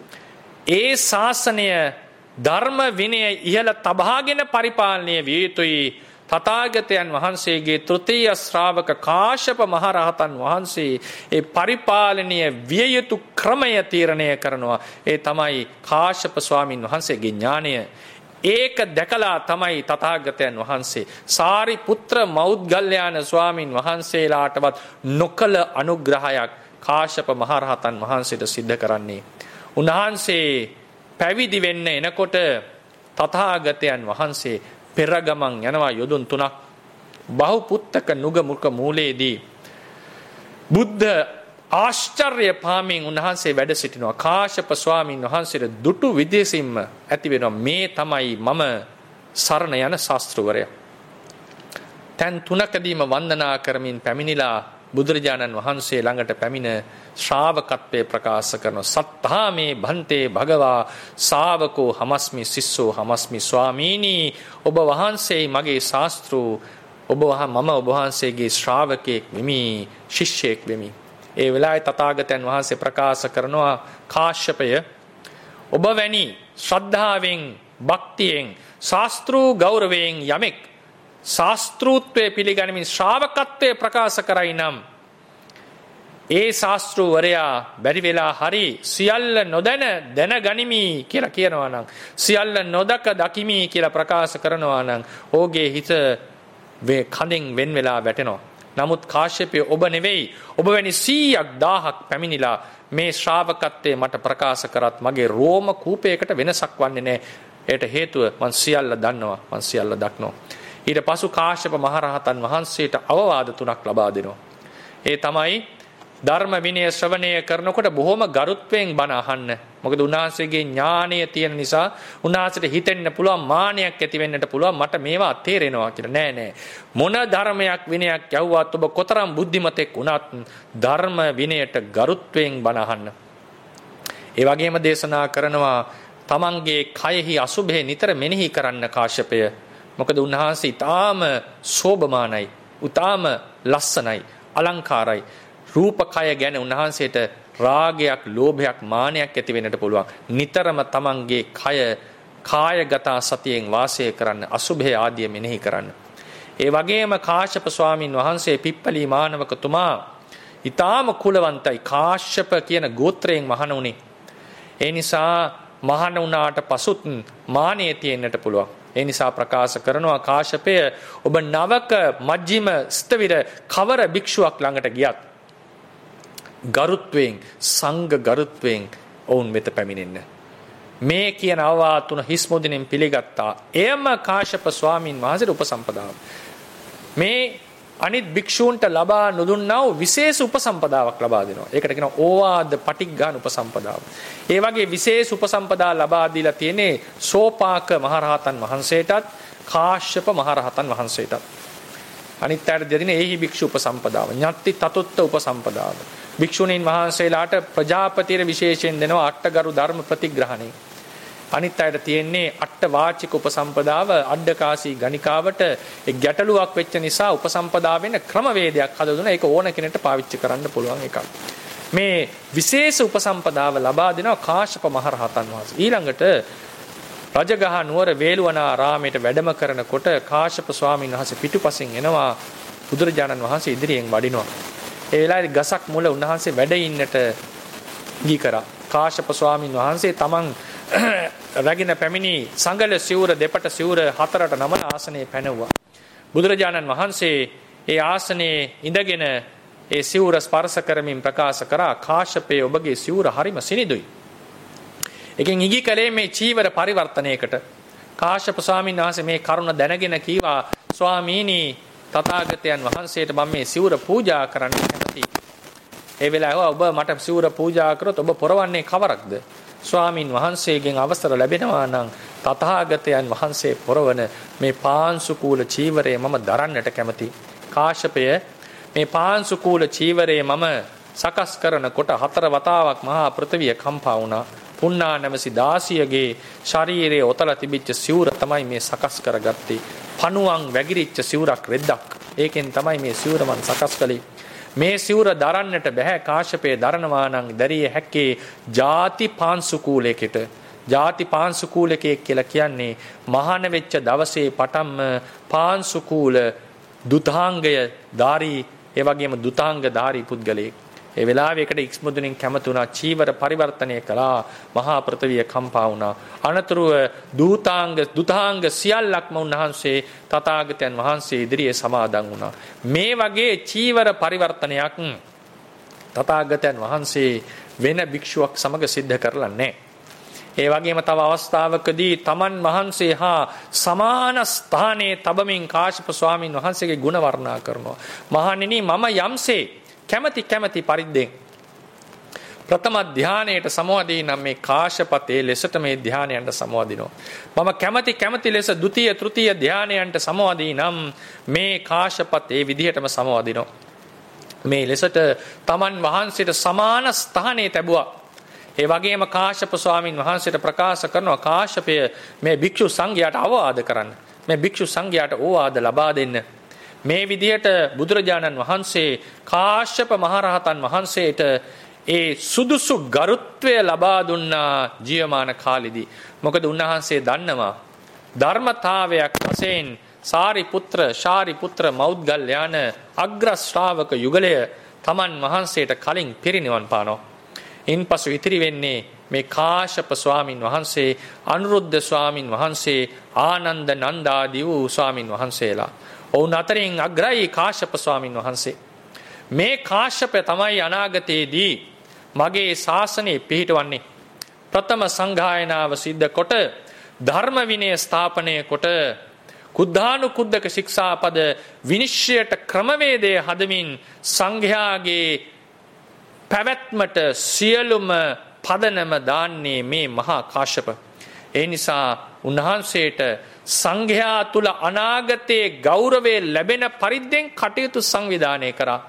Speaker 1: ඒ ශාසනය ධර්ම විනය ඉහළ තබාගෙන පරිපාලනය විය යුතුයි. තථාගතයන් වහන්සේගේ තෘතීය ශ්‍රාවක කාශ්‍යප මහරහතන් වහන්සේ ඒ පරිපාලනීය විය යුතු ක්‍රමය තීරණය කරනවා. ඒ තමයි කාශ්‍යප ස්වාමින් වහන්සේගේ ඥානය. ඒක දැකලා තමයි තථාගතයන් වහන්සේ සාරිපුත්‍ර මෞද්ගල්‍යාන ස්වාමින් වහන්සේලාටවත් නොකල අනුග්‍රහයක් කාශ්‍යප මහරහතන් වහන්සේට සිද්ධ කරන්නේ. උන්වහන්සේ පැවිදි වෙන්න එනකොට තථාගතයන් වහන්සේ පෙරගමන් යනවා යොදුන් තුනක්. බහුපුත්තක නුග මුක මූලයේදී බුද්ධ ආශ්චර්ය පාමින් උන්වහන්සේ වැඩ සිටිනවා. කාශ්‍යප ස්වාමීන් වහන්සේට දුටු විදේසින්ම ඇති වෙනවා මේ තමයි මම සරණ යන ශාස්ත්‍රවරයා. තැන් තුනකදීම වන්දනා කරමින් පැමිණිලා බුදුරජාණන් වහන්සේ ළඟට පැමිණ ශ්‍රාවකත්වයේ ප්‍රකාශ කරන සත්තා මේ භන්තේ භගවා ශාවකෝ හමස්මි සිස්සෝ හමස්මි ස්වාමීනි, ඔබ වහන්සේ මගේ ශාස්ත්‍රූ, ඔබ මම ඔබ වහන්සේගේ ශ්‍රාවකෙක් වෙමි, ශිෂ්‍යෙක් වෙමි. ඒ වෙලාවේ තථාගතයන් වහන්සේ ප්‍රකාශ කරනවා කාශ්‍යපය, ඔබ වැනි ශ්‍රද්ධාවෙන්, භක්තියෙන්, ශාස්ත්‍රූ ගෞරවයෙන් යමෙක් ශාස්ත්‍රූත්වයේ පිළිගනිමින් ශ්‍රාවකත්වයේ ප්‍රකාශ කරයි නම් ඒ ශාස්ත්‍රූවරයා බැරි වෙලා හරි සියල්ල නොදැන දැනගනිමි කියලා කියනවා නම්, සියල්ල නොදක දකිමි කියලා ප්‍රකාශ කරනවා නම් ඔහුගේ හිත වේ කඳෙන් වෙන් වෙලා වැටෙනවා. නමුත් කාශ්‍යපය ඔබ නෙවෙයි, ඔබ වැනි සීයක් දහයක් පැමිණිලා මේ ශ්‍රාවකත්වයේ මට ප්‍රකාශ කරත් මගේ රෝම කූපයකට වෙනසක් වන්නේ නැහැ. ඒට හේතුව මං සියල්ල දන්නවා, මං සියල්ල දක්නවා. ඊට පසු කාශ්‍යප මහරහතන් වහන්සේට අවවාද තුනක් ලබා දෙනවා. ඒ තමයි ධර්ම විනය ශ්‍රවණය කරනකොට බොහොම ගරුත්වයෙන් බණ අහන්න. මොකද උන්වහන්සේගේ ඥානය තියෙන නිසා උන්වහන්සේට හිතෙන්න පුළුවන්, මානයක් ඇති වෙන්නට පුළුවන් මට මේවා තේරෙනවා කියලා. නෑ නෑ. මොන ධර්මයක් විනයක් යවුවත් ඔබ කොතරම් බුද්ධිමතෙක් වුණත් ධර්ම විනයට ගරුත්වයෙන් බණ අහන්න. ඒ වගේම දේශනා කරනවා තමන්ගේ කයෙහි අසුභය නිතර මෙනෙහි කරන්න කාශ්‍යපය. මොකද උන්වහන්සේ ඊටාම සෝභමානයි, ඊටාම ලස්සනයි, අලංකාරයි. රූපකය ගැන උන්වහන්සේට රාගයක්, ලෝභයක්, මානයක් ඇති වෙන්නට පුළුවන්. නිතරම තමන්ගේ කය කායගත සතියෙන් වාසය කරන්න, අසුභය ආදිය මෙනෙහි කරන්න. ඒ වගේම කාශ්‍යප ස්වාමින් වහන්සේ පිප්පලී මානවකතුමා ඊටාම කුලවන්තයි. කාශ්‍යප කියන ගෝත්‍රයෙන් මහණ වුණේ. ඒ නිසා මහණ වුණාට පසුත් මානෙ තියෙන්නට පුළුවන්. ඒ නිසා ප්‍රකාශ කරනවා කාශ්‍යපය ඔබ නවක මජ්ක්‍ධිම ස්ථවිර කවර භික්ෂුවක් ළඟට ගියත් ගරුත්වයෙන් සංඝ ගරුත්වයෙන් ඔවුන් වෙත පැමිණෙන්න. මේ කියන අවවාද තුන හිස් මුදිනෙන් පිළිගත්තා. එයම කාශ්‍යප ස්වාමීන් වහන්සේට උපසම්පදාව. මේ අනිත් භික්ෂූන්ට ලබා නොදුන්නා වූ විශේෂ උපසම්පදාවක් ලබා දෙනවා. ඒකට කියනවා ඕවාද පටිග්ගාන උපසම්පදාව. ඒ වගේ විශේෂ උපසම්පදා ලබා දීලා තියෙන්නේ සෝපාක මහරහතන් වහන්සේටත් කාශ්‍යප මහරහතන් වහන්සේටත්. අනිත් අයට දෙදින එහි භික්ෂු උපසම්පදාව. ඤත්ති තතුත්ත උපසම්පදාව. භික්ෂුණීන් වහන්සේලාට ප්‍රජාපතිර විශේෂයෙන් දෙනවා අට්ඨගරු ධර්ම ප්‍රතිග්‍රහණය. අනිත් අයට තියෙන්නේ අට්ඨ වාචික උපසම්පදාව. අඩ්ඩකාසී ගණිකාවට ඒ ගැටලුවක් වෙච්ච නිසා උපසම්පදා වෙන ක්‍රමවේදයක් හදලා දුන්නා. ඒක ඕන කෙනෙක්ට පාවිච්චි කරන්න පුළුවන් එකක්. මේ විශේෂ උපසම්පදාව ලබා දෙනවා කාශ්‍යප මහරහතන් වහන්සේ. ඊළඟට රජගහ නුවර වේළුවනාරාමයට වැඩම කරනකොට කාශ්‍යප ස්වාමීන් වහන්සේ පිටුපසින් එනවා. බුදුරජාණන් වහන්සේ ඉදිරියෙන් වඩිනවා. ඒ වෙලාවේ ගසක් මුල උන්වහන්සේ වැඩ ඉන්නට ගී කරා. කාශ්‍යප ස්වාමීන් වහන්සේ තමන් රැගෙන පැමිණි සංගල සිවුර දෙපට සිවුර හතරට නමන ආසනයේ පැනවුවා. බුදුරජාණන් වහන්සේ ඒ ආසනයේ ඉඳගෙන ඒ සිවුර ස්පර්ශ කරමින් ප්‍රකාශ කරා කාශ්‍යපේ ඔබගේ සිවුර හරිම සිනිදුයි. එකෙන් ඉගි කලේ මේ චීවර පරිවර්තනයකට. කාශ්‍යප ස්වාමීන් වහන්සේ මේ කරුණ දැනගෙන කීවා ස්වාමීනි තථාගතයන් වහන්සේට මම මේ සිවුර පූජා කරන්න කැමතියි. ඒ වෙලාව ඔබ මට සිවුර පූජා කරොත් ඔබ පොරවන්නේ කවරක්ද? ස්වාමින් වහන්සේගෙන් අවසර ලැබෙනවා නම් තථාගතයන් වහන්සේ පොරවන මේ පාංශුකූල චීවරය මම දරන්නට කැමතියි. කාශ්‍යපය මේ පාංශුකූල චීවරය මම සකස් කරනකොට හතර වතාවක් මහා පෘථිවිය කම්පා වුණා. පුණ්ණා නැමැසි දාසියගේ ශරීරයේ ඔතල තිබිච්ච සිවුර තමයි මේ සකස් කරගත්තේ. පණුවන් වැగిරිච්ච සිවුරක් රෙද්දක්. ඒකෙන් තමයි මේ සිවුර මන් සකස් කළේ. මේ සිවුර දරන්නට බෑ. කාශ්‍යපේ දරනවා නම් දැරිය හැක්කේ ಜಾති පාංශුකූලයකට. ಜಾති පාංශුකූලකයෙක් කියලා කියන්නේ මහාන වෙච්ච දවසේ පටන්ම පාංශුකූල දුතාංගය ධාරී ඒ වගේම දුතාංග ධාරී පුද්ගලයෙක්. ඒ වෙලාවේ එකට ඉක්ස්මුදුනින් කැමතුණා චීවර පරිවර්තනය කළා. මහා පෘථිවිය කම්පා වුණා. අනතුරුව දූතාංග දුතාංග සියල්ලක්ම උන්වහන්සේ තථාගතයන් වහන්සේ ඉදිරියේ සමාදන් වුණා. මේ වගේ චීවර පරිවර්තනයක් තථාගතයන් වහන්සේ වෙන භික්ෂුවක් සමග සිද්ධ කරලා නැහැ. ඒ වගේම තව අවස්ථාවකදී තමන් වහන්සේ හා සමාන ස්ථානයේ තබමින් කාශ්‍යප ස්වාමීන් වහන්සේගේ ගුණ වර්ණනා කරනවා. මහණෙනි මම යම්සේ කැමැති කැමැති පරිද්දෙන් ප්‍රථම ධානයට සමවදී නම් මේ කාශ්‍යපතේ ලෙසට මේ ධානයන්ට සමවදිනවා. මම කැමැති කැමැති ලෙස ද්විතීය තෘතීය ධානයන්ට සමවදී නම් මේ කාශ්‍යපතේ විදිහටම සමවදිනවා. මේ ලෙසට තමන් වහන්සේට සමාන ස්ථානයේ තැබුවා. ඒ වගේම කාශ්‍යප ස්වාමීන් වහන්සේට ප්‍රකාශ කරනවා කාශ්‍යපය මේ භික්ෂු සංඝයාට අවවාද කරන්න. මේ භික්ෂු සංඝයාට ඕවාද ලබා දෙන්න. මේ විදිහට බුදුරජාණන් වහන්සේ කාශ්‍යප මහරහතන් වහන්සේට ඒ සුදුසු ගරුත්වය ලබා දුන්නා ජීවමාන කාලෙදී. මොකද උන්වහන්සේ දන්නවා ධර්මතාවයක් වශයෙන් සාරිපුත්‍ර ශාරිපුත්‍ර මෞද්ගල්‍යාන අග්‍ර ශ්‍රාවක යුගලය තමන් වහන්සේට කලින් පිරිනිවන් පානවා. ඉන්පසු ඉතිරි වෙන්නේ මේ කාශ්‍යප ස්වාමින් වහන්සේ, අනුරුද්ධ ස්වාමින් වහන්සේ, ආනන්ද නන්දාදී වූ ස්වාමින් වහන්සේලා. ඔවුන් අතරින් අග්‍රයි කාශ්‍යප ස්වාමින් වහන්සේ. මේ කාශ්‍යපය තමයි අනාගතයේදී මගේ ශාසනය පිහිටවන්නේ. ප්‍රථම සංඝායනාව සිද්ධ කොට ධර්ම විනය ස්ථාපනය කොට කුද්ධානුකුද්ධක ශික්ෂාපද විනිශ්චයට ක්‍රමවේදය හදමින් සංඝයාගේ පැවැත්මට සියලුම පදනම දාන්නේ මේ මහා කාශ්‍යප. ඒ නිසා උන්වහන්සේට සංඝයා තුල අනාගතයේ ගෞරවය ලැබෙන පරිද්දෙන් කටයුතු සංවිධානය කරා.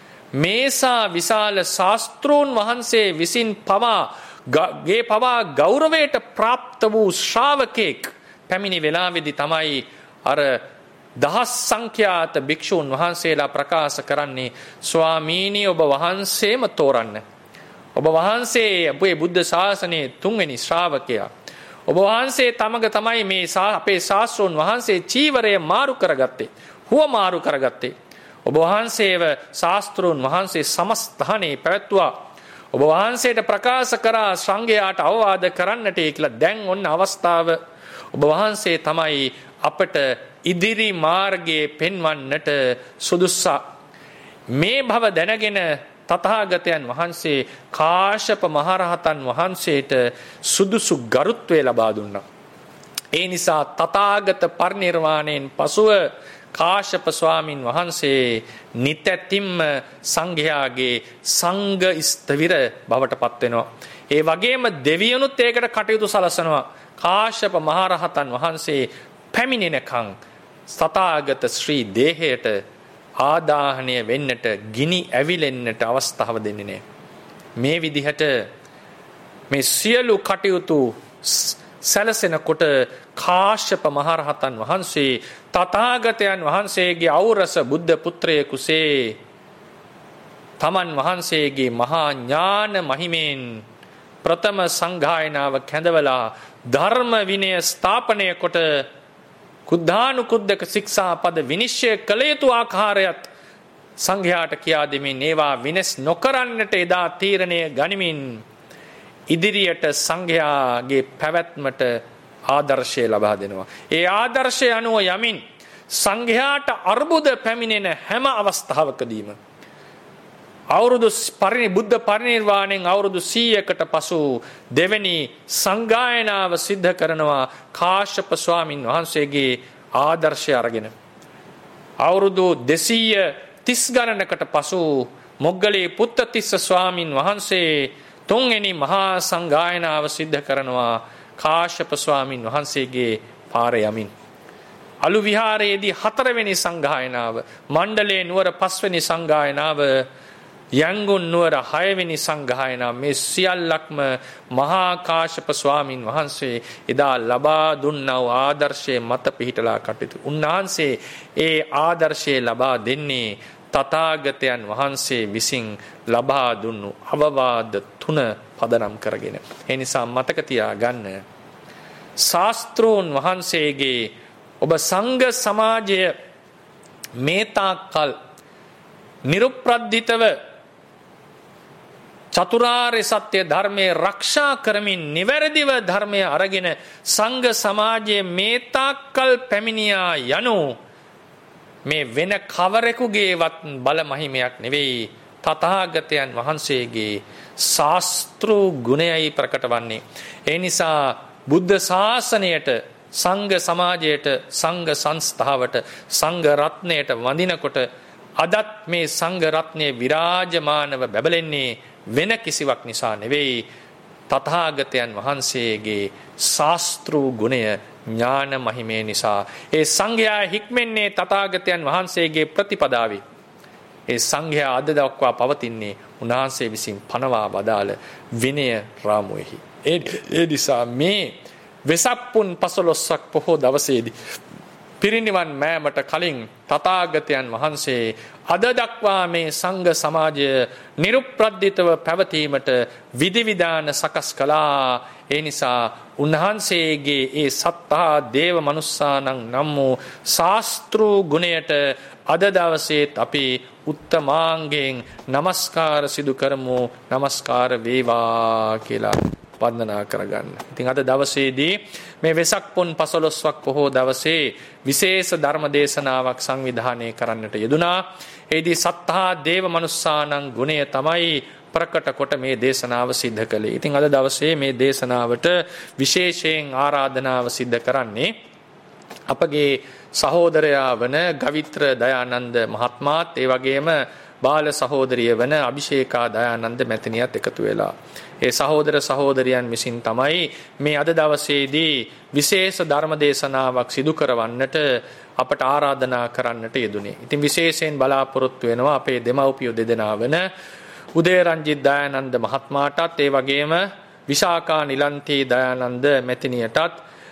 Speaker 1: මේසා විශාල ශාස්ත්‍රූන් වහන්සේ විසින් පවා ගේ පවා ගෞරවයට ප්‍රාප්ත වූ ශ්‍රාවකෙක් පැමිණි වෙලාවේදී තමයි අර දහස් සංඛ්‍යාත භික්ෂූන් වහන්සේලා ප්‍රකාශ කරන්නේ ස්වාමීනි ඔබ වහන්සේම තෝරන්න. ඔබ වහන්සේ අපේ බුද්ධ ශාසනයේ තුන්වෙනි ශ්‍රාවකයා. ඔබ වහන්සේ තමග තමයි මේ අපේ ශාස්ත්‍රෝන් වහන්සේ චීවරය මාරු කරගත්තේ. හුව මාරු කරගත්තේ. ඔබ වහන්සේව ශාස්ත්‍රූන් වහන්සේ සමස්තහනේ පැවැත්තුවා. ඔබ වහන්සේට ප්‍රකාශ කරා සංඝයාට අවවාද කරන්නට කියලා. දැන් ඔන්න අවස්ථාව. ඔබ වහන්සේ තමයි අපට ඉදිරි මාර්ගයේ පෙන්වන්නට සුදුස්සා. මේ බව දැනගෙන තථාගතයන් වහන්සේ කාශ්‍යප මහරහතන් වහන්සේට සුදුසු ගරුත්වය ලබා දුන්නා. ඒ නිසා තථාගත පරිනිර්වාණයෙන් පසුව කාශ්‍යප ස්වාමින් වහන්සේ නිතැතිම්ම සංඝයාගේ සංඝ ස්ථවිර බවට පත් වෙනවා. ඒ වගේම දෙවියනුත් ඒකට කටයුතු සලසනවා. කාශ්‍යප මහරහතන් වහන්සේ පැමිණෙනකන් තථාගත ශ්‍රී දේහයට ආදාහනය වෙන්නට, ගිනි ඇවිලෙන්නට අවස්ථාව දෙන්නේ නැහැ. මේ විදිහට මේ සියලු කටයුතු සැලසෙනකොට කාශ්‍යප මහරහතන් වහන්සේ තථාගතයන් වහන්සේගේ ඖරස බුද්ධ පුත්‍රයෙකුසේ තමන් වහන්සේගේ මහා ඥාන මහිමෙන් ප්‍රථම සංඝායනාව කැඳවලා ධර්ම විනය ස්ථාපනය කොට කුද්ධානුකුද්දක ශික්ෂා පද විනිශ්චය කළ යුතු ආකාරයත් සංඝයාට කියා දෙමින් ඒවා විනස් නොකරන්නට එදා තීරණය ගනිමින් ඉදිරියට සංඝයාගේ පැවැත්මට ආදර්ශය ලබා දෙනවා. ඒ ආදර්ශය අනුව යමින් සංඝයාට අර්බුද පැමිණෙන හැම අවස්ථාවකදීම අවුරුදු පරිනි බුද්ධ පරිනිර්වාණයෙන් අවුරුදු සීයකට පසු දෙවැනි සංගායනාව සිද්ධ කරනවා කාශ්‍යප ස්වාමින් වහන්සේගේ ආදර්ශය අරගෙන. අවුරුදු දෙසීය තිස් ගණනකට පසු මොග්ගලී පුත්තතිස්ස ස්වාමින් වහන්සේ තුන්වෙනි මහා සංගායනාව සිද්ධ කරනවා කාශ්‍යප ස්වාමින් වහන්සේගේ පාර යමින්. අලු විහාරයේදී හතරවෙනි සංගායනාව, මණ්ඩලේ නුවර පස්වෙනි සංගායනාව, යංගුන් නුවර හයවෙනි සංගායනාව, මේ සියල්ලක්ම මහා කාශ්‍යප ස්වාමින් වහන්සේ එදා ලබා දුන්නා වූ ආදර්ශයේ මත පිහිටලා කටයුතු. උන්වහන්සේ ඒ ආදර්ශය ලබා දෙන්නේ තථාගතයන් වහන්සේ විසින් ලබා දුන්නු අවවාද තුන පදනම් කරගෙන. ඒ නිසා මතක තියාගන්න, ශාස්ත්‍රෝන් වහන්සේගේ ඔබ සංඝ සමාජය මේ තාක්කල් නිරුප්‍රද්ධිතව චතුරාර්ය සත්‍ය ධර්මයේ ආරක්ෂා කරමින් නිවැරදිව ධර්මය අරගෙන සංඝ සමාජයේ මේ තාක්කල් පැමිණියා යනු මේ වෙන කවරෙකුගේවත් බල මහිමයක් නෙවෙයි, තථාගතයන් වහන්සේගේ ශාස්ත්‍රු ගුණයයි ප්‍රකට වන්නේ. ඒ නිසා බුද්ධ ශාසනයට, සංඝ සමාජයට, සංඝ සංස්ථාවට, සංඝ රත්නයට වඳිනකොට අදත් මේ සංඝ රත්නයේ විරාජමානව බැබලෙන්නේ වෙන කිසිවක් නිසා නෙවෙයි, තථාගතයන් වහන්සේගේ ශාස්ත්‍රු ගුණය, ඥාන මහිමේ නිසා. ඒ සංඝයා හික්මෙන්නේ තථාගතයන් වහන්සේගේ ප්‍රතිපදාවේ. ඒ සංඝයා අද දක්වා පවතින්නේ උන්වහන්සේ විසින් පනවා වදාළ විනය රාමුවෙහි. ඒ නිසා මේ වෙසක් පුන් පසළොස්වක පොහෝ දවසේදී පිරිනිවන් මෑමට කලින් තථාගතයන් වහන්සේ අද දක්වා මේ සංඝ සමාජය නිරුප්‍රද්ධිතව පැවතීමට විධිවිධාන සකස් කළා. ඒ නිසා උන්වහන්සේගේ ඒ සත්තා දේව මනුස්සානං නම් වූ ශාස්ත්‍රු ගුණයට අද දවසේත් අපි උත්තමාංගයෙන් নমස්කාර සිදු කරමු. নমස්කාර වේවා කියලා වන්දනා කරගන්න. ඉතින් අද දවසේදී මේ වෙසක් පුන් පසළොස්වක පොහෝ දවසේ විශේෂ ධර්ම දේශනාවක් සංවිධානය කරන්නට යෙදුනා. ඒදී සත්තා දේව මනුස්සානං ගුණය තමයි ප්‍රකට කොට මේ දේශනාව සිද්ධ කළේ. ඉතින් අද දවසේ මේ දේශනාවට විශේෂයෙන් ආරාධනාව සිද්ධ කරන්නේ අපගේ සහෝදරයා වන ගවිත්‍ර දයානන්ද මහත්මාත්, ඒ වගේම බාල සහෝදරිය වන අභිෂේකා දයානන්ද මැතිණියත් එකතු වෙලා. ඒ සහෝදර සහෝදරියන් විසින් තමයි මේ අද දවසේදී විශේෂ ධර්ම දේශනාවක් සිදු කරවන්නට අපට ආරාධනා කරන්නට යෙදුනේ. ඉතින් විශේෂයෙන් බලාපොරොත්තු වෙනවා අපේ දෙමව්පියෝ දෙදෙනා වන උදේරංජිත් දයානන්ද මහත්මයාටත්, ඒ වගේම විශාකා නිලන්තී දයානන්ද මැතිණියටත්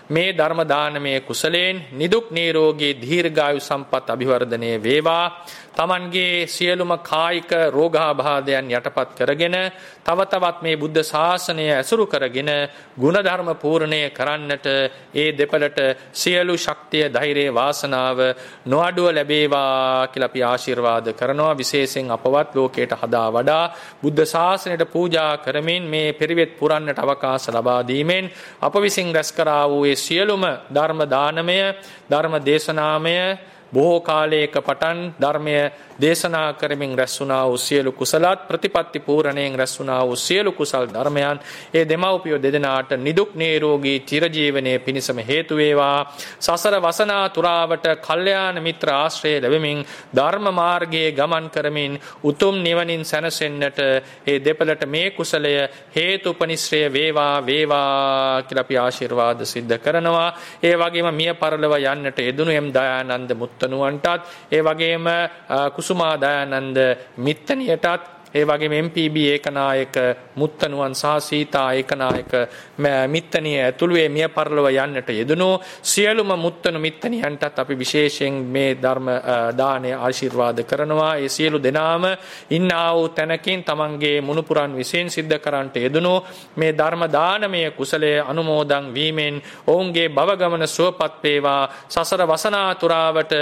Speaker 1: මේ ධර්ම දානමය කුසලයෙන් නිදුක් නිරෝගී දීර්ඝායු සම්පත් අභිවර්ධනය වේවා. තමන්ගේ සියලුම කායික රෝගාබාධයන් යටපත් කරගෙන තව තවත් මේ බුද්ධ ශාසනය ඇසුරු කරගෙන ගුණධර්ම පූර්ණය කරන්නට ඒ දෙපළට සියලු ශක්තිය ධෛර්යය වාසනාව නොඅඩුව ලැබේවා කියලා අපි ආශිර්වාද කරනවා. විශේෂයෙන් අපවත් ලෝකයට හදා වඩා බුද්ධ ශාසනයට පූජා කරමින් මේ පිරිවෙත් පුරන්නට අවකාශ ලබා දීමෙන් අප විසින් රැස් කරා වූ ඒ සියලුම ධර්ම දානමය ධර්ම දේශනාමය බොහෝ කාලයක පටන් ධර්මය දේශනා කරමින් රැස් වුණා වූ සියලු කුසලත් ප්‍රතිපත්ති පූර්ණයෙන් රැස් වුණා වූ සියලු කුසල් ධර්මයන් ඒ දෙමව්පියෝ දෙදෙනාට නිදුක් නිරෝගී චිරජීවනයේ පිණසම හේතු වේවා. සසර වසනා තුරාවට කල්යාණ මිත්‍ර ආශ්‍රය ලැබෙමින් ධර්ම මාර්ගයේ ගමන් කරමින් උතුම් නිවනින් සැනසෙන්නට ඒ දෙපළට මේ කුසලය හේතුපනිශ්‍රය වේවා වේවා කියලා අපි ආශිර්වාද සිද්ධ කරනවා. ඒ වගේම මිය පරලොව යන්නට යෙදුණු එම් දයානන්ද මුත්තනුවන්ටත් ඒ වගේම කුසුමා දයානන්ද මිත්තනියටත් ඒ වගේම එම් පී බී ඒකනායක මුත්තනුවන් සහ සීතා ඒකනායක මිත්තනිය ඇතුළු මේ මිය පරලොව යන්නට යෙදුණු සියලුම මුත්තනු මිත්තනියන්ටත් අපි විශේෂයෙන් මේ ධර්ම දානය ආශිර්වාද කරනවා. ඒ සියලු දෙනාම ඉන්නා වූ තැනකින් තමන්ගේ මුණුපුරන් විසින් සිද්ධ කරන්නට යෙදුණු මේ ධර්ම දානමය කුසලයේ අනුමෝදන් වීමෙන් ඔවුන්ගේ භව ගමන සුවපත් වේවා. සසර වසනා තුරාවට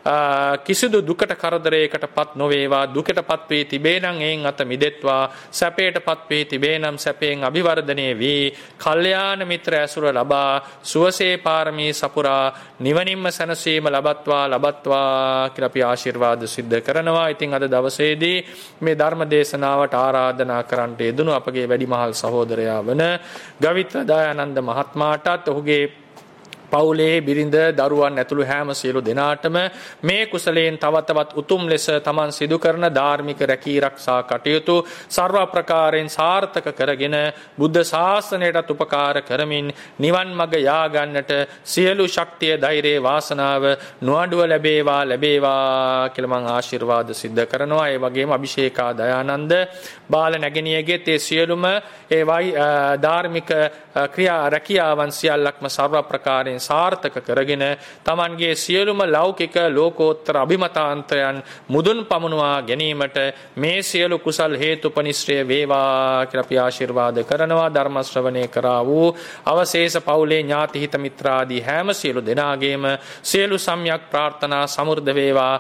Speaker 1: කිසිදු දුකට කරදරයකට පත් නොවේවා. දුකට පත් වී තිබේ නම් එයින් අත මිදෙත්වා. සැපයට පත් වී තිබේ නම් සැපයෙන් අභිවර්ධනය වී කල්යාණ මිත්‍ර ඇසුර ලබා සුවසේ පාරමී සපුරා නිවනින්ම සැනසීම ලබත්වා ලබත්වා කියලා අපි ආශිර්වාද සිද්ධ කරනවා. ඉතින් අද දවසේදී මේ ධර්ම දේශනාවට ආරාධනා කරන්නට යෙදුණු අපගේ වැඩිමහල් සහෝදරයා වන ගවිත්‍ර දයානන්ද මහත්මයාටත් ඔහුගේ පවුලේ බිරිඳ දරුවන් ඇතුළු හැම සියලු දෙනාටම මේ කුසලයෙන් තව තවත් උතුම් ලෙස තමන් සිදු කරන ධාර්මික රැකී ආරක්ෂා කටයුතු ਸਰව ප්‍රකාරයෙන් සාර්ථක කරගෙන බුද්ධ ශාසනයටත් උපකාර කරමින් නිවන් මඟ යා ගන්නට සියලු ශක්තිය ධෛර්යය වාසනාව නොඅඩුව ලැබේවා ලැබේවා කියලා මම ආශිර්වාද සිද්ධ කරනවා. ඒ වගේම අභිෂේකා දයානන්ද බාල නැගණියගේ තේ සියලුම ඒ ධාර්මික ක්‍රියා රැකියාවන් සියල්ලක්ම ਸਰව ප්‍රකාරයෙන් සාර්ථක කරගෙන තමන්ගේ සියලුම ලෞකික ලෝකෝත්තර අභිමතාන්තයන් මුදුන් පමුණවා ගැනීමට මේ සියලු කුසල් හේතුපනිශ්‍රය වේවා කියලා අපි ආශිර්වාද කරනවා. ධර්ම ශ්‍රවණය කරා වූ අවශේෂ පවුලේ ඥාති හිත මිත්‍රාදී හැම සියලු දෙනාගේම සියලු සම්‍යක් ප්‍රාර්ථනා සමෘද්ධ වේවා.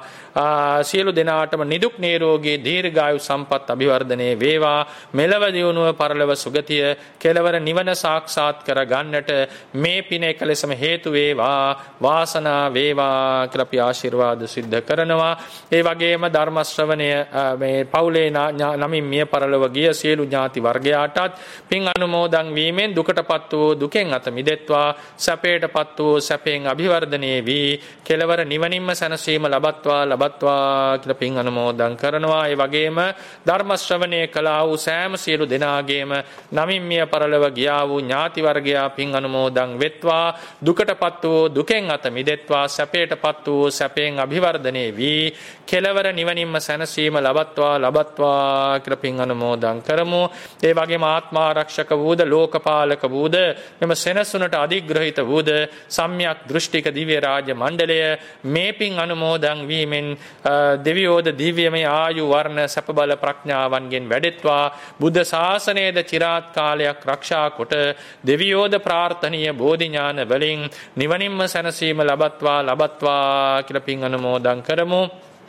Speaker 1: සියලු දෙනාටම නිදුක් නිරෝගී දීර්ඝායු සම්පත් අභිවර්ධනයේ වේවා. මෙලව දියුණුව පරලොව සුගතිය කෙලවර නිවන සාක්ෂාත් කර ගන්නට මේ පින එකලෙසම හේතු වේවා වාසනා වේවා කියලා අපි ආශිර්වාද සිද්ධ කරනවා. ඒ වගේම ධර්ම ශ්‍රවණය මේ පවුලේ නමින් මිය පරලොව ගිය සියලු ඥාති වර්ගයාටත් පින් අනුමෝදන් වීමෙන් දුකටපත් වූ දුකෙන් අත මිදෙත්වා. සැපයටපත් වූ සැපෙන් අභිවර්ධනයේ වී කෙලවර නිවනින්ම සැනසීම ලබත්වා ලබත්වා කියලා පින් අනුමෝදන් කරනවා. ඒ වගේම ධර්ම ශ්‍රවණය කළා වූ සෑම සියලු දෙනාගේම නමින් මිය පරලොව ගියා වූ ඥාති වර්ගයා පින් අනුමෝදන් වෙත්වා. දුකටපත් වූ දුකෙන් අත මිදෙත්වා. සැපයටපත් වූ සැපෙන් අභිවර්ධනයේ වී කෙලවර නිවනින්ම සැනසීම ලබත්වා ලබත්වා කියලා පින් අනුමෝදන් කරමු. ඒ වගේම ආත්මාරක්ෂක වූද ලෝකපාලක වූද මෙම සෙනසුනට අධිග්‍රහිත වූද සම්‍යක් දෘෂ්ටික දිව්‍ය රාජ්‍ය මණ්ඩලය මේ පින් අනුමෝදන් වීමෙන් දෙවියෝද දිව්‍යමය ආයු වර්ණ සැප බල ප්‍රඥාවන්ගෙන් වැඩෙත්වා. බුද්ධ ශාසනයේද චිරාත් කාලයක් රක්ෂා කොට දෙවියෝද ප්‍රාර්ථනීය බෝධි ඥාන වලින් නිවනින්ම සැනසීම ලබත්වා ලබත්වා කියලා පින් අනුමෝදන් කරමු.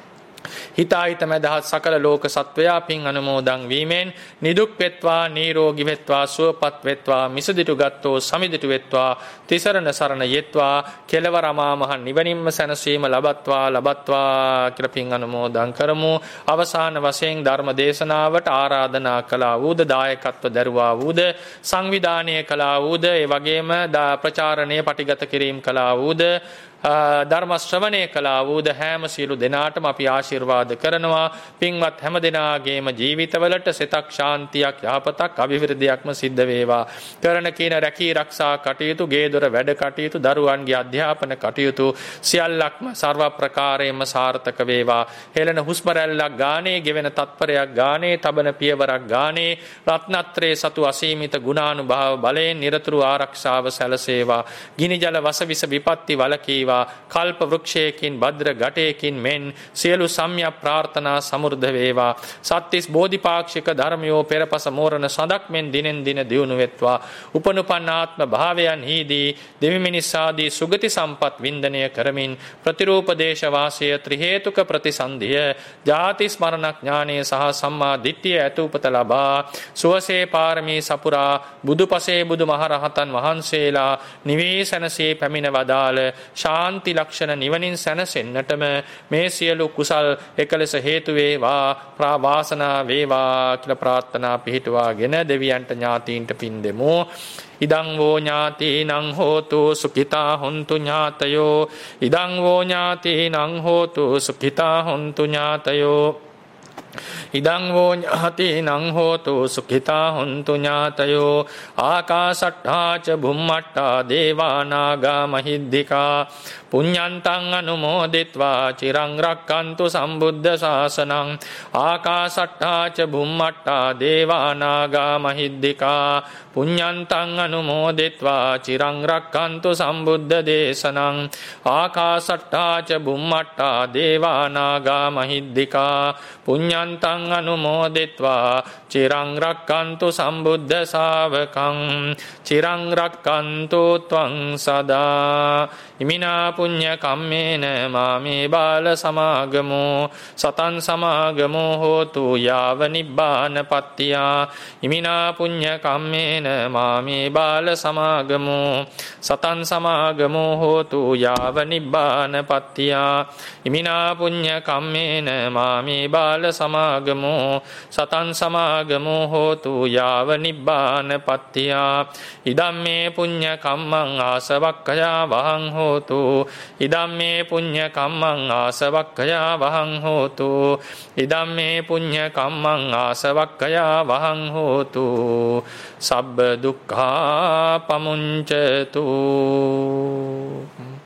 Speaker 1: හිතාහිත මැදහත් සකල ලෝක සත්වයා පින් අනුමෝදන් වීමෙන් නිදුක් වෙත්වා නිරෝගී වෙත්වා සුවපත් වෙත්වා මිසදිටු ගත්තෝ සමිදිටු වෙත්වා තිසරණ සරණ යෙත්වා කෙලවර අමා මහ නිවනින්ම සැනසීම ලබත්වා ලබත්වා කියලා පින් අනුමෝදන් කරමු. අවසාන වශයෙන් ධර්ම දේශනාවට ආරාධනා කළා වූද දායකත්ව දරුවා වූද සංවිධානය කළා වූද ඒ වගේම ප්‍රචාරණය පටිගත කිරීම කළා වූද ධර්ම ශ්‍රවණය කළා වූද හැම සියලු දෙනාටම අපි ආශිර්වාද කරනවා. පින්වත් හැම දෙනාගේම ජීවිතවලට සිතක් ශාන්තියක් යහපතක් අභිවෘද්ධියක්ම සිද්ධ වේවා. කරන කින රැකී ආරක්ෂා කටයුතු, ගේ දොර වැඩ කටයුතු, දරුවන්ගේ අධ්‍යාපන කටයුතු සියල්ලක්ම සර්ව ප්‍රකාරයෙන්ම සාර්ථක වේවා. හෙළන හුස්ම රැල්ලක් ගානේ, ගෙවෙන තත්පරයක් ගානේ, තබන පියවරක් ගානේ රත්නත්‍රයේ සතු අසීමිත ගුණානුභාව බලයෙන් නිරතුරු ආරක්ෂාව සැලසේවා. ගිනි ජල වසවිස විපත්ති වලකීවා. කල්ප වෘක්ෂයකින් භද්‍ර ගටයකින් මෙන් සියලු සම්‍යක් ප්‍රාර්ථනා සමෘද්ධ වේවා. සත්‍තිස් බෝධිපාක්ෂික ධර්මයෝ පෙරපස මෝරණ සඳක් මෙන් දිනෙන් දින දියුණු වෙත්වා. උපනුපන්න ආත්ම භාවයන්හිදී දෙවි මිනිස් ආදී සුගති සම්පත් වින්දනය කරමින් ප්‍රතිරූප දේශ වාසය ත්‍රි හේතුක ප්‍රතිසන්දිය ජාති ස්මරණ ඥානය සහ සම්මා දිට්ඨිය ඇතුපත ලබා සුවසේ පාරමී සපුරා බුදුපසේ බුදු මහරහතන් වහන්සේලා නිවේසනසේ පැමිණ වදාළ ශාන්ති ලක්ෂණ නිවනින් සැනසෙන්නටම මේ සියලු කුසල් එකලෙස හේතු වේවා, ප්‍රාවාසනා වේවා කියලා ප්‍රාර්ථනා පිහිටුවාගෙන දෙවියන්ට ඥාතීන්ට පින් දෙමු. ඉදං වෝ ඥාතීනං හෝතු සුඛිතා හොන්තු ඥාතයෝ. ඉදං වෝ ඥාතීනං හෝතු සුඛිතා හොන්තු ඥාතයෝ. ඉදං වෝ ඥාතීනං හෝතු සුඛිතා හොන්තු ඥාතයෝ. ආකාශට්ඨා ච බුම්මට්ඨා දේවා නාග මහිද්దికා පුඤ්ඤන්තං අනුමෝදිත්වා චිරං රක්칸තු සම්බුද්ධ ශාසනං. ආකාශට්ඨා ච බුම්මට්ඨා දේවා නාග මහිද්దికා පුඤ්ඤන්තං අනුමෝදිත්වා චිරං රක්칸තු සම්බුද්ධ දේශනං. ආකාශට්ඨා ච බුම්මට්ඨා දේවා නාග මහිද්దికා පුඤ්ඤන්තං අනුමෝදිත්වා චිරං රක්칸තු සම්බුද්ධ ශාවකං. චිරං රක්칸තු ත්වං සදා. ඉමිනා පුඤ්ඤ කම්මේන මාමේ බාල සමාගමෝ සතං සමාගමෝ හෝතු යාව නිබ්බානපත්තියා. ඉමිනා පුඤ්ඤ කම්මේන මාමේ බාල සමාගමෝ සතං සමාගමෝ හෝතු යාව නිබ්බානපත්තියා. ඉමිනා පුඤ්ඤ කම්මේන මාමේ බාල සමාගමෝ සතං සමාගමෝ හෝතු යාව නිබ්බානපත්තියා. ඉදම්මේ පුඤ්ඤ කම්මං ආසවක්ඛයා වහං හෝතු. ඉදම්මේ පුඤ්ඤ කම්මං ආසවක්ඛයා වහං හෝතු. ඉදම්මේ පුඤ්ඤ කම්මං ආසවක්ඛයා වහං හෝතු. සබ්බ දුක්ඛා පමුංචතු.